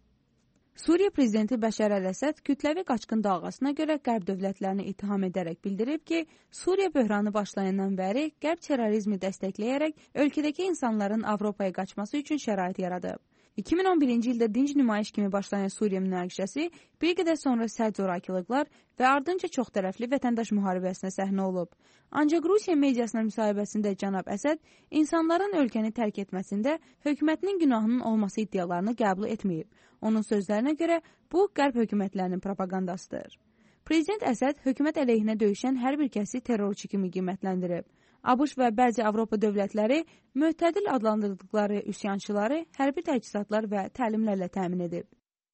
Suriya prezidenti Bəşər Əl-Əsəd kütləvi qaçqın dalğasına görə Qərb dövlətlərini ittiham edərək bildirib ki, Suriya böhranı başlayandan bəri Qərb terrorizmi dəstəkləyərək ölkədəki insanların Avropaya qaçması üçün şərait yaradıb. 2011-ci ildə dinc nümayiş kimi başlayan Suriya münaqişəsi bir qədər sonra sərt zorakılıqlar və ardınca çoxtərəfli vətəndaş müharibəsinə səhnə olub. Ancaq Rusiya mediasına müsahibəsində cənab Əsəd insanların ölkəni tərk etməsində hökumətinin günahının olması iddialarını qəbul etməyib. Onun sözlərinə görə bu Qərb hökumətlərinin propagandasıdır. Prezident Əsəd hökumət əleyhinə döyüşən hər bir kəsi terrorçu kimi qiymətləndirib. ABŞ və bəzi Avropa dövlətləri möhtədil adlandırdıqları üsyançıları hərbi təchizatlar və təlimlərlə təmin edib.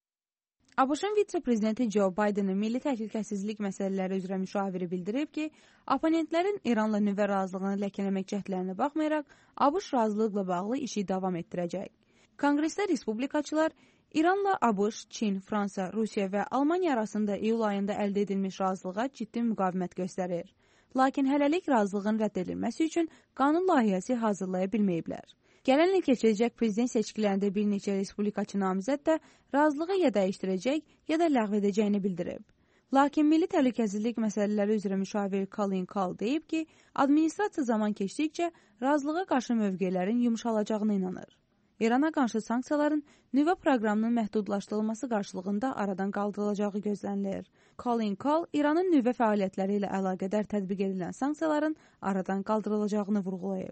ABŞ-ın vitse-prezidenti Joe Bidenin milli təhlükəsizlik məsələləri üzrə müşaviri bildirib ki, oponentlərin İranla nüvə razılığını ləkələmək cəhdlərinə baxmayaraq, ABŞ razılıqla bağlı işi davam etdirəcək. Konqresdə respublikaçılar İranla ABŞ, Çin, Fransa, Rusiya və Almaniya arasında iyul ayında əldə edilmiş razılığa ciddi müqavimət göstərir. Lakin hələlik razılığın rədd edilməsi üçün qanun layihəsi hazırlaya bilməyiblər. Gələn il keçiriləcək prezident seçkilərində bir neçə respublikaçı namizəd də razılığı ya dəyişdirəcək, ya da ləğv edəcəyini bildirib. Lakin Milli Təhlükəsizlik Məsələləri üzrə müşavir Colin Kahl deyib ki, administrasiya zaman keçdikcə razılığa qarşı mövqelərin yumşalacağına inanır. İrana qarşı sanksiyaların nüvə proqramının məhdudlaşdırılması qarşılığında aradan qaldırılacağı gözlənilir. Colin Kahl İranın nüvə fəaliyyətləri ilə əlaqədar tətbiq edilən sanksiyaların aradan qaldırılacağını vurğulayıb.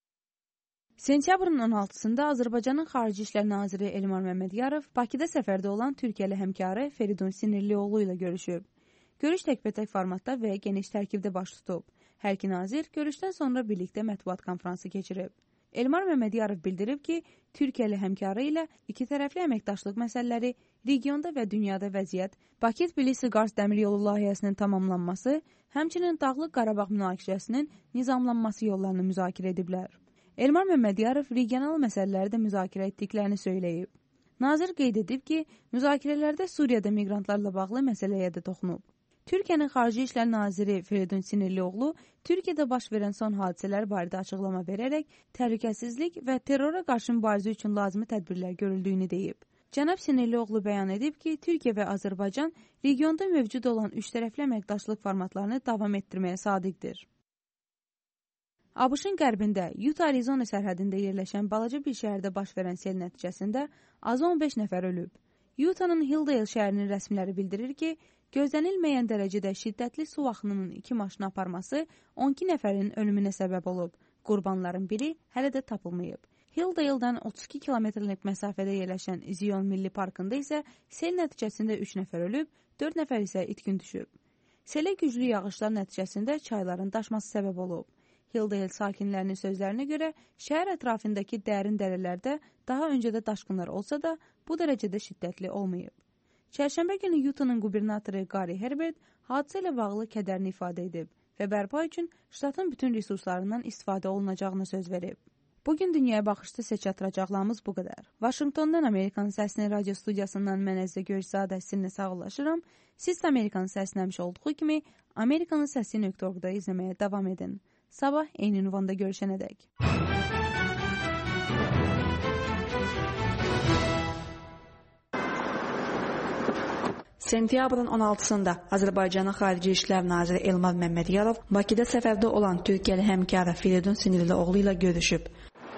Sentyabrın 16-sında Azərbaycanın Xarici İşlər Naziri Elmar Məmmədiyarov Bakıda səfərdə olan Türkiyəli həmkarı Feridun Sinirlioğlu ilə görüşüb. Görüş təkbətək formatda və geniş tərkibdə baş tutub. Hər iki nazir görüşdən sonra birlikdə mətbuat konfransı keçirib. Elmar Məmmədiyarov bildirib ki, Türkiyəli həmkarı ilə iki tərəfli əməkdaşlıq məsələləri, regionda və dünyada vəziyyət, Bakı-Tbilisi-Qars dəmir yolu layihəsinin tamamlanması, həmçinin Dağlıq Qarabağ münaqişəsinin nizamlanması yollarını müzakirə ediblər. Elmar Məmmədiyarov regional məsələləri də müzakirə etdiklərini söyləyib. Nazir qeyd edib ki, müzakirələrdə Suriyada miqrantlarla bağlı məsələyə də toxunub. Türkiyənin Xarici İşlər Naziri Feridun Sinirlioğlu Türkiyədə baş verən son hadisələr barədə açıqlama verərək təhlükəsizlik və terrora qarşı mübarizə üçün lazımi tədbirlər görüldüyünü deyib. Cənab Sinirlioğlu bəyan edib ki, Türkiyə və Azərbaycan regionda mövcud olan üçtərəfli əməkdaşlıq formatlarını davam etdirməyə sadiqdir. ABŞ-ın qərbində Utah-Arizona sərhədində yerləşən balaca bir şəhərdə baş verən sel nəticəsində azı 15 nəfər ölüb. Utah'nın Hilldale şəhərinin rəsmiləri bildirir ki, Gözlənilməyən dərəcədə şiddətli su axınının 2 maşını aparması 12 nəfərin ölümünə səbəb olub. Qurbanların biri hələ də tapılmayıb. Hilldale'dan 32 kilometrlik məsafədə yerləşən Zion Milli Parkında isə sel nəticəsində 3 nəfər ölüb, 4 nəfər isə itkin düşüb. Selə güclü yağışlar nəticəsində çayların daşması səbəb olub. Hilldale sakinlərinin sözlərinə görə şəhər ətrafındakı dərin dərələrdə daha öncədə daşqınlar olsa da bu dərəcədə şiddətli olmayıb. Çərşənbə günü Utah'nın qubernatoru Gary Herbert hadisə ilə bağlı kədərini ifadə edib və bərpa üçün ştatın bütün resurslarından istifadə olunacağına söz verib. Bugün dünyaya baxışda sizə çatdıracaqlarımız bu qədər. Vaşinqtondan Amerikanın Səsinin radio studiyasından mən Əzzə Göyçsadə sizinlə sağollaşıram. Siz də Amerikanın Səsini həmişə olduğu kimi Amerikanın Səsi.org-da izləməyə davam edin. Sabah eyni ünvanda görüşənədək. Sentyabrın 16-sında Azərbaycanın Xarici İşlər Naziri Elmar Məmmədiyarov Bakıda səfərdə olan Türkiyəli həmkarı Firidun Sinirlioğlu ilə görüşüb.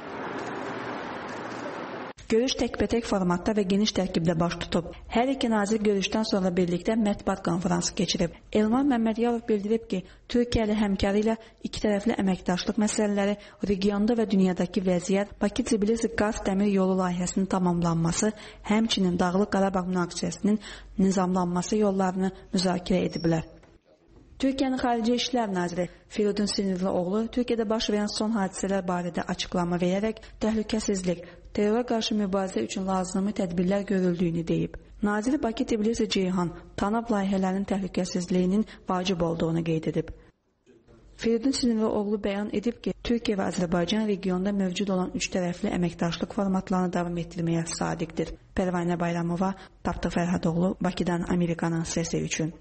Görüş təkbətək formatda və geniş tərkibdə baş tutub. Hər iki nazir görüşdən sonra birlikdə mətbuat konfransı keçirib. Elmar Məmmədiyarov bildirib ki, Türkiyəli həmkarı ilə iki tərəfli əməkdaşlıq məsələləri, regionda və dünyadakı vəziyyət, Bakı-Tbilisi-Qars dəmir yolu layihəsinin tamamlanması, həmçinin Dağlıq Qarabağ münaqişəsinin nizamlanması yollarını müzakirə ediblər. Türkiyənin Xarici İşlər Naziri Firidun Sinirlioğlu Türkiyədə baş verən son hadisələr barədə açıqlama verərək təhlükəsizlik, terrora qarşı mübarizə üçün lazımi tədbirlər görüldüyünü deyib. Nazir Bakı-Tbilisi-Ceyhan TANAP layihələrinin təhlükəsizliyinin vacib olduğunu qeyd edib. Firidun Sinirlioğlu bəyan edib ki, Türkiyə və Azərbaycan regionda mövcud olan üç tərəfli əməkdaşlıq formatlarını davam etdirməyə sadiqdir. Pərvanə Bayramova, Tapdıq Fərhadoğlu, Bakıdan Amerikanın səsi üçün.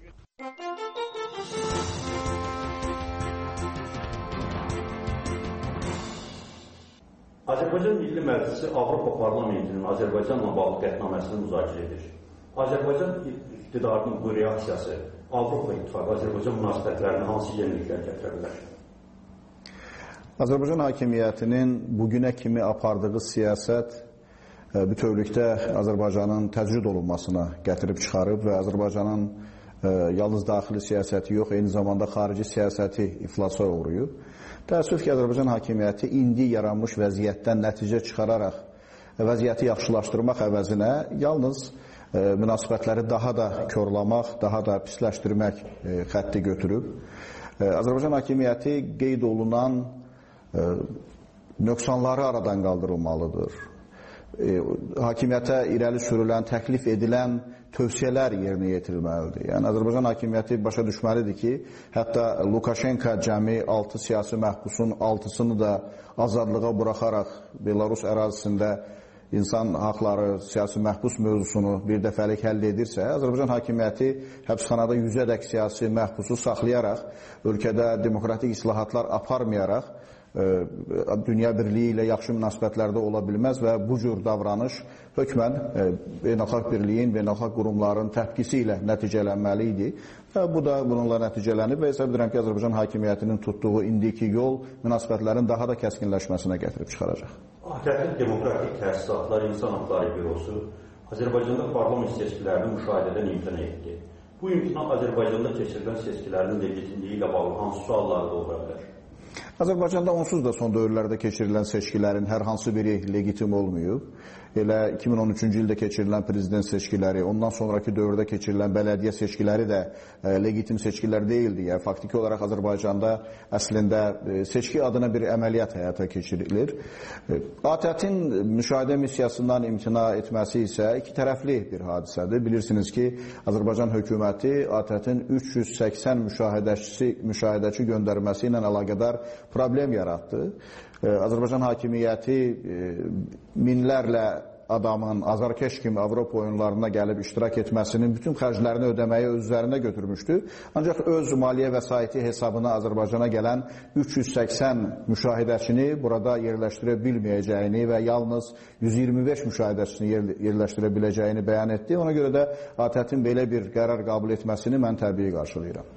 Azərbaycan Milli Məclisi Avropa Parlamentinin Azərbaycanla bağlı qətnaməsini müzakirə edir. Azərbaycan iqtidarının bu reaksiyası Avropa İttifaqı Azərbaycan münasibətlərinə hansı yeniliklər gətirə bilər? Azərbaycan hakimiyyətinin bugünə kimi apardığı siyasət bütövlükdə Azərbaycanın təcrid olunmasına gətirib çıxarıb və Azərbaycanın yalnız daxili siyasəti yox, eyni zamanda xarici siyasəti iflasa uğrayıb. Təəssüf ki, Azərbaycan hakimiyyəti indi yaranmış vəziyyətdən nəticə çıxararaq vəziyyəti yaxşılaşdırmaq əvəzinə yalnız münasibətləri daha da körlamaq, daha da pisləşdirmək xətti götürüb. Azərbaycan hakimiyyəti qeyd olunan nöqsanları aradan qaldırılmalıdır. Hakimiyyətə irəli sürülən, təklif edilən tövsiyələr yerinə yetirilməlidir. Yəni, Azərbaycan hakimiyyəti başa düşməlidir ki, hətta Lukashenko cəmi 6 siyasi məhbusun 6-sını da azadlığa buraxaraq Belarus ərazisində insan haqları, siyasi məhbus mövzusunu bir dəfəlik həll edirsə, Azərbaycan hakimiyyəti həbsxanada 100-ədək siyasi məhbusu saxlayaraq, ölkədə demokratik islahatlar aparmayaraq, dünya birliyi ilə yaxşı münasibətlərdə ola bilməz və bu cür davranış hökmən beynəlxalq birliyin, beynəlxalq qurumların təpkisi ilə nəticələnməli idi. Və bu da bununla nəticələnib və hesab edirəm ki, Azərbaycan hakimiyyətinin tutduğu indiki yol münasibətlərin daha da kəskinləşməsinə gətirib çıxaracaq. ATƏT Demokratik Təsisatlar İnsan Haqları Bürosu Azərbaycanda parlament seçkilərini müşahidədən imtina etdi. Bu imtina Azərbaycanda keçirilən seçkilərin legitimliyi ilə bağlı hansı sualları doğura bilər? Azərbaycanda onsuz da son dövrlərdə keçirilən seçkilərin hər hansı biri legitim olmayıb. Elə 2013-cü ildə keçirilən prezident seçkiləri, ondan sonraki dövrdə keçirilən bələdiyyə seçkiləri də legitim seçkilər deyildi. Yəni, faktiki olaraq Azərbaycanda əslində seçki adına bir əməliyyat həyata keçirilir. ATƏT-in müşahidə missiyasından imtina etməsi isə iki tərəfli bir hadisədir. Bilirsiniz ki, Azərbaycan hökuməti ATƏT-in 380 müşahidəçi göndərməsi ilə əlaqədar problem yaratdı. Azərbaycan hakimiyyəti minlərlə adamın azarkeş kimi Avropa oyunlarına gəlib iştirak etməsinin bütün xərclərini ödəməyi öz üzərinə götürmüşdü. Ancaq öz maliyyə vəsaiti hesabına Azərbaycana gələn 380 müşahidəçini burada yerləşdirə bilməyəcəyini və yalnız 125 müşahidəçini yerləşdirə biləcəyini bəyan etdi. Ona görə də ATƏT-in belə bir qərar qəbul etməsini mən təbii qarşılayıram.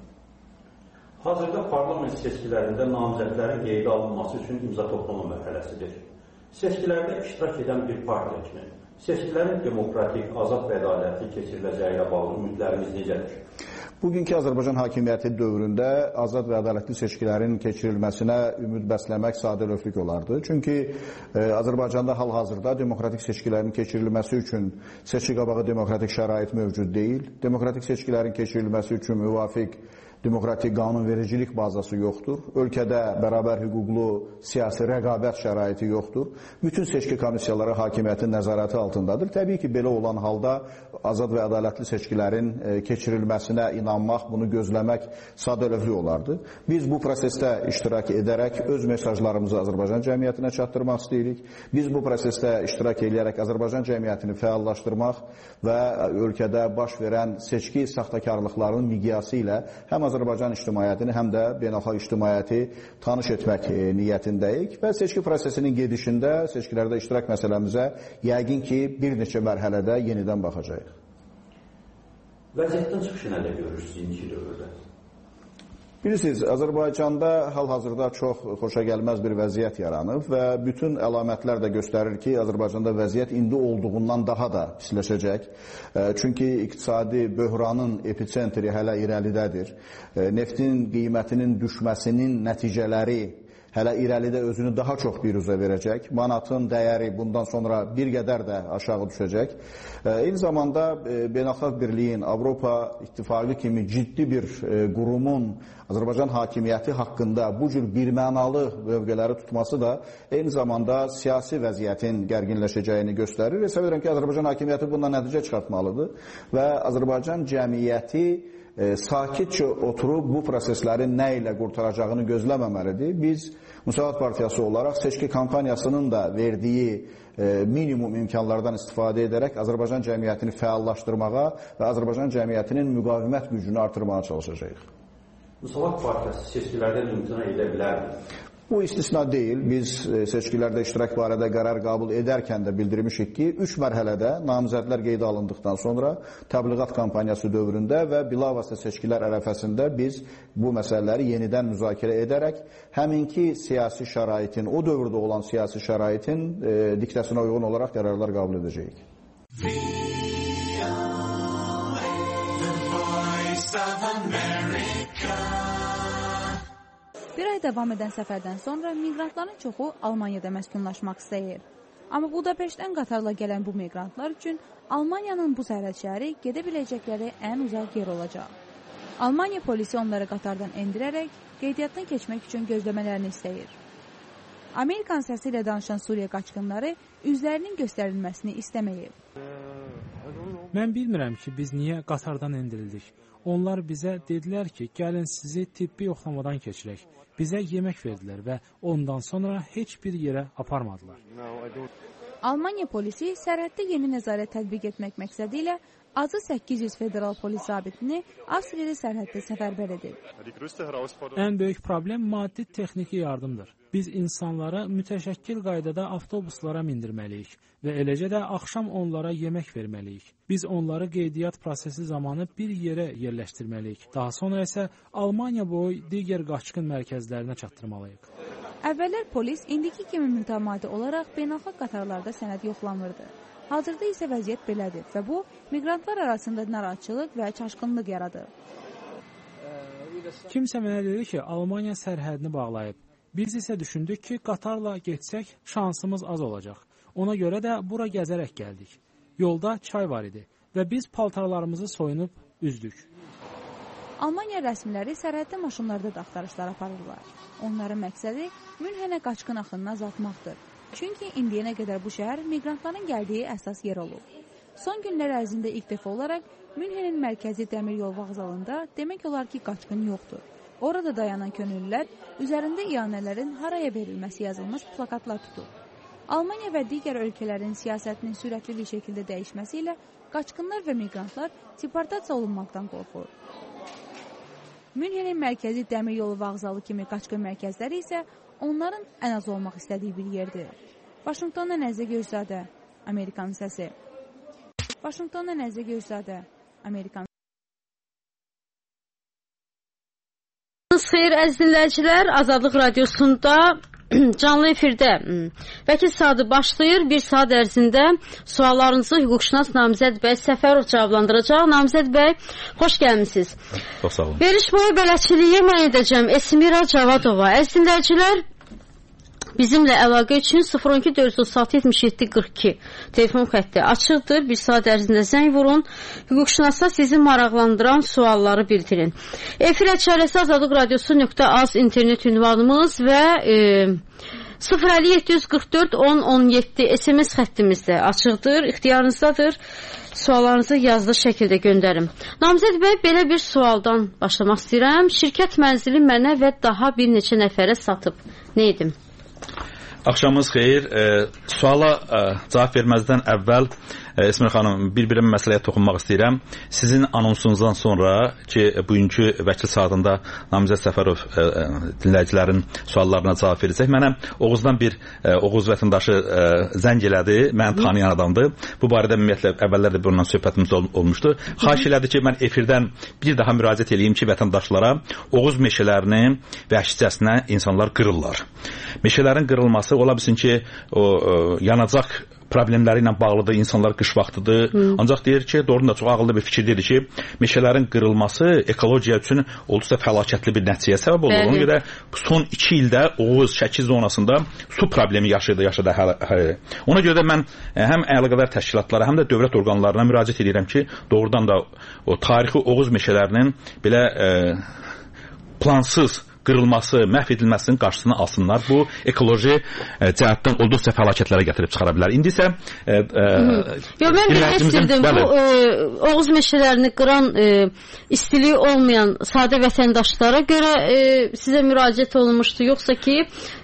Hazırda parlament seçkilərində namizədlərin qeydə alınması üçün imza toplama mərhələsidir. Seçkilərdə iştirak edən bir partiya kimi seçkilərin demokratik, azad və ədalətli keçiriləcəyi ilə bağlı ümidləriniz necədir? Bugünkü Azərbaycan hakimiyyəti dövründə azad və ədalətli seçkilərin keçirilməsinə ümid bəsləmək sadəlövhlük olardı. Çünki Azərbaycanda hal-hazırda demokratik seçkilərin keçirilməsi üçün seçki qabağı demokratik şərait mövcud deyil. Demokratik seçkilərin keçirilməsi üçün müvafiq demokratik qanunvericilik bazası yoxdur. Ölkədə bərabər hüquqlu siyasi rəqabət şəraiti yoxdur. Bütün seçki komissiyaları hakimiyyətin nəzarəti altındadır. Təbii ki, belə olan halda azad və ədalətli seçkilərin keçirilməsinə inanmaq, bunu gözləmək sadəlövhlük olardı. Biz bu prosesdə iştirak edərək öz mesajlarımızı Azərbaycan cəmiyyətinə çatdırmaq istəyirik. Biz bu prosesdə iştirak edərək Azərbaycan cəmiyyətini fəallaşdırmaq və ölkədə baş verən seçki saxtakarlıqlarının miqyası ilə həm Azərbaycan ictimaiyyətini, həm də beynəlxalq ictimaiyyəti tanış etmək niyyətindəyik və seçki prosesinin gedişində, seçkilərdə iştirak məsələmizə yəqin ki, bir neçə mərhələdə yenidən baxacağıq. Vəziyyətdən çıxışı nədə görürsünüz indiki dövrdə? Bilirsiniz, Azərbaycanda hal-hazırda çox xoşagəlməz bir vəziyyət yaranıb və bütün əlamətlər də göstərir ki, Azərbaycanda vəziyyət indi olduğundan daha da pisləşəcək. Çünki iqtisadi böhranın epicentri hələ irəlidədir. Neftin qiymətinin düşməsinin nəticələri hələ irəlidə özünü daha çox biruzə verəcək. Manatın dəyəri bundan sonra bir qədər də aşağı düşəcək. Eyni zamanda Beynəlxalq Birliyin, Avropa İttifaqı kimi ciddi bir qurumun Azərbaycan hakimiyyəti haqqında bu cür birmənalı mövqeləri tutması da eyni zamanda siyasi vəziyyətin gərginləşəcəyini göstərir. Hesab edirəm ki, Azərbaycan hakimiyyəti bundan nəticə çıxartmalıdır və Azərbaycan cəmiyyəti sakitcə oturub bu proseslərin nə ilə qurtaracağını gözləməməlidir. Biz Müsavat Partiyası olaraq seçki kampaniyasının da verdiyi minimum imkanlardan istifadə edərək Azərbaycan cəmiyyətini fəallaşdırmağa və Azərbaycan cəmiyyətinin müqavimət gücünü artırmağa çalışacağıq. Müsavat Partiyası seçkilərdən imtina edə bilərmi? Bu istisna deyil. Biz seçkilərdə iştirak barədə qərar qəbul edərkən də bildirmişik ki, 3 mərhələdə namizədlər qeydə alındıqdan sonra təbliğat kampaniyası dövründə və bilavasitə seçkilər ərəfəsində biz bu məsələləri yenidən müzakirə edərək həminki siyasi şəraitin, o dövrdə olan siyasi şəraitin diktəsinə uyğun olaraq qərarlar qəbul edəcəyik. Bir ay davam edən səfərdən sonra miqrantların çoxu Almaniyada məskunlaşmaq istəyir. Amma Budapeştdən qatarla gələn bu miqrantlar üçün Almaniyanın bu sərhəd şəhəri gedə biləcəkləri ən uzaq yer olacaq. Almaniya polisi onları qatardan endirərək qeydiyyatdan keçmək üçün gözləmələrini istəyir. Amerikan səsi ilə danışan Suriya qaçqınları üzlərinin göstərilməsini istəməyib. Mən bilmirəm ki, biz niyə qatardan endirildik. Onlar bizə dedilər ki, gəlin sizi tibbi yoxlamadan keçirək. Bizə yemək verdilər və ondan sonra heç bir yerə aparmadılar. Almaniya polisi sərhəddə yeni nəzarət tətbiq etmək məqsədi ilə azı 800 federal polis zabitini Avstriyada sərhəddə səfərbər edib. Ən böyük problem maddi texniki yardımdır. Biz insanları mütəşəkkil qaydada avtobuslara mindirməliyik və eləcə də axşam onlara yemək verməliyik. Biz onları qeydiyyat prosesi zamanı bir yerə yerləşdirməliyik. Daha sonra isə Almaniya boyu digər qaçqın mərkəzlərinə çatdırmalıyıq. Əvvəllər polis indiki kimi mütəmadi olaraq beynəlxalq qatarlarda sənəd yoxlamırdı. Hazırda isə vəziyyət belədir və bu, miqrantlar arasında narahatçılıq və çaşqınlıq yaradır. Kimsə mənə dedi ki, Almaniya sərhədini bağlayıb. Biz isə düşündük ki, qatarla getsək şansımız az olacaq. Ona görə də bura gəzərək gəldik. Yolda çay var idi və biz paltarlarımızı soyunub üzdük. Almaniya rəsmiləri sərhəddə maşınlarda da axtarışlar aparırlar. Onların məqsədi Münhenə qaçqın axınını azaltmaqdır. Çünki indiyənə qədər bu şəhər miqrantların gəldiyi əsas yer olub. Son günlər ərzində ilk dəfə olaraq Münhenin mərkəzi dəmir yol vağzalında demək olar ki, qaçqın yoxdur. Orada dayanan könüllülər üzərində iyanələrin haraya verilməsi yazılmış plakatlar tutub. Almaniya və digər ölkələrin siyasətinin sürətli bir şəkildə dəyişməsi ilə qaçqınlar və miqrantlar deportasiya olunmaqdan qorxur. Münhenin mərkəzi dəmir yolu vağzalı kimi qaçqın mərkəzləri isə onların ən az olmaq istədiyi bir yerdir. Vaşinqtondan Əzizə Göyzadə, Amerikan səsi. Vaşinqtondan Əzizə Göyzadə, Amerikan. Xeyr, əziz dinləyicilər, Azadlıq Radiosunda canlı efirdə Vəkil Sadı başlayır. Bir saat ərzində suallarınızı hüquqşünas Namizəd bəy Səfərov cavablandıracaq. Namizəd bəy, xoş gəlmisiniz. Çox sağ olun. Veriş boyu bələdçiliyi mən edəcəm. Esmira Cavadova. Əziz dinləyicilər, bizimlə əlaqə üçün 012-436-77-42 telefon xətti açıqdır. Bir saat ərzində zəng vurun. Hüquqşünaslar sizi maraqlandıran sualları bildirin. Efir əçərəsi Azadlıq Radiosu.az internet ünvanımız və 050-744-10-17 SMS xəttimizdə açıqdır, ixtiyarınızdadır. Suallarınızı yazılı şəkildə göndərin. Namizəd bəy, belə bir sualdan başlamaq istəyirəm. Şirkət mənzili mənə və daha bir neçə nəfərə satıb. Nə edim? Axşamınız xeyir. Suala cavab verməzdən əvvəl Esmir xanım, bir məsələyə toxunmaq istəyirəm. Sizin anonsunuzdan sonra ki, bugünkü vəkil saatında Namizəd Səfərov dinləyicilərin suallarına cavab verəcək. Mənə Oğuzdan bir Oğuz vətəndaşı zəng elədi, məni tanıyan adamdır. Bu barədə ümumiyyətlə əvvəllər də bundan söhbətimiz olmuşdu. Xahiş elədi ki, mən efirdən bir daha müraciət edeyim ki, vətəndaşlara Oğuz meşələrini vəhşicəsinə insanlar qırırlar. Meşələrin qırılması ola bilsin ki, o yanacaq problemləri ilə bağlıdır, insanlar qış vaxtıdır. Ancaq deyir ki, doğrudan da çox ağıllı bir fikir dedi ki, meşələrin qırılması ekologiya üçün olduqca fəlakətli bir nəticəyə səbəb olur. Ona görə son 2 ildə Oğuz, Şəki zonasında su problemi yaşadı. Ona görə də mən həm əlaqədar təşkilatlara, həm də dövlət orqanlarına müraciət edirəm ki, doğrudan da o tarixi Oğuz meşələrinin belə plansız qırılması, məhv edilməsinin qarşısını alsınlar. Bu ekoloji cəhətdən olduqca fəlakətlərə gətirib çıxara bilər. İndi isə mən bilmək istirdim. Bu Oğuz meşələrini qıran istiliyi olmayan sadə vətəndaşlara görə sizə müraciət olunmuşdu, yoxsa ki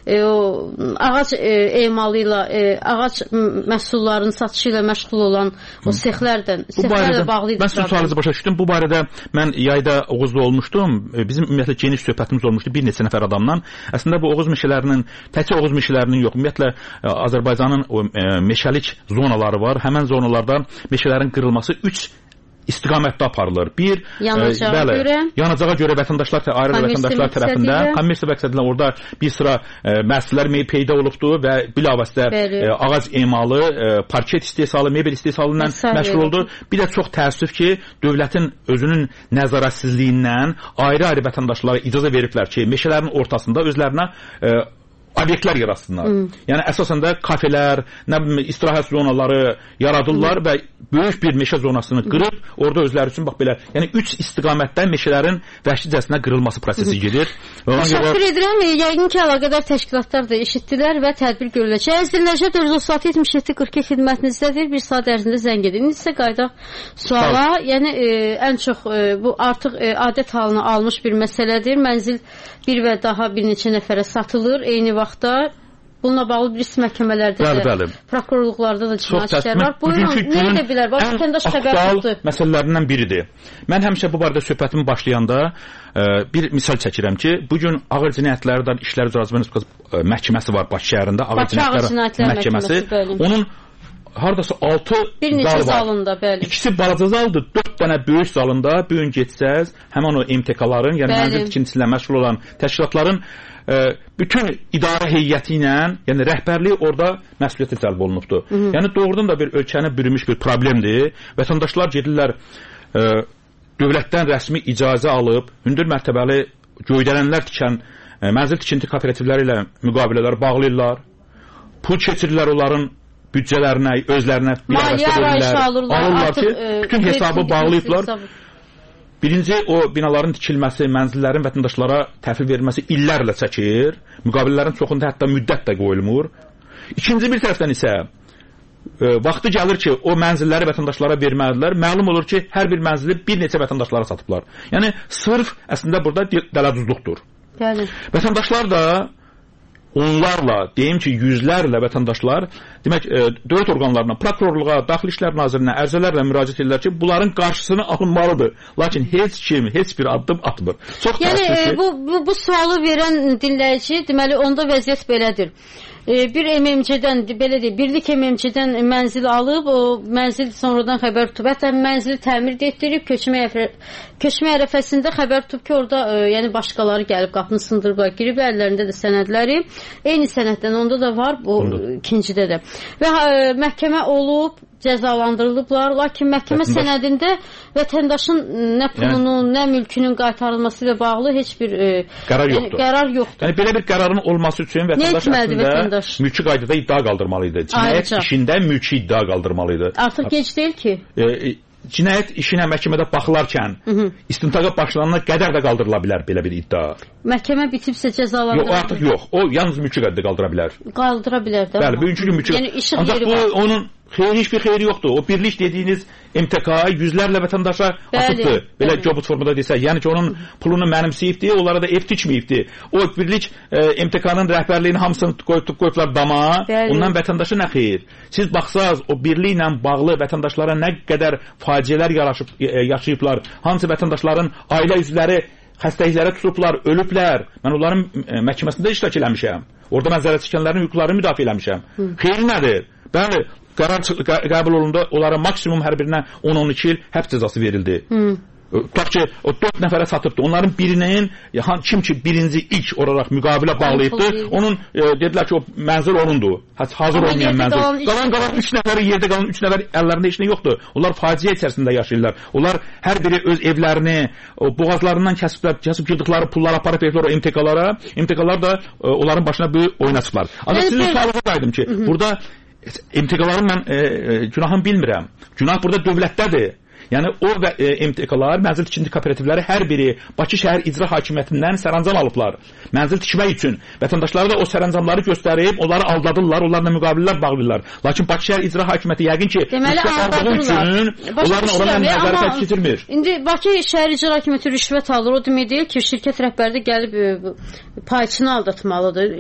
ağac emalı ilə, ağac məhsullarının satışı ilə məşğul olan o sexlərlə bağlı idi. Mən sizin sualınızı başa düşdüm. Bu barədə mən yayda Oğuzda olmuşdum. Bizim ümumiyyətlə geniş söhbətimiz olmuşdu bir neçə nəfər adamdan. Əslində bu Oğuz meşələrinin, təkcə Oğuz meşələrinin yox, ümumiyyətlə Azərbaycanın meşəlik zonaları var. Həmən zonalarda meşələrin qırılması 3 istiqamətdə aparılır. Bir, yanacağa görə vətəndaşlar, ayrı vətəndaşlar tərəfindən, kommersiya məqsədilə orada bir sıra məhsullar peyda olubdur və bilavasitə ağac emalı, parket istehsalı, mebel istehsalı ilə məşğul oldu. Bir də çox təəssüf ki, dövlətin özünün nəzarətsizliyindən ayrı-ayrı vətəndaşlara icazə veriblər ki, meşələrin ortasında özlərinə obyektlər yaratsınlar. Yəni əsasən də kafelər, istirahət zonaları yaradırlar və böyük bir meşə zonasını qırıb orada özləri üçün bax belə, yəni 3 istiqamətdən meşələrin vəhşicəsinə qırılması prosesi gedir. Təşəkkür edirəm. Yəqin ki, əlaqədar təşkilatlar da eşitdilər və tədbir görüləcək. Əzdirləcə 436-77-42 xidmətinizdədir. Bir saat ərzində zəng edin. İndi isə qaydaq suala, yəni ən çox bu artıq adət halını almış bir məsələdir. Mənzil bir və daha bir neçə nəfərə satılır. Eyni vaxtda bununla bağlı bir məhkəmələrdə də, prokurorluqlarda da cinayət işləri var. Buyurun, nə edə bilər? Vətəndaş xəbər tutdu. Məsələlərindən biridir. Mən həmişə bu barədə söhbətimi başlayanda bir misal çəkirəm ki, bugün Ağır Cinayətlərdən İşlər İcra Məhkəməsi var Bakı şəhərində. Ağır Cinayətlər Məhkəməsi. Onun hardasa 6 bir neçə zalında, bəli. İkisi balaca zaldır, 4 dənə böyük zalında bu gün getsəz, həmin o MTK-ların, yəni mənzil tikintisi ilə məşğul olan təşkilatların bütün idarə heyəti ilə, yəni rəhbərliyi orada məsuliyyətə cəlb olunubdur. Yəni doğrudan da bir ölkəni bürümüş bir problemdir. Vətəndaşlar gedirlər dövlətdən rəsmi icazə alıb, hündür mərtəbəli göydələnlər tikən mənzil tikinti kooperativləri ilə müqavilələr bağlayırlar. Pul keçirirlər onların büdcələrinə, özlərinə bir arasında alırlar ki, bütün hesabı bağlayıblar. Birinci, o binaların tikilməsi, mənzillərin vətəndaşlara təhvil verilməsi illərlə çəkir. Müqavilələrin çoxunda hətta müddət də qoyulmur. İkinci bir tərəfdən isə vaxtı gəlir ki, o mənzilləri vətəndaşlara verməlidirlər. Məlum olur ki, hər bir mənzili bir neçə vətəndaşlara satıblar. Yəni, sırf əslində burada dələduzluqdur. Vətəndaşlar da onlarla, deyim ki, yüzlərlə vətəndaşlar, demək, dövlət orqanlarına, prokurorluğa, Daxili İşlər Nazirinə ərizələrlə müraciət edirlər ki, bunların qarşısını alınmalıdır. Lakin heç kim, heç bir addım atmır. Çox yəni, bu sualı verən dinləyici, deməli, onda vəziyyət belədir. bir MMC-dən, belə deyək, birlik MMC-dən mənzil alıb, o mənzil sonradan xəbər tutub. Hətta mənzili təmir etdirib, köçmə ərəfəsində xəbər tutub ki, orada yəni başqaları gəlib, qapını sındırıblar, girib, əllərində də sənədləri. Eyni sənəddən onda da var, bu ikincidə də. Və məhkəmə olub, cəzalandırılıblar, lakin məhkəmə sənədində vətəndaşın nə pulunun, nə mülkünün qaytarılması ilə bağlı heç bir qərar yoxdur. Yəni belə bir qərarın olması üçün vətəndaş əslində mülki qaydada iddia qaldırmalıydı. Cinayət işində mülki iddia qaldırmalıydı. Artıq gec deyil ki. Cinayət işinə məhkəmədə baxılarkən istintaqa başlanana qədər də qaldırıla bilər belə bir iddia. Məhkəmə bitibsə cəzalandırılır. Yox, artıq yox. O yalnız mülki qaydada qaldıra bilər. Qaldıra bilər də. Bəli, bugünkü gün mülki. Yəni işıq yeri var. Ancaq bu onun heç bir xeyri yoxdur. O birlik dediyiniz MTK yüzlərlə vətəndaşa atıbdır. Belə cobut formada desək. Yəni ki, onun pulunu mənimsəyibdir, onlara da ev tikməyibdir. O birlik MTK-nın rəhbərliyini hamısını qoyublar dama. Ondan vətəndaşa nə xeyir? Siz baxsaz, o birliklə bağlı vətəndaşlara nə qədər faciələr yaşayıblar. Hansı vətəndaşların ailə üzvləri xəstəliklərə tutublar, ölüblər. Mən onların məhkəməsində iştirak eləmişəm. Orada mən zərər çəkənlərin hüquqlarını müdafiə eləmişəm. Xeyri nədir? Bəli, qərar qəbul olundu, onlara maksimum hər birinə 10-12 il həbs cəzası verildi. Tutaq ki, o 4 nəfərə satıbdır. Onların birinin, kim ki birinci ilk olaraq müqavilə bağlayıbdır, onun dedilər ki, o mənzil onundur. Hazır olmayan mənzil. Qalan 3 nəfəri yerdə qalan 3 nəfər əllərində heç nə yoxdur. Onlar faciə içərisində yaşayırlar. Onlar hər biri öz evlərini, boğazlarından kəsib yıldıqları pulları aparıb evlər o MTK-lara. MTK-lar da onların başına böyük oyuna çıxırlar. Ancaq sizin sualınıza qayıdım ki, burada MTK-ların mən günahını bilmirəm. Günah burada dövlətdədir. Yəni o və MTK-lar, mənzil tikinti kooperativləri hər biri Bakı şəhər icra hakimiyyətindən sərəncam alıblar. Mənzil tikmək üçün vətəndaşlara da o sərəncamları göstərib, onları aldadırlar, onlarla müqavilələr bağlayırlar. Lakin Bakı şəhər icra hakimiyyəti yəqin ki, rüşvət aldığı üçün onların oranı nəzarət keçirmir. İndi Bakı şəhər icra hakimiyyəti rüşvət alır. O demək deyil ki, şirkət rəhbəri də gəlib payçını aldatmalıdır.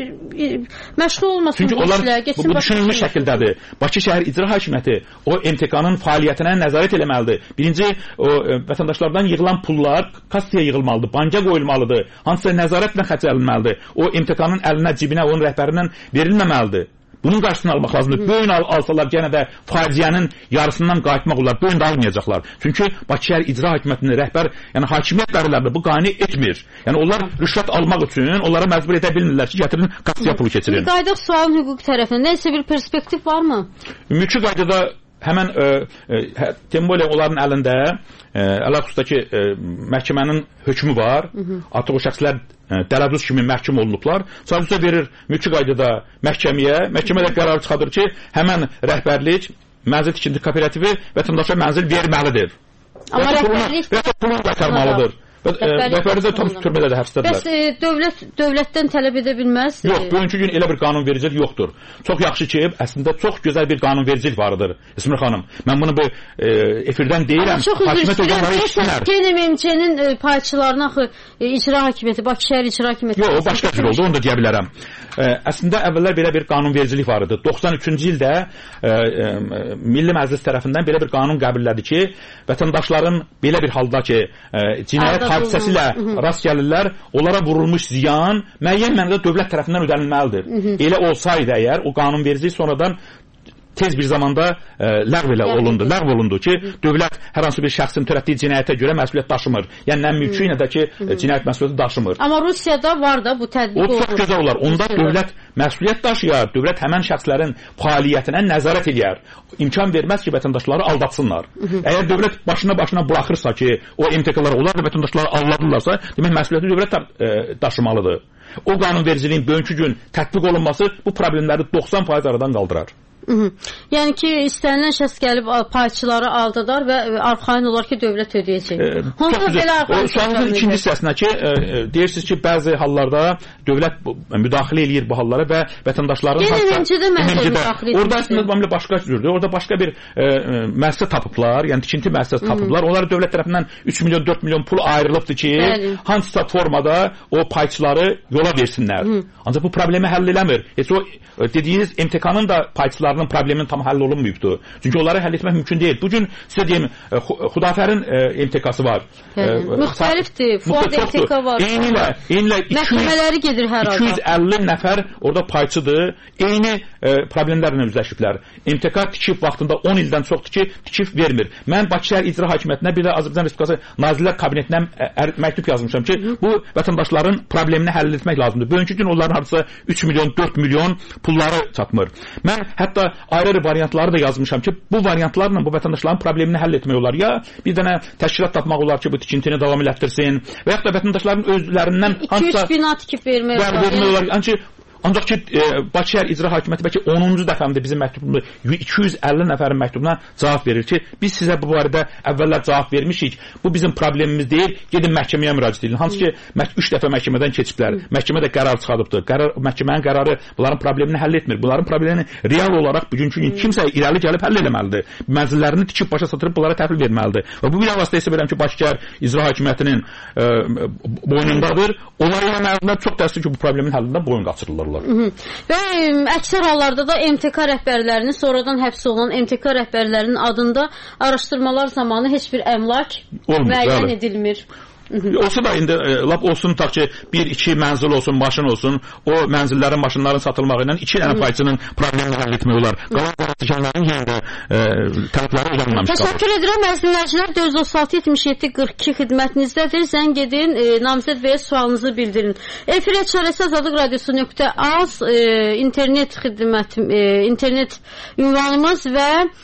Məşğul olmasın bu işlə, getsin. Bu düşünülmüş şəkildədir. Bakı şəhər icra hakimiyyəti o MTK-nın fəaliyyətinə nəzarət etməlidir. Birinci, o vətəndaşlardan yığılan pullar kassaya yığılmalıdır, banka qoyulmalıdır, hansısa nəzarətlə xərclənməlidir. O MTK-nın əlinə, cibinə, onun rəhbərindən verilməməlidir. Bunun qarşısını almaq lazımdır. Böyün alsalar gənə də faciənin yarısından qayıtmaq olar. Böyün də almayacaqlar. Çünki Bakı şəhər icra hakimiyyətinin rəhbər, yəni hakimiyyət qərarlarını bu qane etmir. Yəni onlar rüşvət almaq üçün onlara məcbur edə bilmirlər ki, gətirin kassaya pulu keçirin. Qaydaq sualın hüquq tərəfindən nəsə bir perspektiv varmı? Mülki qaydada həmən Tembole onların əlində əlaqüstəki məhkəmənin hökmü var. Artıq o şəxslər dələduz kimi məhkum olunublar. Sadəcə verir mülki qaydada məhkəməyə. Məhkəmə də qərar çıxardır ki, həmən rəhbərlik, mənzil tikinti kooperativi vətəndaşa mənzil verməlidir. Amma rəhbərlik pulunu qaytarmalıdır. Rəhbəri də tam türmədə də həbsdədirlər. Bəs dövlətdən tələb edə bilməz? Yox, bugünkü gün elə bir qanunvericilik yoxdur. Çox yaxşı ki, əslində çox gözəl bir qanunvericilik vardır, İsmir xanım. Mən bunu bu efirdən deyirəm. Hakimiyyət orqanları etsinlər. MMC-nin payçılarına icra hakimiyyəti, Bakı şəhər icra hakimiyyəti. Yox, o başqa cür oldu, onu da deyə bilərəm. Əslində əvvəllər belə bir qanunvericilik var idi. 93-cü ildə Milli Məclis tərəfindən belə bir qanun qəbul elədi ki, vətəndaşların belə bir halda ki, cinayət hadisəsi ilə rast gəlirlər, onlara vurulmuş ziyan müəyyən mənada dövlət tərəfindən ödənilməlidir. Elə olsaydı əgər o qanunvericilik sonradan tez bir zamanda ləğv olundu ki, dövlət hər hansı bir şəxsin törətdiyi cinayətə görə məsuliyyət daşımır. Yəni nə mülki, nə də ki, cinayət məsuliyyəti daşımır. Amma Rusiyada var da bu tədbiq olur. O çox gözəl olar. Onda dövlət məsuliyyət daşıyar, dövlət həmən şəxslərin fəaliyyətinə nəzarət eləyər. İmkan verməz ki, vətəndaşları aldatsınlar. Əgər dövlət başına buraxırsa ki, o MTK-lar onlar da vətəndaşları aldadırlarsa, demək məsuliyyəti dövlət daşımalıdır. O qanunvericiliyin bugünkü gün tətbiq olunması bu problemləri 90% aradan qaldırar. Yəni ki, istənilən şəxs gəlib payçıları aldadar və arxayın olar ki, dövlət ödəyəcək. Sualınızın ikinci hissəsinə ki, deyirsiniz ki, bəzi hallarda dövlət müdaxilə eləyir bu hallara və vətəndaşların orada əslində başqa cürdür. Orada başqa bir müəssisə tapıblar, yəni tikinti müəssisəsi tapıblar. Onlara dövlət tərəfindən 3 milyon, 4 milyon pul ayrılıbdır ki, hansısa formada o payçıları yola versinlər. Ancaq bu problemi həll eləmir. Heç o dediyiniz MTK-nın da payçılarına vətəndaşların probleminin tam həll olunmayıbdır. Çünki onları həll etmək mümkün deyil. Bugün sizə deyim, Xudafərin MTK-sı var. Müxtəlifdir. Fuad MTK var. Eynilə məhkəmələri gedir hər halda. 250 nəfər orada payçıdır. Eyni problemlərlə üzləşiblər. MTK tikib vaxtında 10 ildən çoxdur ki, tikib vermir. Mən Bakı Şəhər İcra Hakimiyyətinə bir də Azərbaycan Respublikası Nazirlər Kabinetindən məktub yazmışam ki, bu vətəndaşların problemini həll etmək lazımdır. Bugünkü gün onların hardasa 3 milyon, 4 milyon pulları çatmır. Mən hətta ayrı variantları da yazmışam ki, bu variantlarla bu vətəndaşların problemini həll etmək olar. Ya bir dənə təşkilat tapmaq olar ki, bu tikintini davam elətdirsin və yaxud da vətəndaşların özlərindən 2-3 bina tikib vermək olar. Ancaq ki, Bakı Şəhər İcra Hakimiyyəti bəlkə 10-cu dəfəmdir bizim məktubumuz 250 nəfərin məktubuna cavab verir ki, biz sizə bu barədə əvvəllər cavab vermişik. Bu bizim problemimiz deyil. Gedin məhkəməyə müraciət edin. Hansı ki, 3 dəfə məhkəmədən keçiblər. Məhkəmə də qərar çıxarıbdır. Məhkəmənin qərarı bunların problemini həll etmir. Bunların problemini real olaraq bugünkü gün kimsə irəli gəlib həll etməlidir. Mənzillərini tikib başa satırıb bunlara təhvil verməlidir. Və bu bir vasitə isə bilirəm ki, Bakı Şəhər İcra Hakimiyyətinin boynundadır. Onlar eləməlidirlər. Çox təəssüf ki, bu problemin həllində boyun qaçırırlar. Və əksər hallarda da MTK rəhbərlərinin, sonradan həbs olunan MTK rəhbərlərinin adında araşdırmalar zamanı heç bir əmlak müəyyən edilmir. Olsa da indi lap olsun tak ki 1-2 mənzil olsun, maşın olsun, o mənzillərin, maşınların satılmağı ilə 2 dənə payçının problemini həll etmək olar. Qalan qaratıcanların yerində tələbləri ödənilməmiş qalır. Təşəkkür edirəm. Əzizlər 436-77-42 xidmətinizdədir. Zəng edin, namizəd və sualınızı bildirin. Efirə çarəsi Azadlıq Radiosu.az internet ünvanımız və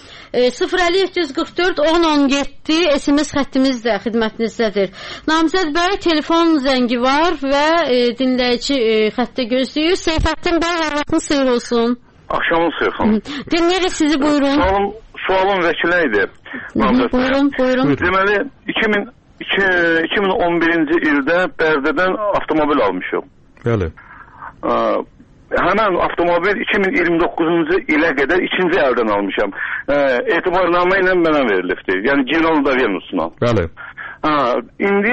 050-744-1017 SMS xəttimiz də xidmətinizdədir. Namizəd bəy, telefon zəngi var və dinləyici xəttə gözləyir. Seyfəddin bəy, vaxtınız xeyir olsun. Axşamınız xeyir xanım. Dinləyirik sizi, buyurun. Sualım vəkilə idi. Buyurun. Deməli, 2011-ci ildə Bərdədən avtomobil almışım. Bəli. Həmən avtomobil 2029-cu ilə qədər ikinci əldən almışam. Etibarnamə ilə mənə verilibdir. Yəni General Davenus'la. Bəli. İndi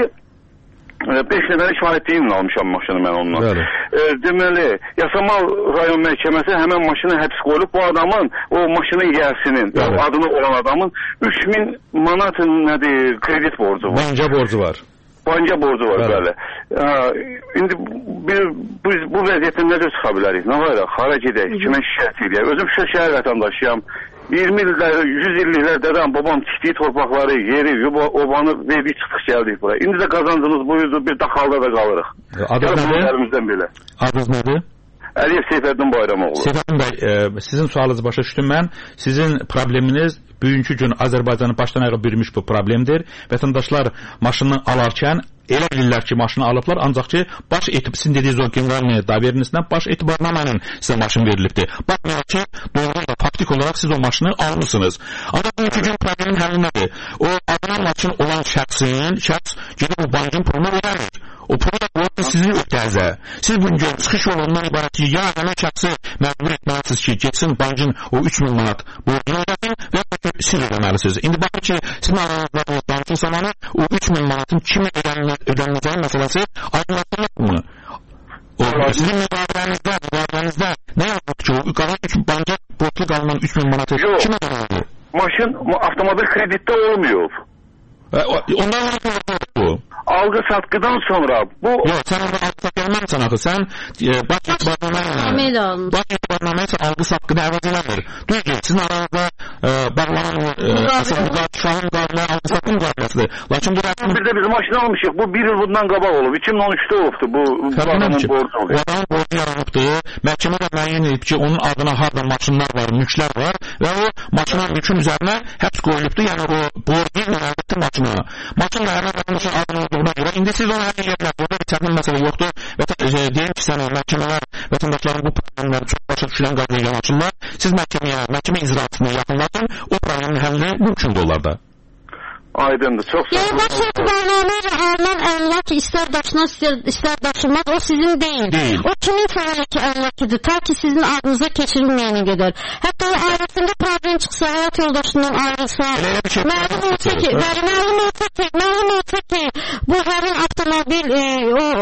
5 nəfər şahidliyimlə almışam maşını mən onunla. Bəli. Deməli, Yasamal rayon məhkəməsi həmən maşını həbs qoyulub. Bu adamın, o maşının yiyəsinin, adını olan adamın 3000 manat nədir, kredit borcu var. Banca borcu var. Banca borcu var, bəli. İndi bu vəziyyətdən necə çıxa bilərik? Nə var ya, xara gedək, kimə şikayət edək. Özüm Şuşa şəhər vətəndaşıyam. 20 illər, 100 illiklərdən babam tikdiyi torpaqları, yeri, obanı verdik, çıxdıq, gəldik buraya. İndi də qazancımız buyurdu, bir daxalda da qalırıq. Adınız nədir? Adınız nədir? Əliyev Seyfəddin Bayramoğlu. Seyfəddin bəy, sizin sualınızı başa düşdüm mən. Sizin probleminiz bugünkü gün Azərbaycanı başdan ayağa bürümüş bu problemdir. Vətəndaşlar maşını alarkən elə bilirlər ki, maşını alıblar, ancaq ki, baş etib, sizin dediğiniz o generalniyə daverinizdən baş etibarnamənin sizə maşın verilibdir. Baxmayaq ki, doğrudan da faktik olarak siz o maşını almışsınız. Ancaq bugünkü gün problemin həli nədir? O adına maşın olan şəxs gedib o bankın pulunu ödəmir. O pulu da qoyur sizin öhdənizə. Siz bugün çıxış yolundan ibarət ki, ya həmən şəxsi məcbur etməlisiniz ki, geçsin bankın o 3000 manat borcunu ödəsin və siz ödəməlisiniz. İndi baxın ki, sizin aranızda bankın zamanı o 3000 manatın kimə ödəniləcəyi məsələsi aydınlaşdırmaq mı? Sizin müqavilənizdə nə yazılır ki, o qalan banka borclu qalınan 3000 manatı kimə ödəniləcək? Maşın, avtomobil kreditdə olmuyor. Ondan bu. Algı satqıdan sonra bu... Yox, sən orada algı satqı almamsan axı. Sən baş etibarnamə isə algı satqını əvəz eləmir. Düzdür, sizin aranızda bağlanan şahın müqavilə algı satqı müqaviləsidir. Lakin bir də biz maşını almışıq. Bu 1 il bundan qabaq olub. 2013'də olubdur bu adamın borcu oluyor. O adamın borcu yaranıbdır. Məhkəmə də müəyyən edib ki, onun adına harada maşınlar var, mülklər var və o maşının mülkün üzərinə həbs qoyulubdur. Yəni o borcu yönəldibdir maşına. Maşın da həmən adamın adını olduğuna görə. İndi siz onu həmin yerlər, burada bir çətin məsələ yoxdur. Və deyim ki, sənə məhkəmələr vətəndaşların bu problemləri çox başa düşülən qadına yanaşırlar. Siz məhkəmə icraatına yaxınlaşın, o problemin həlli mümkündür onlarda. Aydındır, çox sağ olun. Yəni, baş etibarnamə ilə alınan əmlak istər daşınmaz, istər daşınmaz, o sizin deyil. O kimin səhərəki əmlakidir, ta ki sizin adınıza keçirilməyənə qədər. Hətta o ailəsində problem çıxsa, həyat yoldaşından ayrılsa, məlum olsa ki, bu həmin avtomobil, o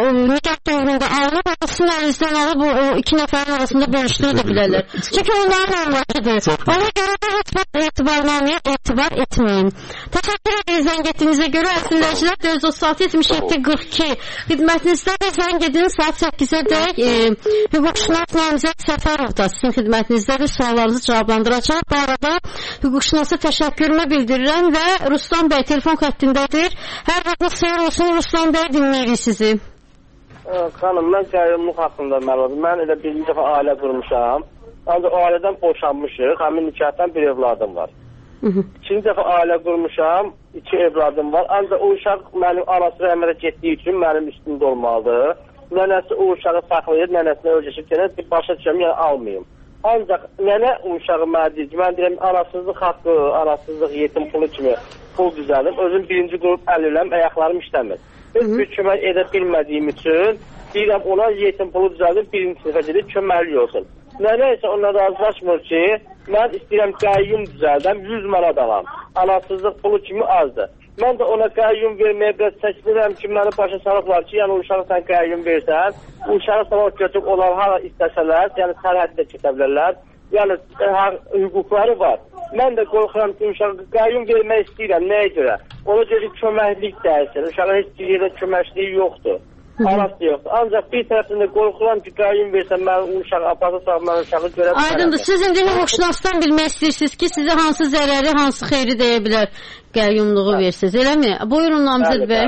uşaq dövründə alınıb, sizin əlinizdən alıb o iki nəfərin arasında bölüşdürə də bilərlər. Çünki onların anlaşıdır. Ona görə də heç vaxt etibarnamaya etibar etməyin. Təşəkkür edin zəng etdiyinizə görə. Əslindəkilər 436-77-42 xidmətinizdə də zəng edin saat 8-ə hüquqşünas Namizəd Səfərov da sizin xidmətinizdədir. Suallarınızı cavablandıracaq. Bu arada hüquqşünasa təşəkkürümü bildirirəm və Ruslan bəy telefon xəttindədir. Hər vaxtınız xeyir olsun Ruslan bəy, dinləyirik sizi. Xanım, mən qəyyumluq haqqında məlumat. Mən elə birinci dəfə ailə qurmuşam. Ancaq o ailədən boşanmışıq. Həmin nikahdan bir evladım var. İkinci dəfə ailə qurmuşam. 2 evladım var. Ancaq o uşaq mənim anası rəhmətə getdiyi üçün mənim üstümdə olmalıdır. Nənəsi o uşağı saxlayır, nənəsinə ölçəşib gələn başa düşəm, yəni almayım. Ancaq nənə o uşağı mənə deyir ki, mən deyirəm, anasızlıq haqqı, anasızlıq, yetim pulu kimi pul düzəlim. Özüm birinci qrup əliləm, ayaqlarım işləmir. Heç bir kömək edə bilmədiyim üçün deyirəm, ona yetim pulu düzəldim, birinci sinifə gedib köməkli olsun. Nənə isə onunla razılaşmır ki, mən istəyirəm qəyyum düzəldəm, 100 manat alam. Anasızlıq pulu kimi azdır. Mən də ona qəyyum verməyə biraz çəkinirəm ki, məni başa salıblar ki, yəni uşağı sən qəyyum versən, uşağı sana götürüb onlar hara istəsələr, yəni sərhəddə keçə bilərlər, yəni hüquqları var. Mən də qorxuram ki, uşağı qəyyum vermək istəyirəm, nəyə görə? Ona görə köməklik dəyilsin, uşağı heç bir yerdə köməkliyi yoxdur, arası yoxdur. Ancaq bir tərəfində qorxuram ki, qəyyum versən, mən uşağı aparırsam, mən uşağı görə bilərəm. Aydındır, siz indi hüquqşünasdan bilmək istəyirsiniz ki, sizə hansı zərəri, hansı xeyri deyə bilər qəyyumluğu versiniz, eləmi? Buyurun Namizəd bəy.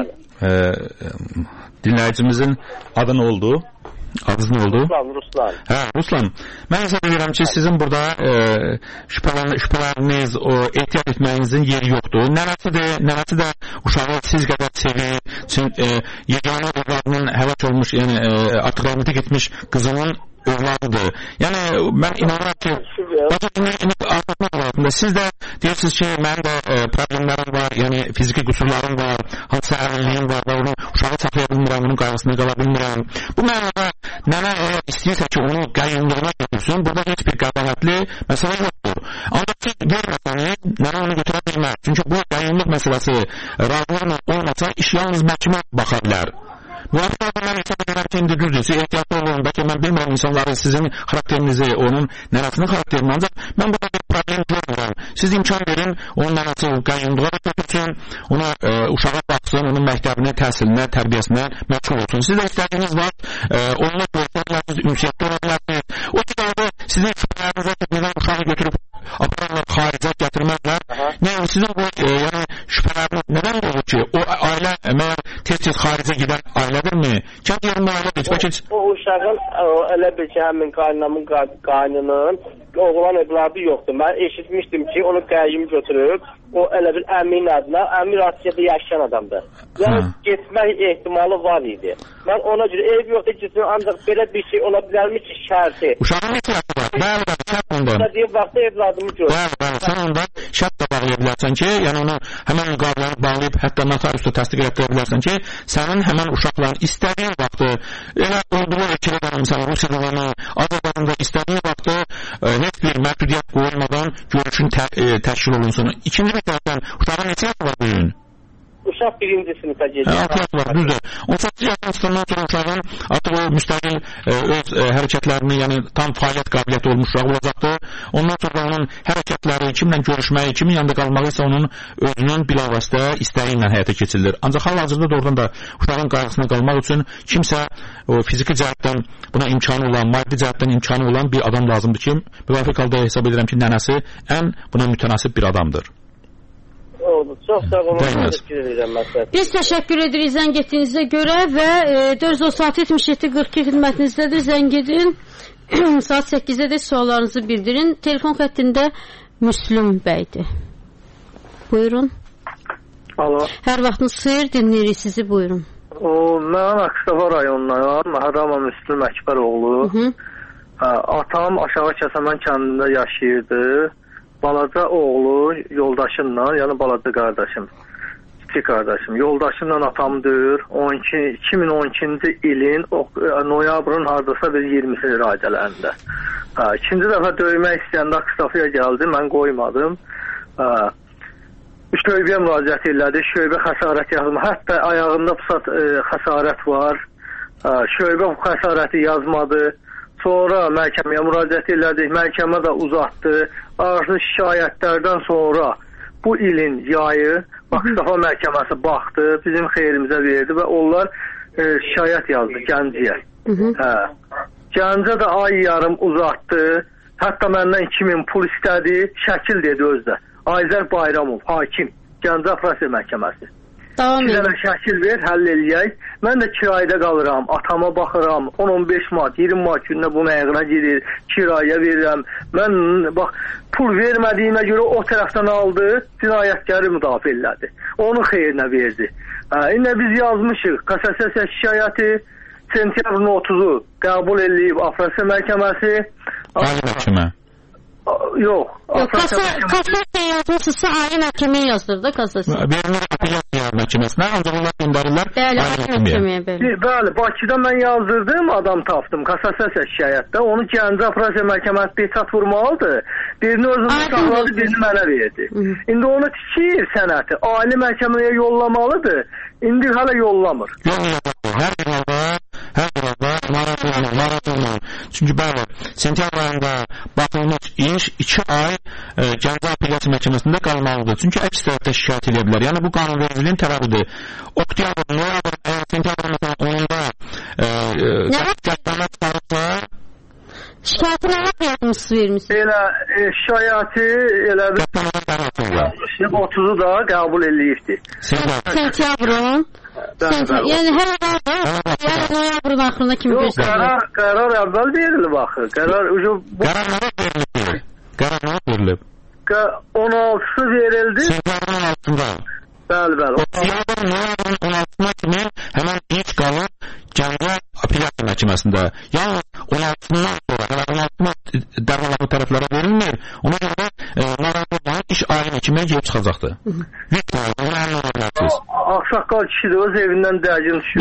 Dinləyicimizin adı nə oldu? Adınız nə oldu? Ruslan. Hə, Ruslan. Mən hesab edirəm ki, sizin burada şübhələriniz, ehtiyat etməyinizin yeri yoxdur. Nənəsi də uşağı siz qədər sevir. Yeganə evladının həlak olmuş, yəni artıq rəhmətə getmiş qızının övladıdır. Yəni mən inanıram ki, siz də deyirsiniz ki, mənim də problemlərim var, yəni fiziki qüsurlarım var, hansısa əlilliyim var və onu uşağı saxlaya bilmirəm, onun qayğısına qala bilmirəm. Bu mənada nənə eğer istəyirsə ki, onu qəyyumluğuna götürsün, burada heç bir qəbahətli məsələ yoxdur. Ancaq siz verməsəniz, nənə onu götürə bilməz. Çünki bu qəyyumluq məsələsi razılıqla olmasa, iş yalnız məhkəmə baxa bilər. Bu arada mən hesab edirəm ki, indi düzdür, siz ehtiyatlı olun, bəlkə mən bilmirəm insanların sizin xarakterinizi, onun nənəsinin xarakterini, ancaq mən burada bir problem görmürəm. Siz imkan verin, onun nənəsi qəyyumluğa da götürsün, ona uşağa baxsın, onun məktəbinə, təhsilinə, tərbiyəsinə məşğul olsun. Siz də istədiyiniz vaxt onunla görüşərsiniz, ünsiyyətdə ola bilərsiniz. O kitabı sizin şübhələrinizə ki, birdən uşağı götürüb apararlar, xaricə gətirməzlər. Yəni sizin bu şübhələriniz nədən olur ki, o ailə məyər tez-tez xaricə gedən ailədirmi? Kənd yerində ailədir. O uşağın elə bir ki, həmin qaynanamın qaynının oğlan evladı yoxdur. Mən eşitmişdim ki, onu qəyyum götürüb, o elə bir əmin adına, əmin Rusiyada yaşayan adamdır. Yəni getmək ehtimalı var idi. Mən ona görə ev yoxdur gitsin, ancaq belə bir şey ola bilərmi ki, şərti. Uşağın heç vaxtı var. Bəli, şərt ondan. Deyib vaxtda evladımı gördüm. Bəli, sən ondan şərt da bağlaya bilərsən ki, yəni onu həmən müqaviləni bağlayıb, hətta notariusda təsdiq etdirə bilərsən ki, sənin həmən uşaqların istədiyin vaxtı, elə olduğu ölkədə qalmışsan, Rusiyadanı, Azərbaycanda istədiyin vaxtı heç bir məhdudiyyət qoyulmadan görüşün təşkil olunsun. İkinci bir tərəfdən uşağın neçə yaşı var bugün? Uşaq birinci sinifə gedir. 6 yaşı var, düzdür. 18 yaşından sonra uşağın artıq o müstəqil öz hərəkətlərini, yəni tam fəaliyyət qabiliyyəti olmuş uşaq olacaqdır. Ondan sonra onun hərəkətləri, kimlə görüşməyi, kimin yanında qalmağı isə onun özünün bilavasitə istəyi ilə həyata keçirilir. Ancaq hal-hazırda doğrudan da uşağın qayğısına qalmaq üçün kimsə o fiziki cəhətdən buna imkanı olan, maddi cəhətdən imkanı olan bir adam lazımdır ki, müvafiq halda hesab edirəm ki, nənəsi ən buna mütənasib bir adamdır. Oldu. Çox sağ olun. Təşəkkür edirəm məsələn. Biz təşəkkür edirik zəng etdiyinizə görə və 437-77-42 xidmətinizdədir. Zəng edin. Saat 8-də suallarınızı bildirin. Telefon xəttində Müslüm bəydir. Buyurun. Alo. Hər vaxtınız xeyir, dinləyirik sizi, buyurun. Mən Aksafa rayonundayam. Məhrama Müslüm Əkbəroğlu. Atam Aşağı Kəsəmən kəndində yaşayırdı. Balaca oğlu yoldaşımla, yəni balaca qardaşım, kiçik qardaşım, yoldaşımla atamdır. 2012-ci ilin noyabrın hardasa bir 20-si radələrində. İkinci dəfə döymək istəyəndə Akstafaya gəldi, mən qoymadım. Şöbəyə müraciət elədi, şöbə xəsarət yazma. Hətta ayağında xəsarət var. Şöbə bu xəsarəti yazmadı. Sonra məhkəməyə müraciət elədik. Məhkəmə də uzatdı. Artıq şikayətlərdən sonra bu ilin yayı Bakıstafa məhkəməsi baxdı, bizim xeyrimizə verdi və onlar şikayət yazdı Gəncəyə. Gəncə də ay yarım uzatdı. Hətta məndən 2000 pul istədi. Şəkil dedi özdə. Ayzər Bayramov, hakim, Gəncə Apellyasiya Məhkəməsi. Tamam. Bir dənə şəkil ver, həll eləyək. Mən də kirayədə qalıram, atama baxıram. 10-15 manat, 20 manat günə bu məğrına girir, kirayə verirəm. Mən bax pul vermədiyimə görə o tərəfdən aldı, cinayətkarı müdafiə elədi. Onun xeyrinə verdi. İndi biz yazmışıq, kassasiya şikayəti sentyabrın 30-u qəbul eləyib Apellyasiya Məhkəməsi. Ali məhkəmə. Yox. Kassasiya yazmışsa Ali məhkəməyə yazdır da kassasiya. Apellyasiya məhkəməsinə ancaq onlar göndərirlər. Bəli, Ali məhkəməyə bəli. Bəli, Bakıda mən yazdırdım, adam tapdım kassasiya şikayətdə. Onu Gəncə Apellyasiya Məhkəməsi peçat vurmalıdır. Birini özünə saxladı, birini mənə verdi. İndi onu tikir sənəti. Ali məhkəməyə yollamalıdır. İndi hələ yollamır. Hər bir halda maratonlar. Çünki bəli, sentyabr ayında baxılmış iş 2 ay Gəncə Apellyasiya Məhkəməsində qalmalıdır. Çünki əks tərəfdə şikayət edə bilər. Yəni bu qanunvericiliyin tələbidir. Oktyabr, noyabr, sentyabrın 10-da qəddamə çıxarıbsa şikayəti nə vaxt yazmışsınız, vermişsiniz? Elə şikayəti elə 30-u da qəbul eləyibdi. Sentyabrın? Yəni hər arada, yəni noyabrın axırına kimi göstərilir. Qərar əvvəl verilib axı. Qərar verilib. 16-sı verildi. Sentyabrın 16-da. Bəli. Oktyabr, noyabrın 16-sına kimi həmən ilk qalıb Gəncə Apellyasiya Məhkəməsində. Yalnız 16-sından sonra, 16-sına dərhal tərəflərə verilmir. Ona görə narahatlıqla iş ayına kimi gəlib çıxacaqdır. Ağsaqqal kişi də öz evindən dərgin düşür.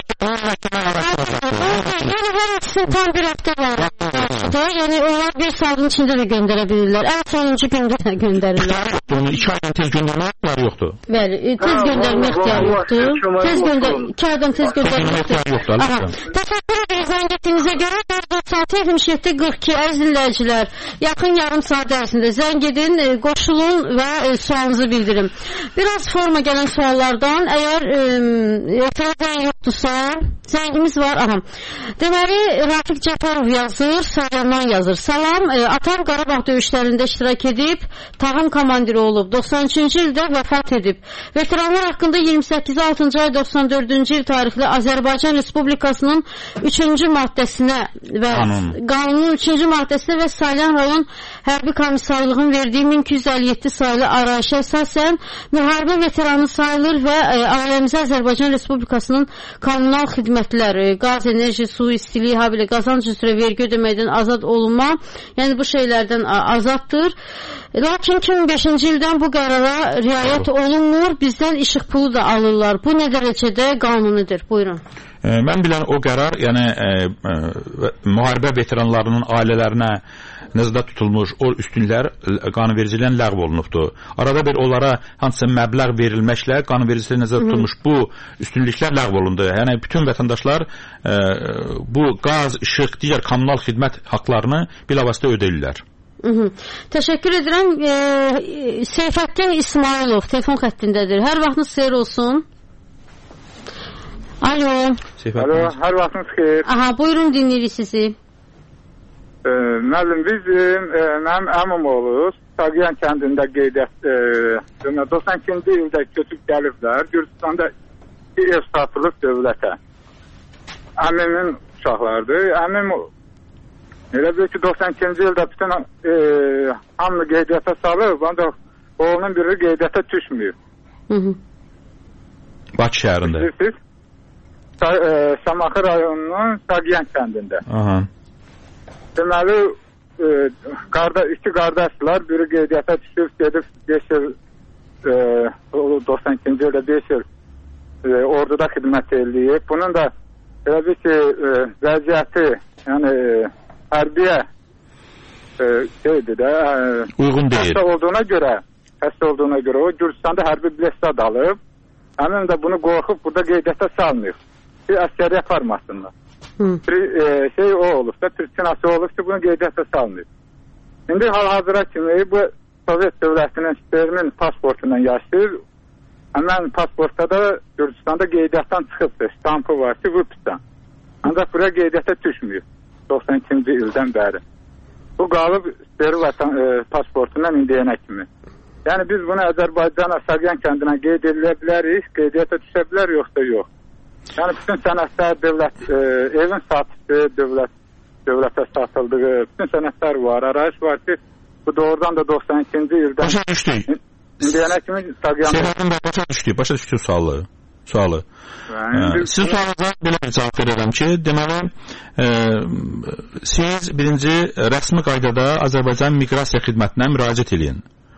Yəni hər ikisi tam bir həftə var. Yəni onlar bir saatın içində də göndərə bilirlər. Ən sonuncu gündə də göndərirlər. Onu 2 aydan tez göndərmək ixtiyarı yoxdur. Bəli, tez göndərmək ixtiyarı yoxdur. 2 aydan tez göndərmək ixtiyarı yoxdur. Təşəkkür ederiz zəng etdiyinizə görə. 4-6-77-42 əziz dinləyicilər, yaxın yarım saat ərzində zəng edin, qoşulun və sualınızı bildirin. Biraz forma gələn suallardan, əgər etirazən yoxdursa, zəngimiz var. Deməli, Rafiq Cəfərov yazır, Saryandan yazır. Salam, atam Qarabağ döyüşlərində iştirak edib, tağım komandiri olub, 93-cü ildə vəfat edib. Veteranlar haqqında 28-6-cı ay 94-cü il tarixli Azərbaycan Respublikasının 3-cü maddəsinə və qanunun 3-cü maddəsinə və Salyan rayon hərbi komissarlığın verdiyi 1257 sayılı arayışa əsasən müharibə veteranı sayılır və ailəmizə Azərbaycan Respublikasının kommunal xidmətlər, qaz, enerji, su, istilik, habilə qazanc üzrə vergi ödəməkdən azad olunma, yəni bu şeylərdən azaddır. Lakin 2005-ci ildən bu qərara riayət olunmur, bizdən işıq pulu da alırlar. Bu nə dərəcədə qanunidir? Buyurun. Mən bilən o qərar, yəni müharibə veteranlarının ailələrinə nəzərdə tutulmuş o üstünlər qanunvericiliyin ləğv olunubdur. Arada bir onlara hansısa məbləğ verilməklə qanunvericiliyin nəzərdə tutulmuş bu üstünlüklər ləğv olundu. Yəni bütün vətəndaşlar bu qaz, işıq, digər kommunal xidmət haqlarını bilavasitə ödəyirlər. Təşəkkür edirəm. Seyfəddin İsmailov telefon xəttindədir. Hər vaxtınız xeyir olsun. Alo. Alo, hər vaxtınız xeyir. Buyurun, dinləyirik sizi. Müəllim, mənim əmim olur. Sağyan kəndində qeydiyyat 92-ci ildə köçüb gəliblər. Gürcüstanda bir ev satılıb dövlətə. Əmimin uşaqlardır. Əmim elə bir ki 92-ci ildə bütün hamını qeydiyyata salıb, ancaq oğlunun biri qeydiyyata düşmüyor. Bakı şəhərində. Bilirsiniz? Şamaxı rayonunun Sağyan kəndində. Deməli, iki qardaşlar, biri qeydiyyata düşüb, gedib 5 il, 92-ci ildə 5 il orduda xidmət eləyib. Bunun da elə bir ki, vəziyyəti, yəni hərbiyə uyğun deyil. Xəstə olduğuna görə o Gürcüstanda hərbi bilet alıb. Həmin də bunu qorxub burada qeydiyyata salmıyor. bir əskəriyyət formasında. Şey o olubsa, Türkçinası olubsa, bunu qeydiyyata salmıyor. İndi hal-hazıra kimi bu Sovet dövlətinin Spermin pasportundan yaşayır. Həmən pasportda da Gürcüstanda qeydiyyatdan çıxıbdır, stampı var, Vıpsdan. Ancaq buraya qeydiyyata düşmüyor 92-ci ildən bəri. Bu qalıb Spermin pasportundan indiyənə kimi. Yəni biz bunu Azərbaycana, Saqyan kəndinə qeyd edilə bilərik, qeydiyyata düşə bilər, yoxsa yox. Yəni bütün sənədlər dövlət, evin satışı dövlətə satıldığı, bütün sənədlər var, arayış var ki, bu doğrudan da 92-ci ildən... Başa düşdük. İndiyənə kimi Saqyan... Seyfəddin bəy, başa düşdük sualı. Sizin sualınıza belə bir cavab verirəm ki, deməli, siz birinci rəsmi qaydada Azərbaycan Miqrasiya Xidmətinə müraciət edin.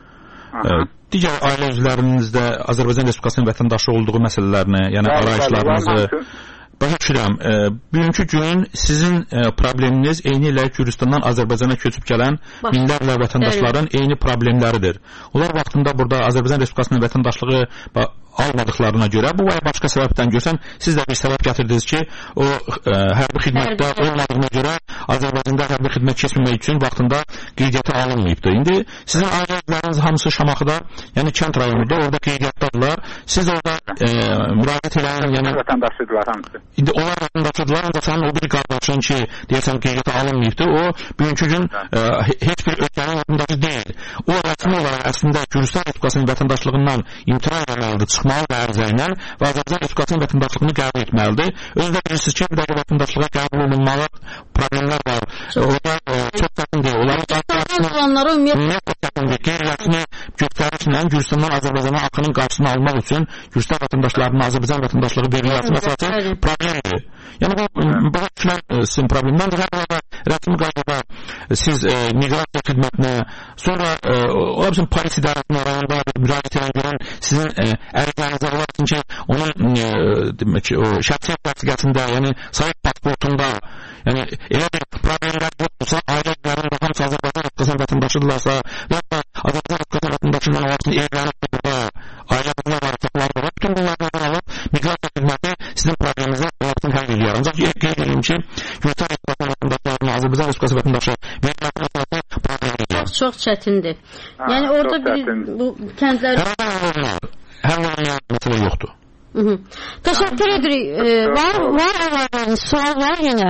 Digər ailə üzvlərinizdə Azərbaycan Respublikasının vətəndaşı olduğu məsələlərini, yəni arayışlarınızı başa düşürəm. Bugünkü gün sizin probleminiz eyni ilə Gürcüstandan Azərbaycana köçüb gələn minlərlə vətəndaşların eyni problemləridir. Onlar vaxtında burada Azərbaycan Respublikasının vətəndaşlığı almadıqlarına görə, bu və başqa səbəbdən görsən, siz də bir səbəb gətirdiniz ki, o hərbi xidmətdə olmadığına görə Azərbaycanda hərbi xidmət keçməmək üçün vaxtında qeydiyyata alınmayıbdır. İndi sizin ailələriniz hamısı Şamaxıda, yəni kənd rayonunda, orada qeydiyyatdadırlar. Siz orada müraciət edən, yəni vətəndaşıdırlar hamısı. İndi onlar vətəndaşıdırlar, ancaq sənin o bir qardaşın ki, deyəsən qeydiyyata alınmayıbdır, o bugünkü gün heç bir ölkənin vətəndaşı deyil. O rəsmi olaraq əslində Gürcüstan Respublikasının vətəndaşlığından imtina edilməlidir, çıxmalı və ərizə ilə və Azərbaycan Respublikasının vətəndaşlığını qəbul etməlidir. Özü də bilirsiniz ki, bir dəqiqə vətəndaşlığa qəbul olunmalı problemlər var. Orada çox çətindir. Onların ümumiyyətlə çətindir. Qeyri-rəsmi göstərişlə Gürcüstandan Azərbaycana axının qarşısını almaq üçün Gürcüstan vətəndaşlarına Azərbaycan vətəndaşlığı verilməsi məsələsi problemdir. Yəni bu başa düşülən sizin problemlərdir. Rəsmi qaydada siz miqrasiya xidmətinə, sonra ola bilsin polis idarəsinə rayonda müraciət edən görən sizin ərizənizə olar ki, onun şəxsiyyət vəsiqəsində, yəni sahib pasportunda, yəni elə bir problemlər yoxdursa, ailələrində hamısı Azərbaycan Respublikasının vətəndaşıdırlarsa və ya Azərbaycan Respublikasının vətəndaşından olarsa evlənib burada, ailələrində var, uşaqları var, bütün bunlardan alıb miqrasiya xidməti sizin probleminizə olarsa həll edir. Ancaq qeyd edirəm ki, Gürcüstan Respublikasının vətəndaşlarına Azərbaycan Respublikası vətəndaşı verilməsi məsələsi problemdir. Çox çətindir. Yəni orada bu kəndlər... Hər olmayan məsələ yoxdur. Təşəkkür edirik. Var sual var yenə.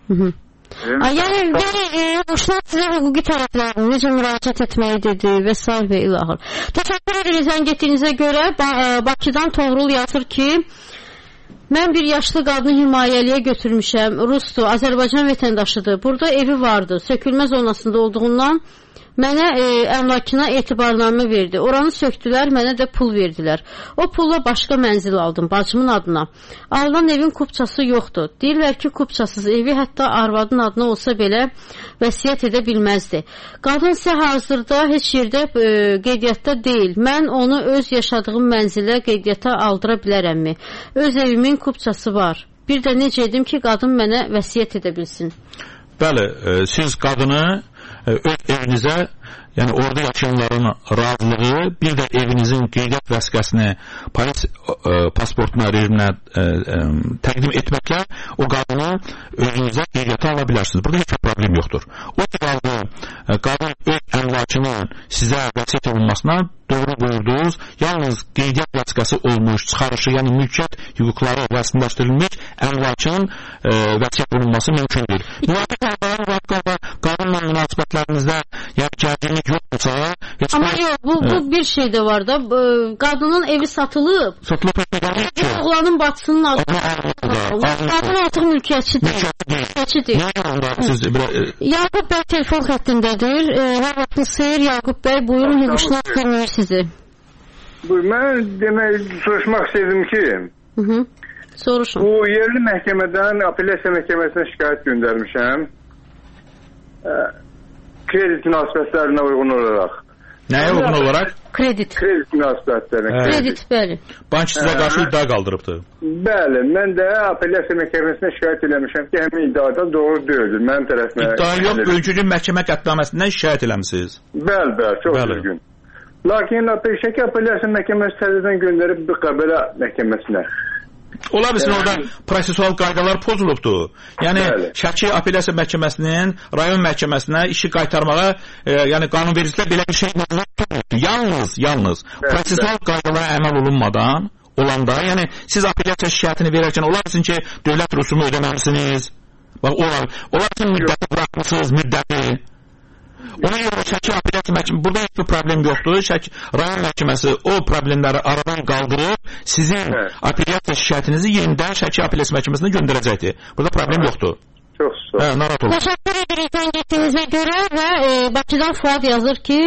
Yəni boşlar sizə hüquqi tərəflərini necə müraciət etməyi dedi və s. və ilahır. Təşəkkür edirik zəng etdiyinizə görə. Bakıdan Toğrul yazır ki, mən bir yaşlı qadını himayəliyə götürmüşəm. Rusdur, Azərbaycan vətəndaşıdır. Burada evi vardı. Sökülmə zonasında olduğundan mənə əmlakına etibarnamə verdi. Oranı söktülər, mənə də pul verdilər. O pulla başqa mənzil aldım, bacımın adına. Alınan evin kupçası yoxdur. Deyirlər ki, kupçasız evi hətta arvadın adına olsa belə vəsiyyət edə bilməzdi. Qadın isə hazırda heç yerdə qeydiyyatda deyil. Mən onu öz yaşadığım mənzilə qeydiyyata aldıra bilərəmmi? Öz evimin kupçası var. Bir də necə edim ki, qadın mənə vəsiyyət edə bilsin? Bəli, siz qadını öz evinizə, yəni orada yaşayanların razılığı, bir də evinizin qeydiyyat vəsiqəsini polis pasportuna, rejiminə təqdim etməklə o qadını özünüzə qeydiyyata ala bilərsiniz. Burada heç bir problem yoxdur. O ki, qadın öz əmlakının sizə vəsiyyət olunmasına doğru buyurdunuz, yalnız qeydiyyat vəsiqəsi olmuş, çıxarışı, yəni mülkiyyət hüquqları rəsmiləşdirilmiş əmlakının vəsiyyət olunması mümkündür. Qadınla münasibətlərinizdə gərginlik yoxdursa... Amma yox, bu bir şey də var da, qadının evi satılıb. Satılıb etməkədir ki... Oğlanın bacısının adına... Qadın artıq mülkiyyətçidir. Yaqub bəy telefon xəttindədir. Hər vaxtınız xeyir, Yaqub bəy, buyurun, hüquqşünas dinləyir sizi. Mən demək, soruşmaq istədim ki... Soruşun. Bu yerli məhkəmədən apellyasiya məhkəməsinə şikayət göndərmişəm. Kredit münasibətlərinə uyğun olaraq. Nəyə uyğun olaraq? Kredit münasibətlərinə. Kredit, bəli. Bank sizə qarşı iddia qaldırıbdır. Bəli, mən də apellyasiya məhkəməsinə şikayət eləmişəm ki, həmin iddiadan doğru deyildir. Mənim tərəfimə... İddia yox, bugünkü gün məhkəmə qətnaməsindən şikayət eləmişsiniz. Bəli, çox düzgün. Lakin apellyasiya məhkəməsi təzədən göndərib bir qəbələ məhkəməsinə. Ola bilsin orada prosesual qaydalar pozulubdur. Yəni Şəki Apellyasiya Məhkəməsinin rayon məhkəməsinə işi qaytarmağa yəni qanunvericilikdə belə bir şey yalnız prosesual qaydalara əməl olunmadan olanda, yəni siz apellyasiya şikayətini verərkən ola bilsin ki, dövlət rüsumu ödəməlisiniz. Bax, ola bilsin müddəti buraxmışsınız, müddəti. Ona görə Şəki Apellyasiya Məhkəməsi, burada heç bir problem yoxdur. Şəki rayon məhkəməsi o problemləri aradan qaldırıb sizin apellyasiya şikayətinizi yenidən Şəki Apellyasiya Məhkəməsinə göndərəcəkdir. Burada problem yoxdur. Çox sağ olun. Narahat olun. Təşəkkür edirik sən getdiyinizə görə və Bakıdan Fuad yazır ki,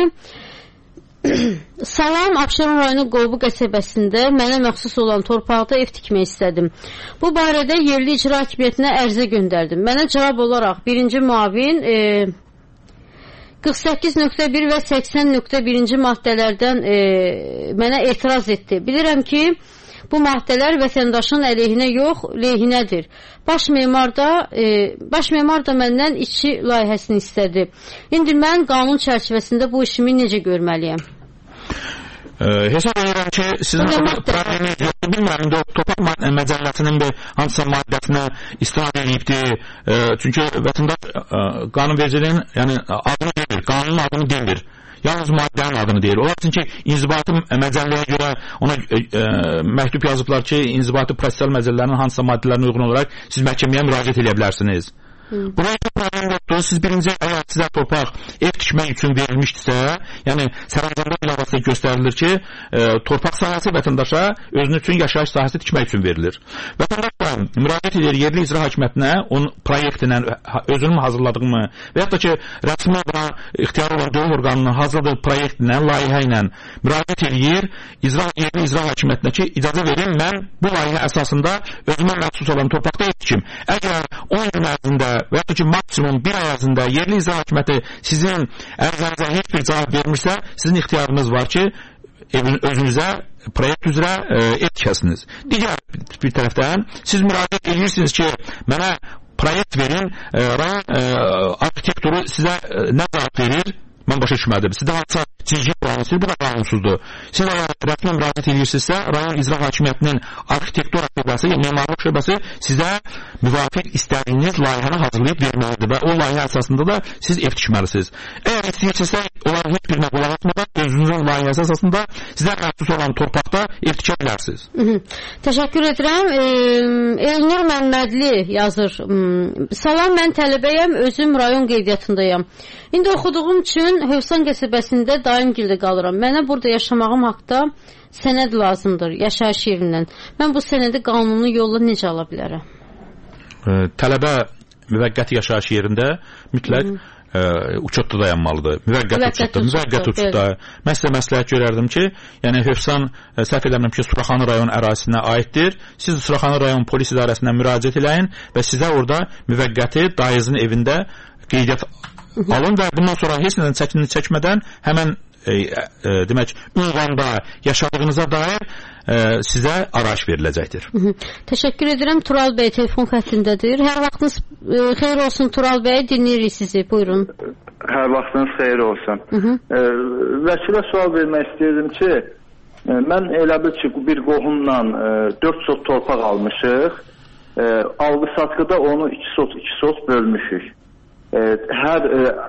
Salam, Abşeron rayonu Qolbu qəsəbəsində mənə məxsus olan torpaqda ev tikmək istədim. Bu barədə yerli icra hakimiyyətinə ərizə göndərdim. Mənə cavab olaraq birinci müavin 48.1 və 80.1-ci maddələrdən mənə etiraz etdi. Bilirəm ki, bu maddələr vətəndaşın əleyhinə yox, lehinədir. Baş memar da məndən işçi layihəsini istədi. İndi mən qanun çərçivəsində bu işimi necə görməliyəm? Hesab edirəm ki, sizin probleminiz yoxdur. Bilmirəm, indi o torpaq məcəlləsinin bir hansısa maddəsinə istinad edibdir. Çünki vətəndaş qanunvericiliyin adını demir, qanunun adını demir. Yalnız maddənin adını deyir. Ola bilsin ki, inzibati məcəlləyə görə ona məktub yazıblar ki, inzibati prosessual məcəllərin hansısa maddələrinə uyğun olaraq siz məhkəməyə müraciət edə bilərsiniz. Buraya bir problem yoxdur. Siz birinci əgər sizə torpaq ev tikmək üçün verilmişdirsə, yəni sərəncamda bilavasitə göstərilir ki, torpaq sahəsi vətəndaşa özünün üçün yaşayış sahəsi tikmək üçün verilir. Vətəndaş da müraciət edir yerli icra hakimiyyətinə, onun proyektinə özünün hazırladığımı və yaxud da ki, rəsmi buna ixtiyarı olan dövlət orqanının hazırladığı proyektinə, layihə ilə müraciət edir yerli icra hakimiyyətinə ki, icazə verin, mən bu layihə əsasında özümə məxsus olan torpaqda ev tikim. Əgər 10 gün ərzində və yaxud da ki, maksimum bir ay ərzində yerli icra hakimiyyəti sizin ərizənizə heç bir cavab vermirsə, sizin ixtiyarınız var ki, özünüzə proyekt üzrə ev tikəsiniz. Digər bir tərəfdən, siz müraciət edirsiniz ki, mənə proyekt verin, rayon arxitektoru sizə nə cavab verir? Mən başa düşmədim. Sizdə hansısa çizgi planı, bu da qanunsuzdur. Siz rəsmi müraciət edirsinizsə, rayon icra hakimiyyətinin arxitektura şöbəsi, memarlıq şöbəsi sizə müvafiq istədiyiniz layihəni hazırlayıb verməlidir və o layihə əsasında da siz ev tikməlisiniz. Əgər istəyirsinizsə, onların heç birinə qulaq atmadan özünüzün layihəsi əsasında sizə məxsus olan torpaqda ev tikə bilərsiniz. Təşəkkür edirəm. Elnur Məmmədli yazır. Salam, mən tələbəyəm, özüm rayon qeydiyyatındayım. İndi oxuduğum üçün Hövsan qəsəbəsində daimgildə qalıram. Mənə burada yaşamağım haqda sənəd lazımdır, yaşayış yerindən. Mən bu sənədi qanuni yolla necə ala bilərəm? Tələbə müvəqqəti yaşayış yerində mütləq uçotda dayanmalıdır. Müvəqqəti uçotda. Mən sizə məsləhət görərdim ki, yəni Hövsan səhv eləmirəm ki, Suraxanı rayon ərazisinə aiddir. Siz Suraxanı rayon polis idarəsinə müraciət eləyin və sizə orada müvəqqəti daizin evində qeydiyyat alın və bundan sonra heç nədən çəkinini çəkmədən həmən demək, ünvanda yaşadığınıza dair sizə arayış veriləcəkdir. Təşəkkür edirəm. Tural bəy telefon xəttindədir. Hər vaxtınız xeyir olsun Tural bəy, dinləyirik sizi. Buyurun. Hər vaxtınız xeyir olsun. Vəkilə sual vermək istəyirdim ki, mən elə bil ki, bir qohumla 4 sot torpaq almışıq. Alqı-satqıda onu 2 sot bölmüşük. Hər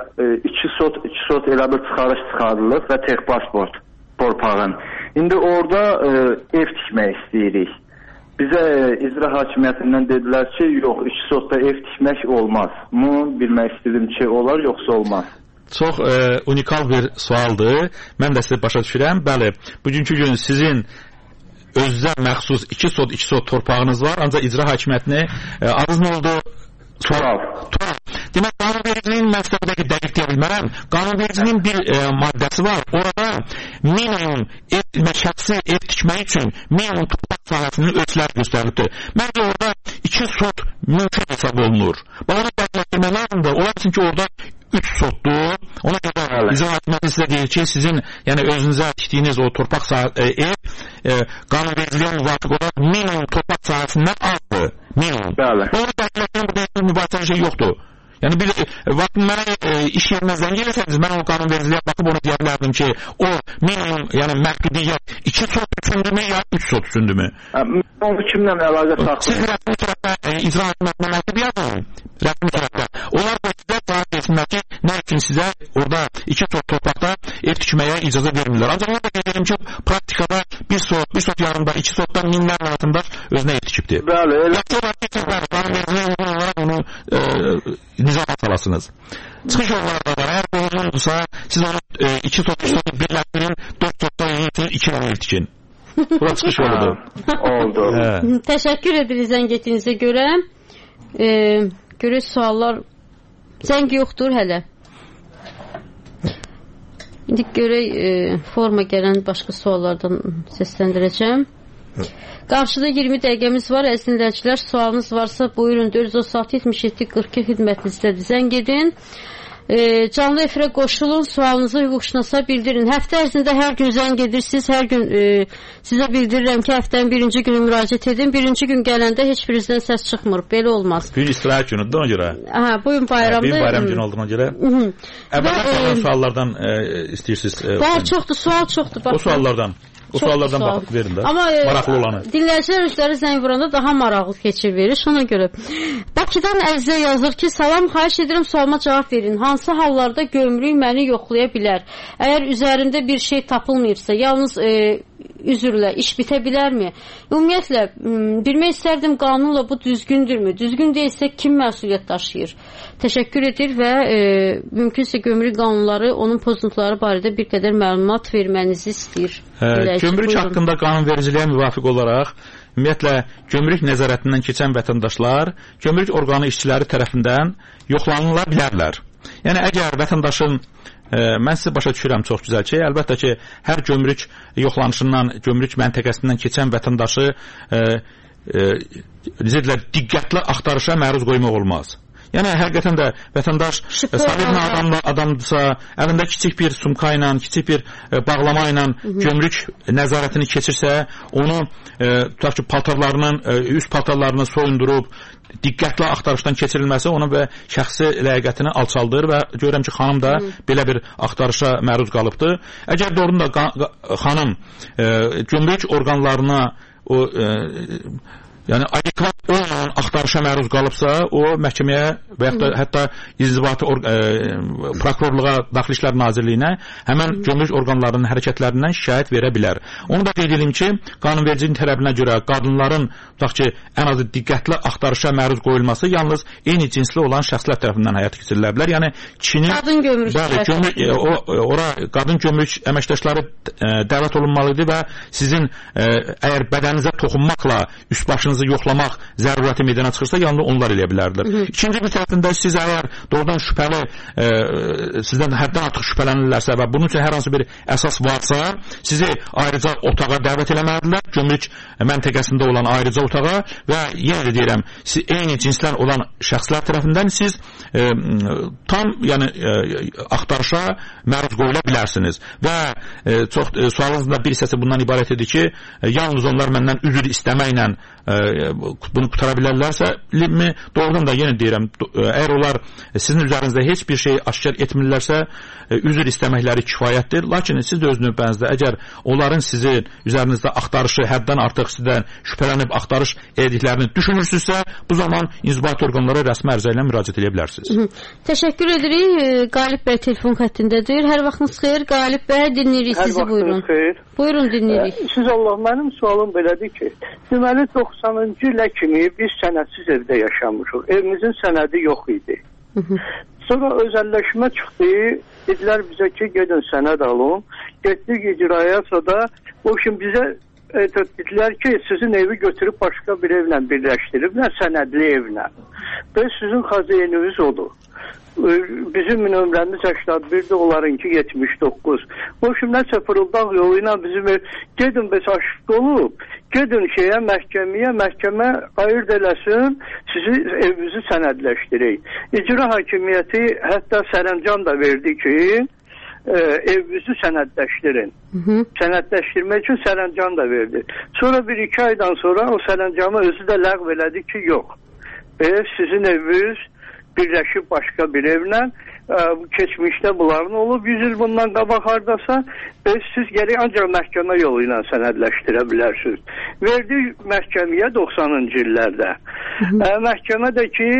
2 sot elə bir çıxarılır və tek pasport torpağın. İndi orada ev tikmək istəyirik. Bizə icra hakimiyyətindən dedilər ki, yox, 2 sotda ev tikmək olmaz. Bunu bilmək istədim ki, olar yoxsa olmaz. Çox unikal bir sualdır. Mən də sizə başa düşürəm. Bəli, bugünkü gün sizin özünüzə məxsus 2 sot torpağınız var, ancaq icra hakimiyyətini adınız nə oldu? Tural. Demək, qanunvericiliyin məqsədindəki dəqiq deyə bilmərəm. Qanunvericiliyin bir maddəsi var. Orada minimum şəxsi ev tikmək üçün minimum torpaq sahəsinin ölçüləri göstərilibdir. Məncə orada 2 sot mümkün hesab olunur. Onu dəqiqləşdirmək lazımdır. Ola bilsin ki, orada 3 sotdur. Ona görə icra hakimiyyəti sizə deyir ki, sizin özünüzə tikdiyiniz o torpaq ev qanunvericiliyə müvafiq olaraq minimum torpaq sahəsindən azdır. Minimum. Onu dəqiqləşdirmək burada mübahisəli şey yoxdur. Yəni bir vaxt mənə iş yerinə zəng eləsəniz, mən o qanunvericiliyə baxıb onu deyə bilərdim ki, o minimum, yəni məhdudiyyət 2 sot üçündürmü ya 3 sot üçündürmü? Onu kimlə əlaqə saxlayır? Siz rəsmi tərəfdə icra etməklə məktub yazın. Rəsmi tərəfdə. Onlar da sizə cavab versinlər ki, nə üçün sizə orada 2 sot torpaqda ev tikməyə icazə vermirlər. Ancaq onu da qeyd ki, praktikada 1 sot yarımda, 2 sotdan minlərlə vətəndaş özünə ev tikibdir. Bəli, elə. Qanunvericiliyə olaraq onu nizama salasınız. Çıxış yolları da var. Əgər boyunluqdursa, siz onu 2 sot birləşdirin, 4 sotdan yiyin, 2 ev tikin. Bura çıxış yoludur. Oldu. Təşəkkür edirik zəng etdiyinizə görə. Görək suallar zəng yoxdur hələ. İndi görək forma gələn başqa suallardan səsləndirəcəm. Qarşıda 20 dəqiqəmiz var. Əziz dinləyicilər, sualınız varsa buyurun 436-77-42 xidmətinizdə zəng edin. Canlı efirə qoşulun, sualınızı hüquqşünasa bildirin. Həftə ərzində hər gün zəng edirsiniz, hər gün sizə bildirirəm ki, həftənin birinci günü müraciət edin. Birinci gün gələndə heç birinizdən səs çıxmır. Belə olmaz. Bugün istirahət günüdür ona görə. Bugün bayramdır. Bugün bayram günü olduğuna görə. Əvvəldən suallardan istəyirsiniz? Var, çoxdur, sual çoxdur. O suallardan. O suallardan baxıb verin də. Amma maraqlı olanı. Dinləyicilər özləri zəng vuranda daha maraqlı keçir verir. Ona görə. Bakıdan Əzizə yazır ki, salam, xahiş edirəm sualıma cavab verin. Hansı hallarda gömrük məni yoxlaya bilər? Əgər üzərimdə bir şey tapılmayıbsa, yalnız üzrlə iş bitə bilərmi? Ümumiyyətlə, bilmək istərdim qanunla bu düzgündürmü? Düzgün deyilsə kim məsuliyyət daşıyır? Təşəkkür edir və mümkünsə gömrük qanunları, onun pozuntuları barədə bir qədər məlumat vermənizi istəyir. Gömrük haqqında qanunvericiliyə müvafiq olaraq ümumiyyətlə gömrük nəzarətindən keçən vətəndaşlar gömrük orqanı işçiləri tərəfindən yoxlanıla bilərlər. Yəni əgər vətəndaşın mən sizə başa düşürəm çox gözəl ki, əlbəttə ki, hər gömrük yoxlanışından, gömrük məntəqəsindən keçən vətəndaşı diqqətli axtarışa məruz qoymaq olmaz. Yəni həqiqətən də vətəndaş sabit adamdırsa, əlində kiçik bir sumka ilə, kiçik bir bağlama ilə gömrük nəzarətini keçirsə, onu tutaq ki, paltarlarının, üst paltarlarını soyundurub, diqqətli axtarışdan keçirilməsi onun və şəxsi ləyaqətini alçaldır və görürəm ki, xanım da belə bir axtarışa məruz qalıbdır. Əgər doğrudan da xanım gömrük orqanlarına o yəni adekvat olmayan axtarışa məruz qalıbsa, o məhkəməyə və yaxud da hətta İnzibati prokurorluğa, Daxili İşlər Nazirliyinə həmən gömrük orqanlarının hərəkətlərindən şikayət verə bilər. Onu da qeyd edim ki, qanunvericinin tələbinə görə qadınların tutaq ki, ən azı diqqətli axtarışa məruz qoyulması yalnız eyni cinsli olan şəxslər tərəfindən həyata keçirilə bilər. Yəni ora qadın gömrük əməkdaşları dəvət olunmalıdır və sizin əgər bədəninizə toxunmaqla üst başınızı yoxlamaq zərurəti meydana çıxırsa, yalnız onlar eləyə bilərdir. İkinci bir tərəfində siz əgər doğrudan şübhəli, sizdən həddən artıq şübhələnirlərsə və bunun üçün hər hansı bir əsas varsa, sizi ayrıca otağa dəvət eləməlidirlər, gömrük məntəqəsində olan ayrıca otağa və yenə də deyirəm, eyni cinslər olan şəxslər tərəfindən siz tam axtarışa məruz qoyula bilərsiniz və sualınızın da bir hissəsi bundan ibarət edir ki, yalnız onlar məndən üzr istəməklə bunu qutara bilərlərsə, doğrudan da yenə deyirəm, əgər onlar sizin üzərinizdə heç bir şey aşkar etmirlərsə, üzr istəməkləri kifayətdir. Lakin siz də öz növbənizdə, əgər onların sizin üzərinizdə axtarışı həddən artıq sizdən şübhələnib axtarış edildiklərini düşünürsünüzsə, bu zaman inzibati orqanlara rəsmi ərizə ilə müraciət edə bilərsiniz. Təşəkkür edirik. Qalib bəy telefon xəttindədir. Hər vaxtınız xeyir. Qalib bəy, dinləyirik sizi, buyurun. Buyurun, dinləyirik. Siz Allah, mənim sualım belədir ki, deməli 90-cı ilə kimi biz sənədsiz evdə yaşamışıq. Evimizin sənədi yox idi. Sonra özəlləşmə çıxdı. Dedilər bizə ki, gedin sənəd alın. Getdik icraya, sonra o şimdi bizə dedilər ki, sizin evi götürüb başqa bir evlə birləşdiriblər, sənədli evlə. Və sizin xazininiz odur. Bizim nömrəmiz 81'de, onlarınki 79. O şimdi nəsə fırıldaq yolu ilə bizim ev, gedin bəs aşıq olub, gedin məhkəməyə, məhkəmə ayırt eləsin, sizi evinizi sənədləşdirək. İcra hakimiyyəti hətta sərəncam da verdi ki, evinizi sənədləşdirin. Sənədləşdirmək üçün sərəncam da verdi. Sonra 1-2 aydan sonra o sərəncamı özü də ləğv elədi ki, yox. Sizin eviniz birləşib başqa bir evlə. Keçmişdə bunların olub 100 il bundan qabaq hardasa siz gərək ancaq məhkəmə yolu ilə sənədləşdirə bilərsiniz. Verdik məhkəməyə 90-cı illərdə. Məhkəmə də ki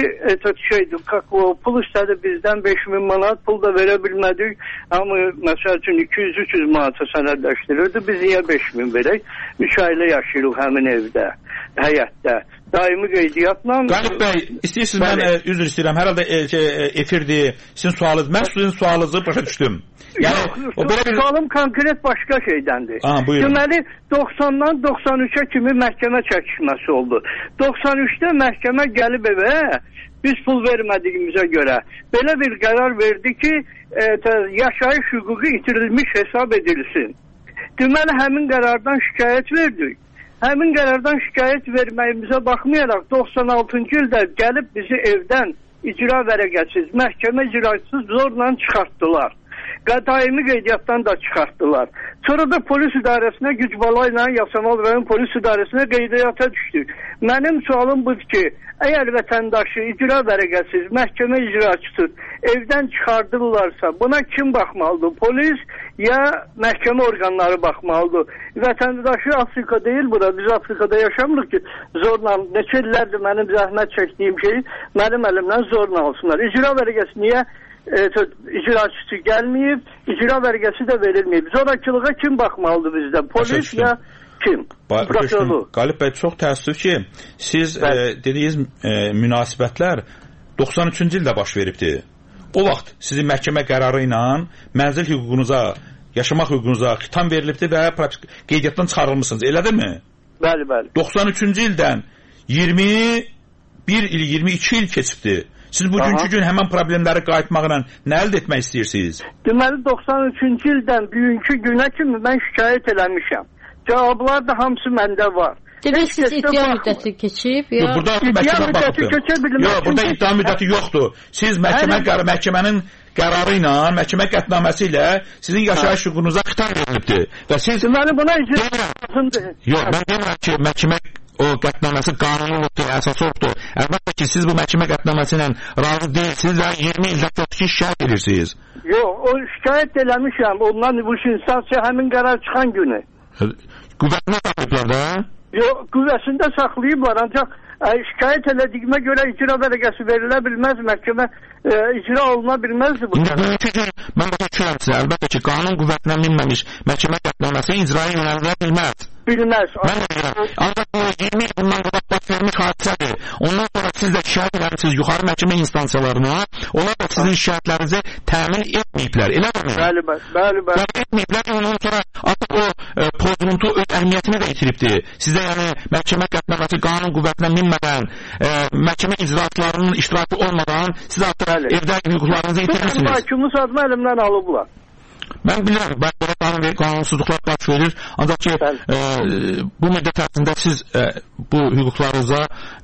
pul istədi bizdən 5000 manat, pul da verə bilmədik. Amma məsəl üçün 200-300 manata sənədləşdirirdi. Biz niyə 5000 verək? 3 ailə yaşayırıq həmin evdə, həyətdə. Daimi qeydiyyatla... Qalib bəy, istəyirsiniz mən üzr istəyirəm, hər halda efirdir, sizin sualınız, mən sizin sualınızı başa düşdüm. Sualım konkret başqa şeydəndir. Deməli, 90-dan 93-ə kimi məhkəmə çəkişməsi oldu. 93-də məhkəmə gəlib evə, biz pul vermədiyimizə görə belə bir qərar verdi ki, yaşayış hüququ itirilmiş hesab edilsin. Deməli, həmin qərardan şikayət verdik. Həmin qərardan şikayət verməyimizə baxmayaraq 96-cı ildə gəlib bizi evdən icra vərəqəsiz, məhkəmə icraçısız zorla çıxartdılar. Daimi qeydiyyatdan da çıxartdılar. Sonra da polis idarəsinə güc bala ilə Yasamal rayon polis idarəsinə qeydiyyata düşdük. Mənim sualım budur ki, əgər vətəndaşı icra vərəqəsiz, məhkəmə icraçısız evdən çıxardırlarsa buna kim baxmalıdır? Polis ya məhkəmə orqanları baxmalıdır? Vətəndaşı Afrika deyil bura, biz Afrikada yaşamırıq ki, zorla, neçə illərdir mənim zəhmət çəkdiyim şeyi mənim əlimdən zorla alsınlar. İcra vərəqəsi niyə icraçısı gəlməyib, icra vərəqəsi də verilməyib. Zorakılığa kim baxmalıdır bizdə? Polis ya kim? Prokurorluq. Qalib bəy, çox təəssüf ki, siz dediyiniz münasibətlər 93-cü ildə baş veribdir. O vaxt sizin məhkəmə qərarı ilə mənzil hüququnuza, yaşamaq hüququnuza xitam verilibdir və qeydiyyatdan çıxarılmışsınız, elədirmi? Bəli, bəli. 93-cü ildən 21 il, 22 il keçibdir. Siz bugünkü gün həmən problemləri qayıtmaqla nə əldə etmək istəyirsiniz? Deməli, 93-cü ildən bugünkü günə kimi mən şikayət eləmişəm. Cavablar da hamısı məndə var. Demək, siz iddia müddəti keçib? Burada iddia müddəti yoxdur. Siz məhkəmənin qərarı ilə, məhkəmə qətnaməsi ilə sizin yaşayış hüququnuza xitam verilibdir. Və siz... Deməli, buna icra lazımdır. Yox, mən demirəm ki, məhkəmə o qətnaməsi qanunludur, əsaslıdır. Əlbəttə ki, siz bu məhkəmə qətnaməsi ilə razı deyilsiniz və 20 ildə ki, şikayət edirsiniz. Yox, o şikayət eləmişəm. Ondan bu instansiya həmin qərar çıxan günü. Qüvvətində saxlayıblar da? Yox, qüvvəsində saxlayıblar, ancaq şikayət elədiyimə görə icra vərəqəsi verilə bilməz, məhkəmə icra oluna bilməzdir bu. Mən başa düşürəm sizə, əlbəttə ki, qanun qüvvətinə minməmiş məhkəmə qətnaməsi icraya yönəldilə bilməz. Bilməz. Ancaq bu 20 il bundan qabaq baş vermiş hadisədir. Ondan sonra siz də şikayət eləmişsiniz yuxarı məhkəmə instansiyalarına, onlar da sizin şikayətlərinizi təmin etməyiblər, elədirmi? Bəli. Etməyiblər, ondan sonra artıq o pozuntu öz əhəmiyyətini də itiribdir. Sizə yəni məhkəmə qətnaməsi qanun qüvvətinə minmədən, məhkəmə icraatlarının iştirakı olmadan siz artıq evdə hüquqlarınızı itirmişsiniz. Hakimiz adını əlimdən alıblar. Mən bilirəm, belə qanunsuzluqlar baş verir. Ancaq ki, bu müddət ərzində siz bu hüquqlarınıza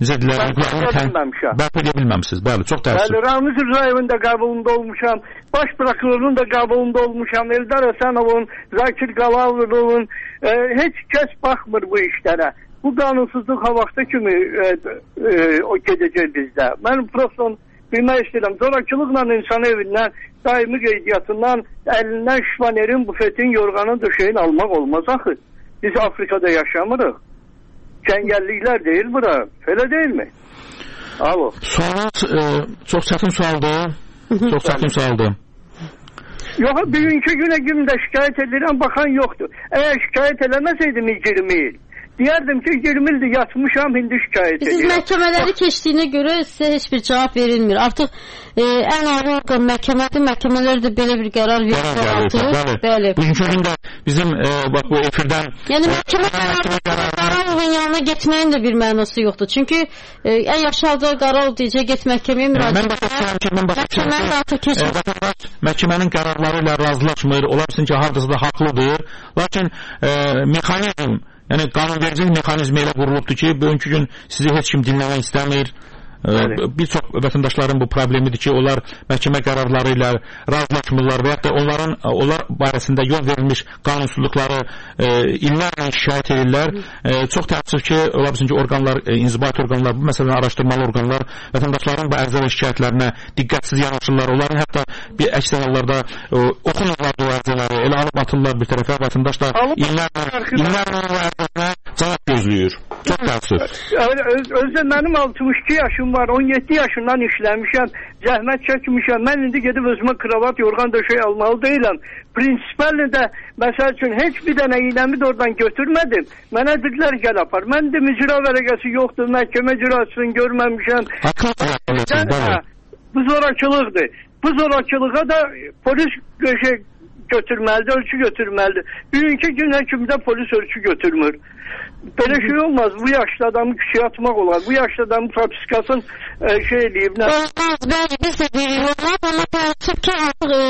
bərpa edə bilməmişsiniz. Bəli, çox təəssüf. Bəli, Ramiz Rızayevin də qəbulunda olmuşam, baş prokurorun da qəbulunda olmuşam, Eldar Həsənovun, Zakir Qalavrovun, heç kəs baxmır bu işlərə. Bu qanunsuzluq ha vaxta kimi o gedəcək bizdə. Mən prosto bilmək istəyirəm, zorakılıqla insan evindən, daimi qeydiyyatından, əlindən şifanerin, bufetin, yorğanın döşəyin almaq olmaz axı. Biz Afrikada yaşamırıq. Kəngəlliklər deyil bura. Elə deyilmi? Alo. Sualınız çox çətin sualdır. Çox çətin sualdır. Yox, bugünkü günə də şikayət edirəm, baxan yoxdur. Əgər şikayət eləməsəydim 20 il, deyərdim ki, 20 ildir yatmışam, indi şikayət edirəm. Siz məhkəmələri keçdiyinə görə sizə heç bir cavab verilmir. Artıq ən ağır orqan məhkəmədir, məhkəmələr də belə bir qərar verir artıq. Bəli. Bugünkü gündə bizim bu efirdən... Yəni məhkəmə qərarının yanına getməyin də bir mənası yoxdur. Çünki ən yaşadığı qarar deyəcək, get məhkəməyə müraciət edir. Məhkəmənin qərarları ilə razılaşmır, ola bilsin ki, hardasa da haqlıdır. Lakin mexanizm, yəni qanunvericilik mexanizmi elə qurulubdur ki, bugünkü gün sizi heç kim dinləmək istəmir. bir çox vətəndaşların bu problemidir ki, onlar məhkəmə qərarları ilə razılaşmırlar və ya da onlar barəsində yol verilmiş qanunsuzluqları illərlə şikayət edirlər. Çox təəssüf ki, ola bilsin ki, orqanlar, inzibati orqanlar, bu məsələni araşdırmalı orqanlar vətəndaşların bu ərizə və şikayətlərinə diqqətsiz yanaşırlar. Onların hətta bir əks hallarda oxunurlar bu ərizələri, elə alıb atırlar bir tərəfə, vətəndaş da illərlə bu ərizəyə cavab gözləyir. Çox təəssüf. Özdə mənim 62 yaşım var, 17 yaşından işləmişəm, zəhmət çəkmişəm. Mən indi gedib özümə kravat, yorğan döşək almalı deyiləm. Prinsipallə də məsəl üçün heç bir dənə iynəmi də oradan götürmədim. Mənə dedilər gəl apar. Mən də icra vərəqəsi yoxdur, məhkəmə icrasını görməmişəm. Bu zorakılıqdır. Bu zorakılığa da polis götürməlidir, ölçü götürməlidir. Bugünkü gün həkimdə polis ölçü götürmür. Belə şey olmaz. Bu yaşlı adamı küçüyə atmaq olar. Bu yaşlı adamı propiskasın şey eləyib. Olmaz, bəli, biz də deyirik. Amma təəssüf ki,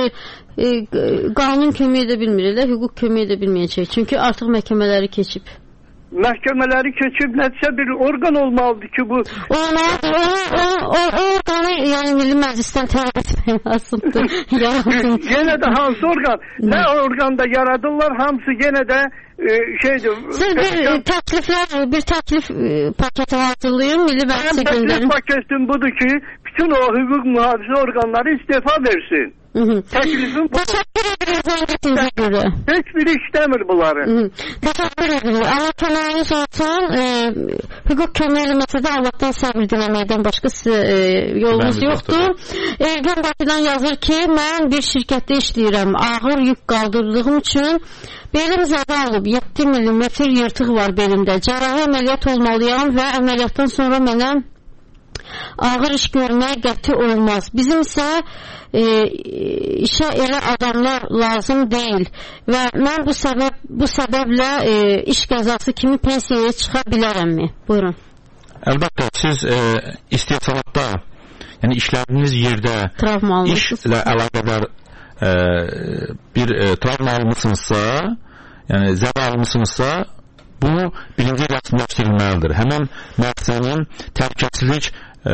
artıq qanun kömək edə bilmirlər, hüquq kömək edə bilməyəcək. Çünki artıq məhkəmələri keçib. Məhkəmələri keçib, nəticə bir orqan olmalıdır ki, bu... O orqanı, yəni Milli Məclisdən tələb etmək lazımdır. Yenə də hansı orqan? Nə orqanda yaradırlar, hamısı yenə də şeydir... Siz bir təklif paketi hazırlayın, Milli Məclisə göndərin. Təklif paketim budur ki, bütün o hüquq mühafizə orqanları istifa versin. Təklifim bu. Təşəkkür edirik zəngetinizə görə. Heç biri işləmir bunları. Təşəkkür edirik. Allah köməyiniz olsun. Hüquq kömək eləməsə də Allahdan səbir diləməkdən başqa yolunuz yoxdur. Elgün Bakıdan yazır ki, mən bir şirkətdə işləyirəm. Ağır yük qaldırdığım üçün belim zədə alıb. 7 mm yırtıq var belimdə. Cərrahi əməliyyat olmalıyam və əməliyyatdan sonra mənə ağır iş görmək qəti olmaz. Bizim isə işə elə adamlar lazım deyil və mən bu səbəblə iş qəzası kimi pensiyaya çıxa bilərəmmi? Buyurun. Əlbəttə, siz istehsalatda, yəni işlədiyiniz yerdə işlə əlaqədar bir travma almışsınızsa, yəni zədə almışsınızsa, bu birinci rəsmiləşdirilməlidir. Həmən müəssisənin təhlükəsizlik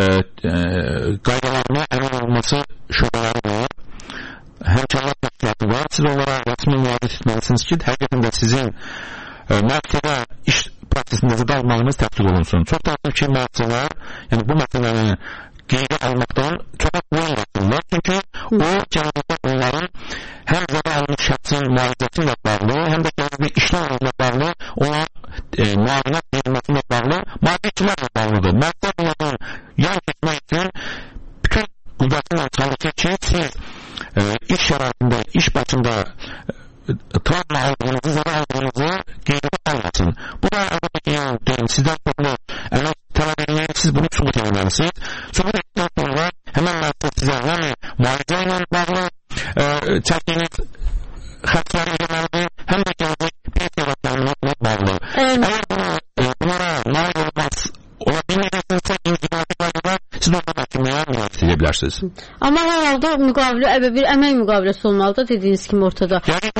qaydalarına əməl olması şöbələri var, həmkarlar təşkilatı var. Siz onlara rəsmi müraciət etməlisiniz ki, həqiqətən də sizin müəssisədə iş prosesində zədə almağınız təsdiq olunsun. Çox təəssüf ki, müəssisələr, yəni bu məsələni qeydə almaqdan çox boyun qatırlar. Çünki o cəmiyyətdə onların həm zədə almış şəxsin müalicəsi ilə bağlı, həm də gələcək işlə bağlı, ona müavinət verilməsi ilə bağlı, maddiçilərlə bağlıdır. Müəssisə bunlardan yan keçmək üçün bütün qüvvətlə çalışır ki, siz iş şəraitində, iş başında travma aldığınızı, zədə aldığınızı qeydə almasın. Bu da əlbəttə ki, sizdən çoxlu əmək tələb edilir, siz bunu sübut etməlisiniz. Sübut etdikdən sonra həmən müəssisə sizə yəni müalicə ilə bağlı çəkdiyiniz xərcləri ödəməlidir, həm də gələcək pensiya vətənlərlə bağlı. Əgər bunlara nail olmaz ola bilməyəcəksinizsə, inzibati qaydada siz orada məhkəməyə müraciət edə bilərsiniz. Amma hər halda bir əmək müqaviləsi olmalıdır dediyiniz kimi ortada.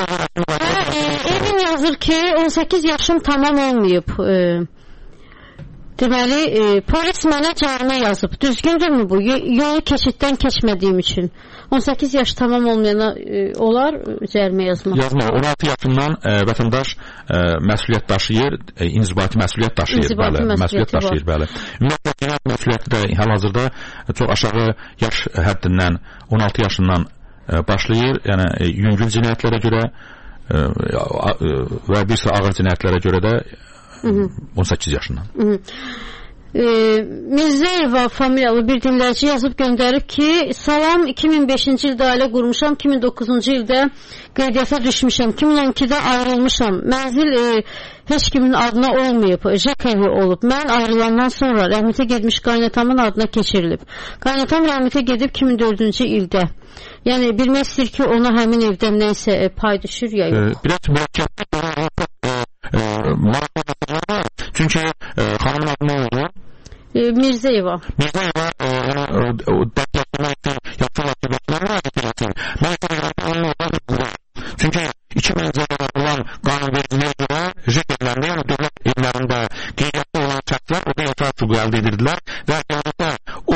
Evin yazır ki, 18 yaşım tamam olmayıb. Deməli, polis mənə cərimə yazıb. Düzgündürmü bu? Yolu keçiddən keçmədiyim üçün. 18 yaş tamam olmayana olar cərimə yazmaq? Yazmaq. 16 yaşından vətəndaş məsuliyyət daşıyır, inzibati məsuliyyət daşıyır. Məsuliyyət daşıyır, bəli. Ümumiyyətlə, cinayət məsuliyyəti də hal-hazırda çox aşağı yaş həddindən 16 yaşından başlayır. Yəni, yüngül cinayətlərə görə və bir sıra ağır cinayətlərə görə də 18 yaşından. Mirzəyeva familiyalı bir dinləyici yazıb göndərib ki, salam, 2005-ci ildə ailə qurmuşam, 2009-cu ildə qeydiyyata düşmüşəm, 2012-də ayrılmışam, mənzil heç kimin adına olmayıb, JEK evi olub. Mən ayrılandan sonra rəhmətə getmiş qaynatamın adına keçirilib. Qaynatam rəhmətə gedib 2004-cü ildə. Yəni, bilmək istəyir ki, ona həmin evdən nəysə pay düşür ya yox. Biraz mürəkkəbdir, çünki xanımın adı nə oldu? Mirzəyeva. Mirzəyeva dəqiqləşdirmək üçün yaxşı vəsiyyətlə müraciət edilsin. Mən isə çünki 2000-ci ildə olan qanunvericiliyə görə JEK evlərində, yəni dövlət evlərində qeydiyyatda olan şəxslər orada yaşayış hüququ əldə edirdilər və gələcəkdə o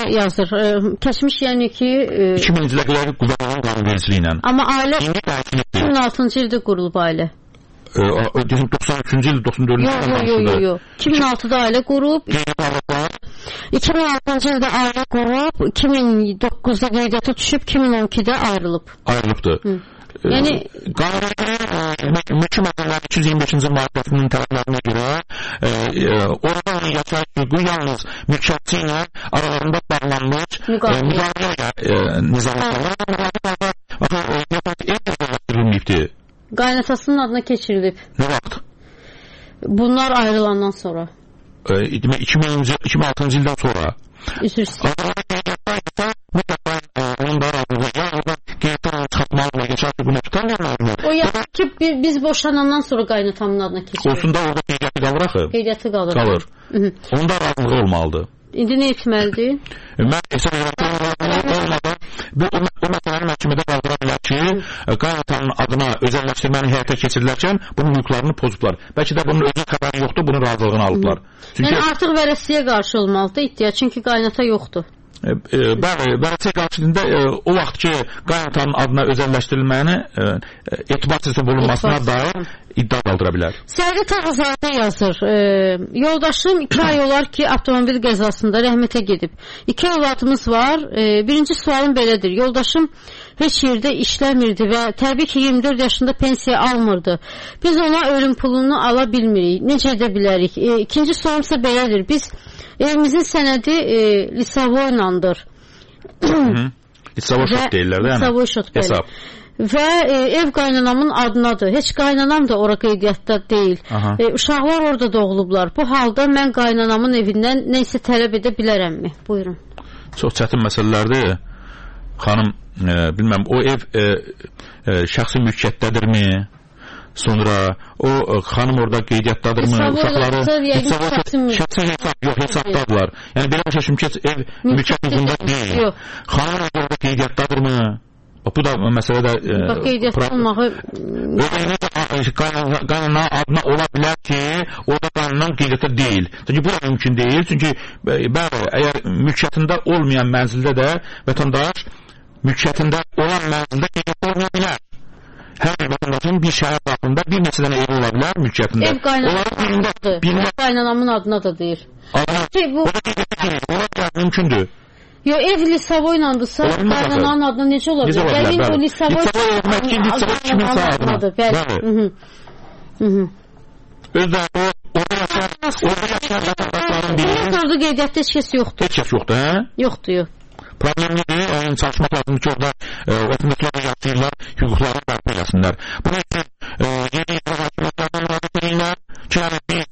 yazır. Keçmiş yəni ki 2000-ci ildə qullanılan qanunvericiliyi ilə. Amma ailə 2006-cı ildə qurulub ailə. 93-cü il, 94-cü il. Yox. 2006-da ailə qurub, 2006-cı ildə ailə qurub, 2009-da qeydiyyata düşüb, 2012-də ayrılıb. Ayrılıbdır. Yəni mülki mədəniyyət 225-ci maddəsinin tərəflərinə görə orada yaşayış hüququ yalnız mülkiyyətçi ilə aralarında bağlanmış müqavilə nizamlaşdırılmayıbdır. Qaynatasının adına keçirilib. Nə vaxt? Bunlar ayrılandan sonra. 2006-cı ildən sonra. Üzürsün. O yaxın ki biz boşanandan sonra qaynatamın adına keçirir. Olsun da orada qeydiyyatı qalır axı. Qeydiyyatı qalır. Qalır. Onda razılığı olmalıdır. İndi nə etməlidir? Mən hesab edirəm olmadan o məsələni məhkəmədə qaldıra bilər ki, qaynatanın adına özəlləşdirməni həyata keçirilərkən bunun hüquqlarını pozublar. Bəlkə də bunun özü xəbəri yoxdur, bunun razılığını alıblar. Yəni artıq vərəsliyə qarşı olmalıdır iddia, çünki qaynata yoxdur. Bəli, vərəsliyə qarşılığında o vaxt ki, qaynatanın adına özəlləşdirilməyini etibarsız bulunmasına dair iddia qaldıra bilər. Sərvi Tağızadə yazır. Yoldaşım 2 ay olar ki, avtomobil qəzasında rəhmətə gedib. 2 evladımız var. Birinci sualım belədir. Yoldaşım heç yerdə işləmirdi və təbii ki 24 yaşında pensiya almırdı. Biz ona ölüm pulunu ala bilmirik. Necə edə bilərik? İkinci sualım isə belədir. Biz evimizin sənədi Lisavoynandır. Lisavoşot deyirlər də? Lisavoşot, bəli. Və ev qaynanamın adınadır. Heç qaynanam da ora qeydiyyatda deyil. Uşaqlar orada doğulublar. Bu halda mən qaynanamın evindən nə isə tələb edə bilərəmmi? Buyurun. Çox çətin məsələlərdir. Xanım, bilməm, o ev şəxsi mülkiyyətdədirmi? Sonra o xanım orada qeydiyyatdadırmı? Uşaqları şəxsi hesabdadırlar. Yəni belə başa ki, ev mülkiyyət hüququnda deyil. Xanım orada qeydiyyatdadırmı? Bu da məsələdə qeydiyyatda olmağı qaynana adına ola bilər ki, orada qanunan qeydiyyatda deyil. Çünki bu da mümkün deyil. Çünki bəli, əgər mülkiyyətində olmayan mənzildə də vətəndaş mülkiyyətində olan mənzildə qeydiyyatda olmaya bilər. Hər bir vətəndaşın bir şəhər baxımında bir neçə dənə ev ola bilər mülkiyyətində. Ev qaynanamın adına da deyir. Orada mümkündür. Yo, ev Lisavoynandırsa, qaynananın adına necə ola bilər? Gəlin o Lisavoy kimin adına? Bəli. Özdə orada yaşayan vətəndaşların biri. Orada qeydiyyatda heç kəs yoxdur. Heç kəs yoxdur, hə? Yoxdur, yox. Problem nedir? Çalışmaq lazımdır ki, orada vətəndaşlar yaşayırlar, hüquqlarını bərpa eləsinlər. Bunun üçün yeni hakimiyyətlərdən müraciət edirlər ki, biz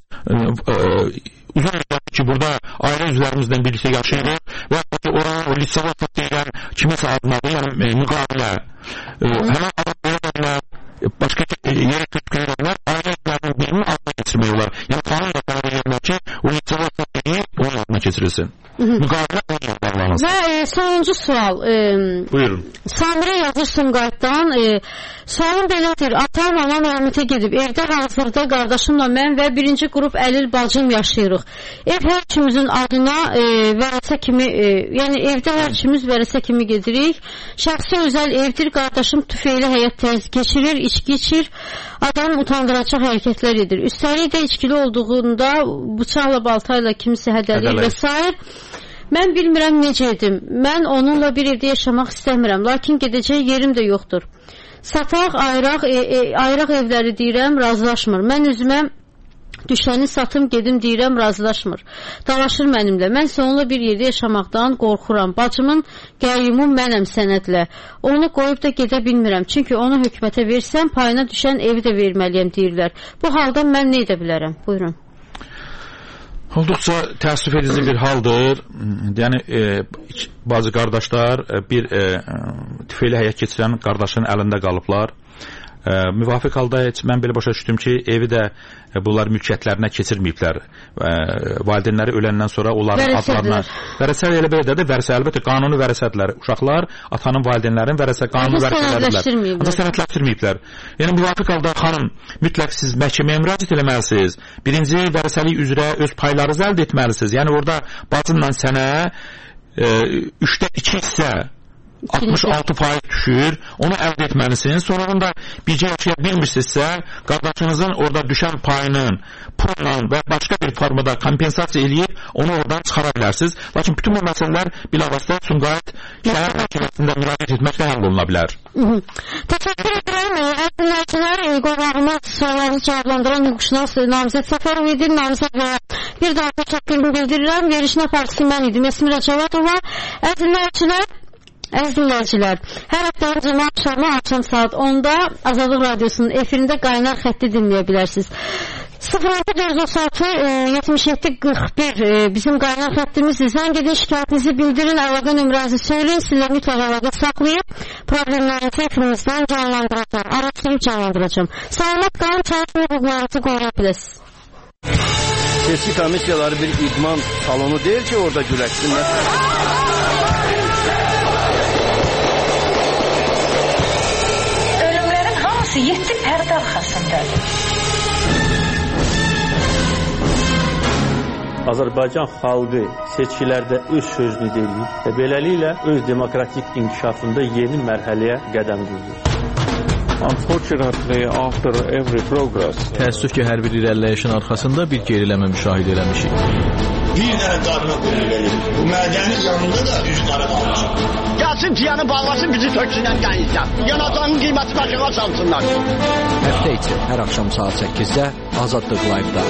uzun müddətdir ki, burada ailə üzvlərimizdən birlikdə yaşayırıq və oranın o Lisavoşot deyilən kiməsə adınadır, yəni müqavilə. Həmən adam deyirlər, başqa yerə kötkünlər, ailə üzvlərinin birinin adına keçirmək olar. Yəni qanun da qərar edirlər ki, o Lisavoşot deyil, onun adına keçirilsin. Müqavilə onun bağlanılsın. Və sonuncu sual. Buyurun. Samirə yazır Sumqayıtdan. Sualım belədir. Atam, anam rəhmətə gedib. Evdə hazırda qardaşımla mən və birinci qrup əlil bacım yaşayırıq. Ev hər ikimizin adına vərəsə kimi, yəni evdə hər ikimiz vərəsə kimi gedirik. Şəxsi özəl evdir. Qardaşım tüfeyli həyat tərzi keçirir, içki içir. Adam utandıracaq hərəkətlər edir. Üstəlik də içkili olduğunda bıçaqla, baltayla kimisi hədəliyir və s. Mən bilmirəm necə edim. Mən onunla bir evdə yaşamaq istəmirəm. Lakin gedəcək yerim də yoxdur. Sataq, ayraq evləri deyirəm, razılaşmır. Mən üzümə düşəni satım, gedim deyirəm, razılaşmır. Dalaşır mənimlə. Mən isə onunla bir yerdə yaşamaqdan qorxuram. Bacımın qəyyumum mənəm sənədlə. Onu qoyub da gedə bilmirəm. Çünki onu hökumətə versəm, payına düşən evi də verməliyəm deyirlər. Bu halda mən nə edə bilərəm? Buyurun. Olduqca təəssüf edici bir haldır. Yəni, bazı qardaşlar bir tüfeyli həyat keçirən qardaşın əlində qalıblar. Müvafiq halda heç mən belə başa düşdüm ki, evi də bunlar mülkiyyətlərinə keçirməyiblər. Valideynləri öləndən sonra onların adlarına vərəsə elə belə də vərəsə əlbəttə qanuni vərəsədirlər. Uşaqlar atanın valideynlərin vərəsə qanuni vərəsədirlər. Ancaq sənədləşdirməyiblər. Yəni müvafiq halda xanım mütləq siz məhkəməyə müraciət etməlisiniz. Birinci vərəsəlik üzrə öz paylarınızı əldə etməlisiniz. Yəni orada bacınla sənə 3də 2 hissə 66% düşür, onu əldə etməlisin. Sonra da bircə yaşaya bilmirsinizsə, qardaşınızın orada düşən payının pulla və başqa bir formada kompensasiya eləyib, onu oradan çıxara bilərsiniz. Lakin bütün bu məsələlər bilavasitə Sumqayıt şəhər məhkəməsində müraciət etməklə həll oluna bilər. Təşəkkür edirəm. Dinləyicilər, qonağıma suallarını cavablandıran hüquqşünas Namizəd Səfərov idi. Namizəd və bir daha təşəkkürümü bildirirəm. Verilişin aparıcısı mən idim, Esmira Cavadova. Əziz dinləyicilər, hər həftənin cümə axşamı axşam saat 10-da Azadlıq Radiosunun efirində qaynar xətti dinləyə bilərsiniz. 0-436-77-41 bizim qaynar xəttimizdir. Zəng edin, şikayətinizi bildirin, əlaqə nömrənizi söyləyin, sizlə mütləq əlaqə saxlayıb problemlərinizi efirimizdən canlandıracağım, araşdırıb canlandıracağım. Salamat qalın, çalışma hüquqlarınızı qoruya biləsiniz. Seçki komissiyaları bir idman salonu deyil ki, orada güləşsinlər. Ölümlərin hamısı 7 pərdə arxasındadır. Azərbaycan xalqı seçkilərdə öz sözünü deyir və beləliklə öz demokratik inkişafında yeni mərhələyə qədəm qoyur. Unfortunately, after every progress, təəssüf ki, hər bir irəliləyişin arxasında bir geriləmə müşahidə eləmişik. Bir dənə darına qoyulur. Bu mədənin yanında da 100 darı qalmışıq. Gəlsin tiyanı bağlasın, bizi töksünlər gəlirlər. Yanacağının qiyməti başına salsınlar. Həftə içi hər axşam saat 8-də Azadlıq Live-da.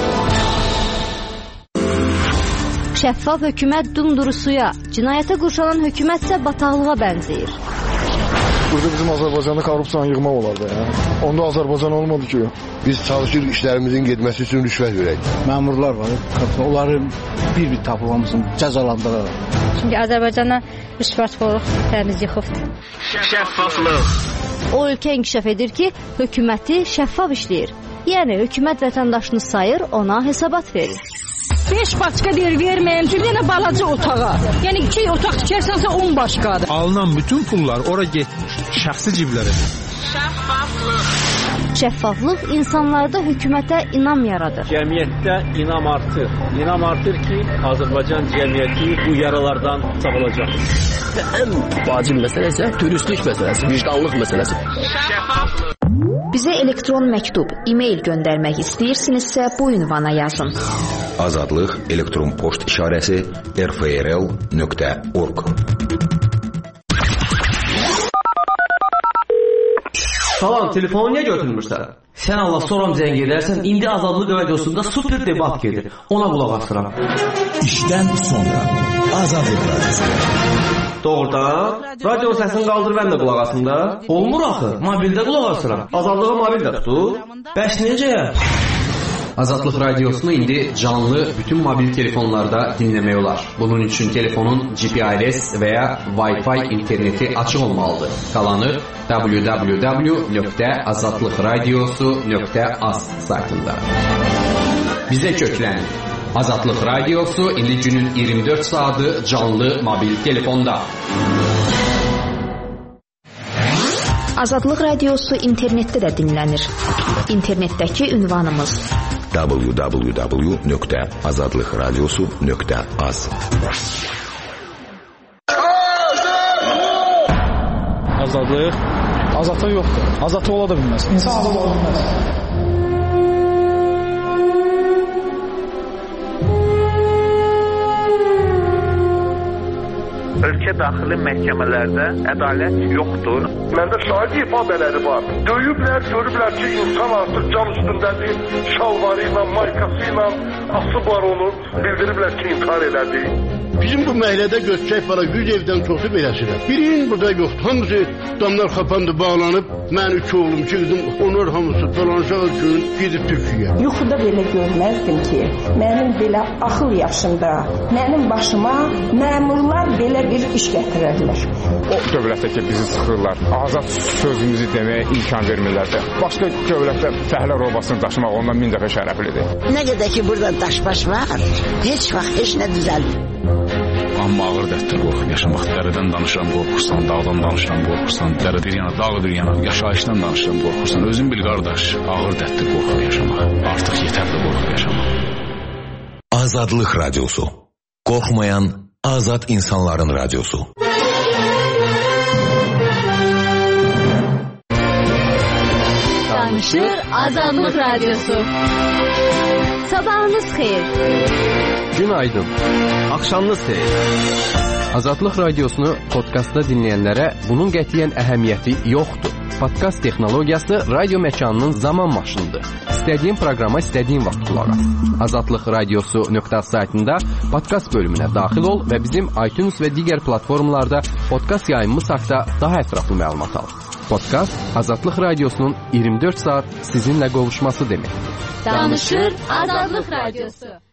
Şəffaf hökumət dumduru suya, cinayətə qurşanan hökumət isə bataqlığa bənzəyir. Burada bizim Azərbaycanda korrupsiyanı yığmaq olardı ya. Onda Azərbaycan olmadı ki. Biz çalışırıq işlərimizin getməsi üçün rüşvət verək. Məmurlar var, onları bir-bir tapılamasın, cəzalandıraraq. Çünki Azərbaycana rüşvətxorluq təmiz yıxıbdır. Şəffaflıq. O ölkə inkişaf edir ki, hökuməti şəffaf işləyir. Yəni, hökumət vətəndaşını sayır, ona hesabat verir. 5 başqa deyir, verməyəm, bir dənə balaca otağa. Yəni 2 otaq tikərsənsə 10 başqadır. Alınan bütün pullar ora getmiş, şəxsi ciblərə. Şəffaflıq insanlarda hökumətə inam yaradır. Cəmiyyətdə inam artır. İnam artır ki, Azərbaycan cəmiyyəti bu yaralardan sağalacaq. Ən vacib məsələ isə dürüstlük məsələsi, vicdanlıq məsələsi. Şəffaflıq. Bizə elektron məktub, e-mail göndərmək istəyirsinizsə bu ünvana yazın. Azadlıq elektron poçt işarəsi rfrl.org. Salam, telefonu niyə götürmürsən? Sən Allah soram zəng edərsən, indi Azadlıq Radiosunda super debat gedir. Ona qulaq asıram. İşdən sonra Azadlıq Radiosu. Doğrudan, radio səsini qaldır, mən də qulaq asım da. Olmur axı, mobildə qulaq asıram. Azadlığa mobildə tutur. Bəs necə? Azadlıq Radiosunu indi canlı bütün mobil telefonlarda dinləmək olar. Bunun üçün telefonun GPRS və ya Wi-Fi interneti açıq olmalıdır. Qalanı www.azadlıqradiosu.az saytında. Bizə köklən. Azadlıq Radiosu indi günün 24 saatı canlı mobil telefonda. Azadlıq Radiosu internetdə də dinlənir. İnternetdəki ünvanımız www.azadlıqradiosu.az. Azadlıq? Azadlıq yoxdur. Azadlıq ola da bilməz. İnsan azad ola bilməz. Ölkə daxili məhkəmələrdə ədalət yoxdur. Məndə şahid ifadələri var. Döyüblər, görüblər ki, insan artıq cam üstündədir, şalvarı ilə, maykası ilə asıb var onu. Bildiriblər ki, intihar elədi. Bizim bu məhəllədə göçək var, 100 evdən çoxu beləsidir. Birinin burada yoxdur. Hamısı damlar xapandı, bağlanıb. Mən 3 oğlum, 2 qızım, onlar hamısı dolanacaq üçün gedib Türkiyəyə. Yuxuda belə görməzdim ki, mənim belə axıl yaşında, mənim başıma məmurlar belə bir iş gətirərlər. O dövlətdə ki, bizi sıxırlar, azad sözümüzü deməyə imkan vermirlər də. Başqa dövlətdə fəhlə robasını daşımaq ondan 1000 dəfə şərəflidir. Nə qədər ki, burada daşbaş var, heç vaxt heç nə düzəlmir. Amma ağır dərddir qorxub yaşamaq. Dərədən danışıram, qorxursan, dağdan danışıram, qorxursan, dərə bir yana, dağ bir yana, yaşayışdan danışıram, qorxursan. Özün bil qardaş, ağır dərddir qorxub yaşamaq. Artıq yetərli qorxub yaşamaq. Azadlıq Radiosu. Qorxmayan Azad insanların radyosu. Danışır Azadlıq Radyosu. Sabahınız xeyir. Günaydın. Axşamınız xeyir. Azadlıq Radiosunu podkastda dinləyənlərə bunun qətiyyən əhəmiyyəti yoxdur. Podkast texnologiyası radio məkanının zaman maşınıdır. İstədiyin proqrama istədiyin vaxt qulaq as. Azadlıq Radiosu.az saytında podkast bölümünə daxil ol və bizim iTunes və digər platformalarda podkast yayımımız haqqında daha ətraflı məlumat al. Podkast Azadlıq Radiosunun 24 saat sizinlə qovuşması deməkdir. Danışır Azadlıq Radiosu.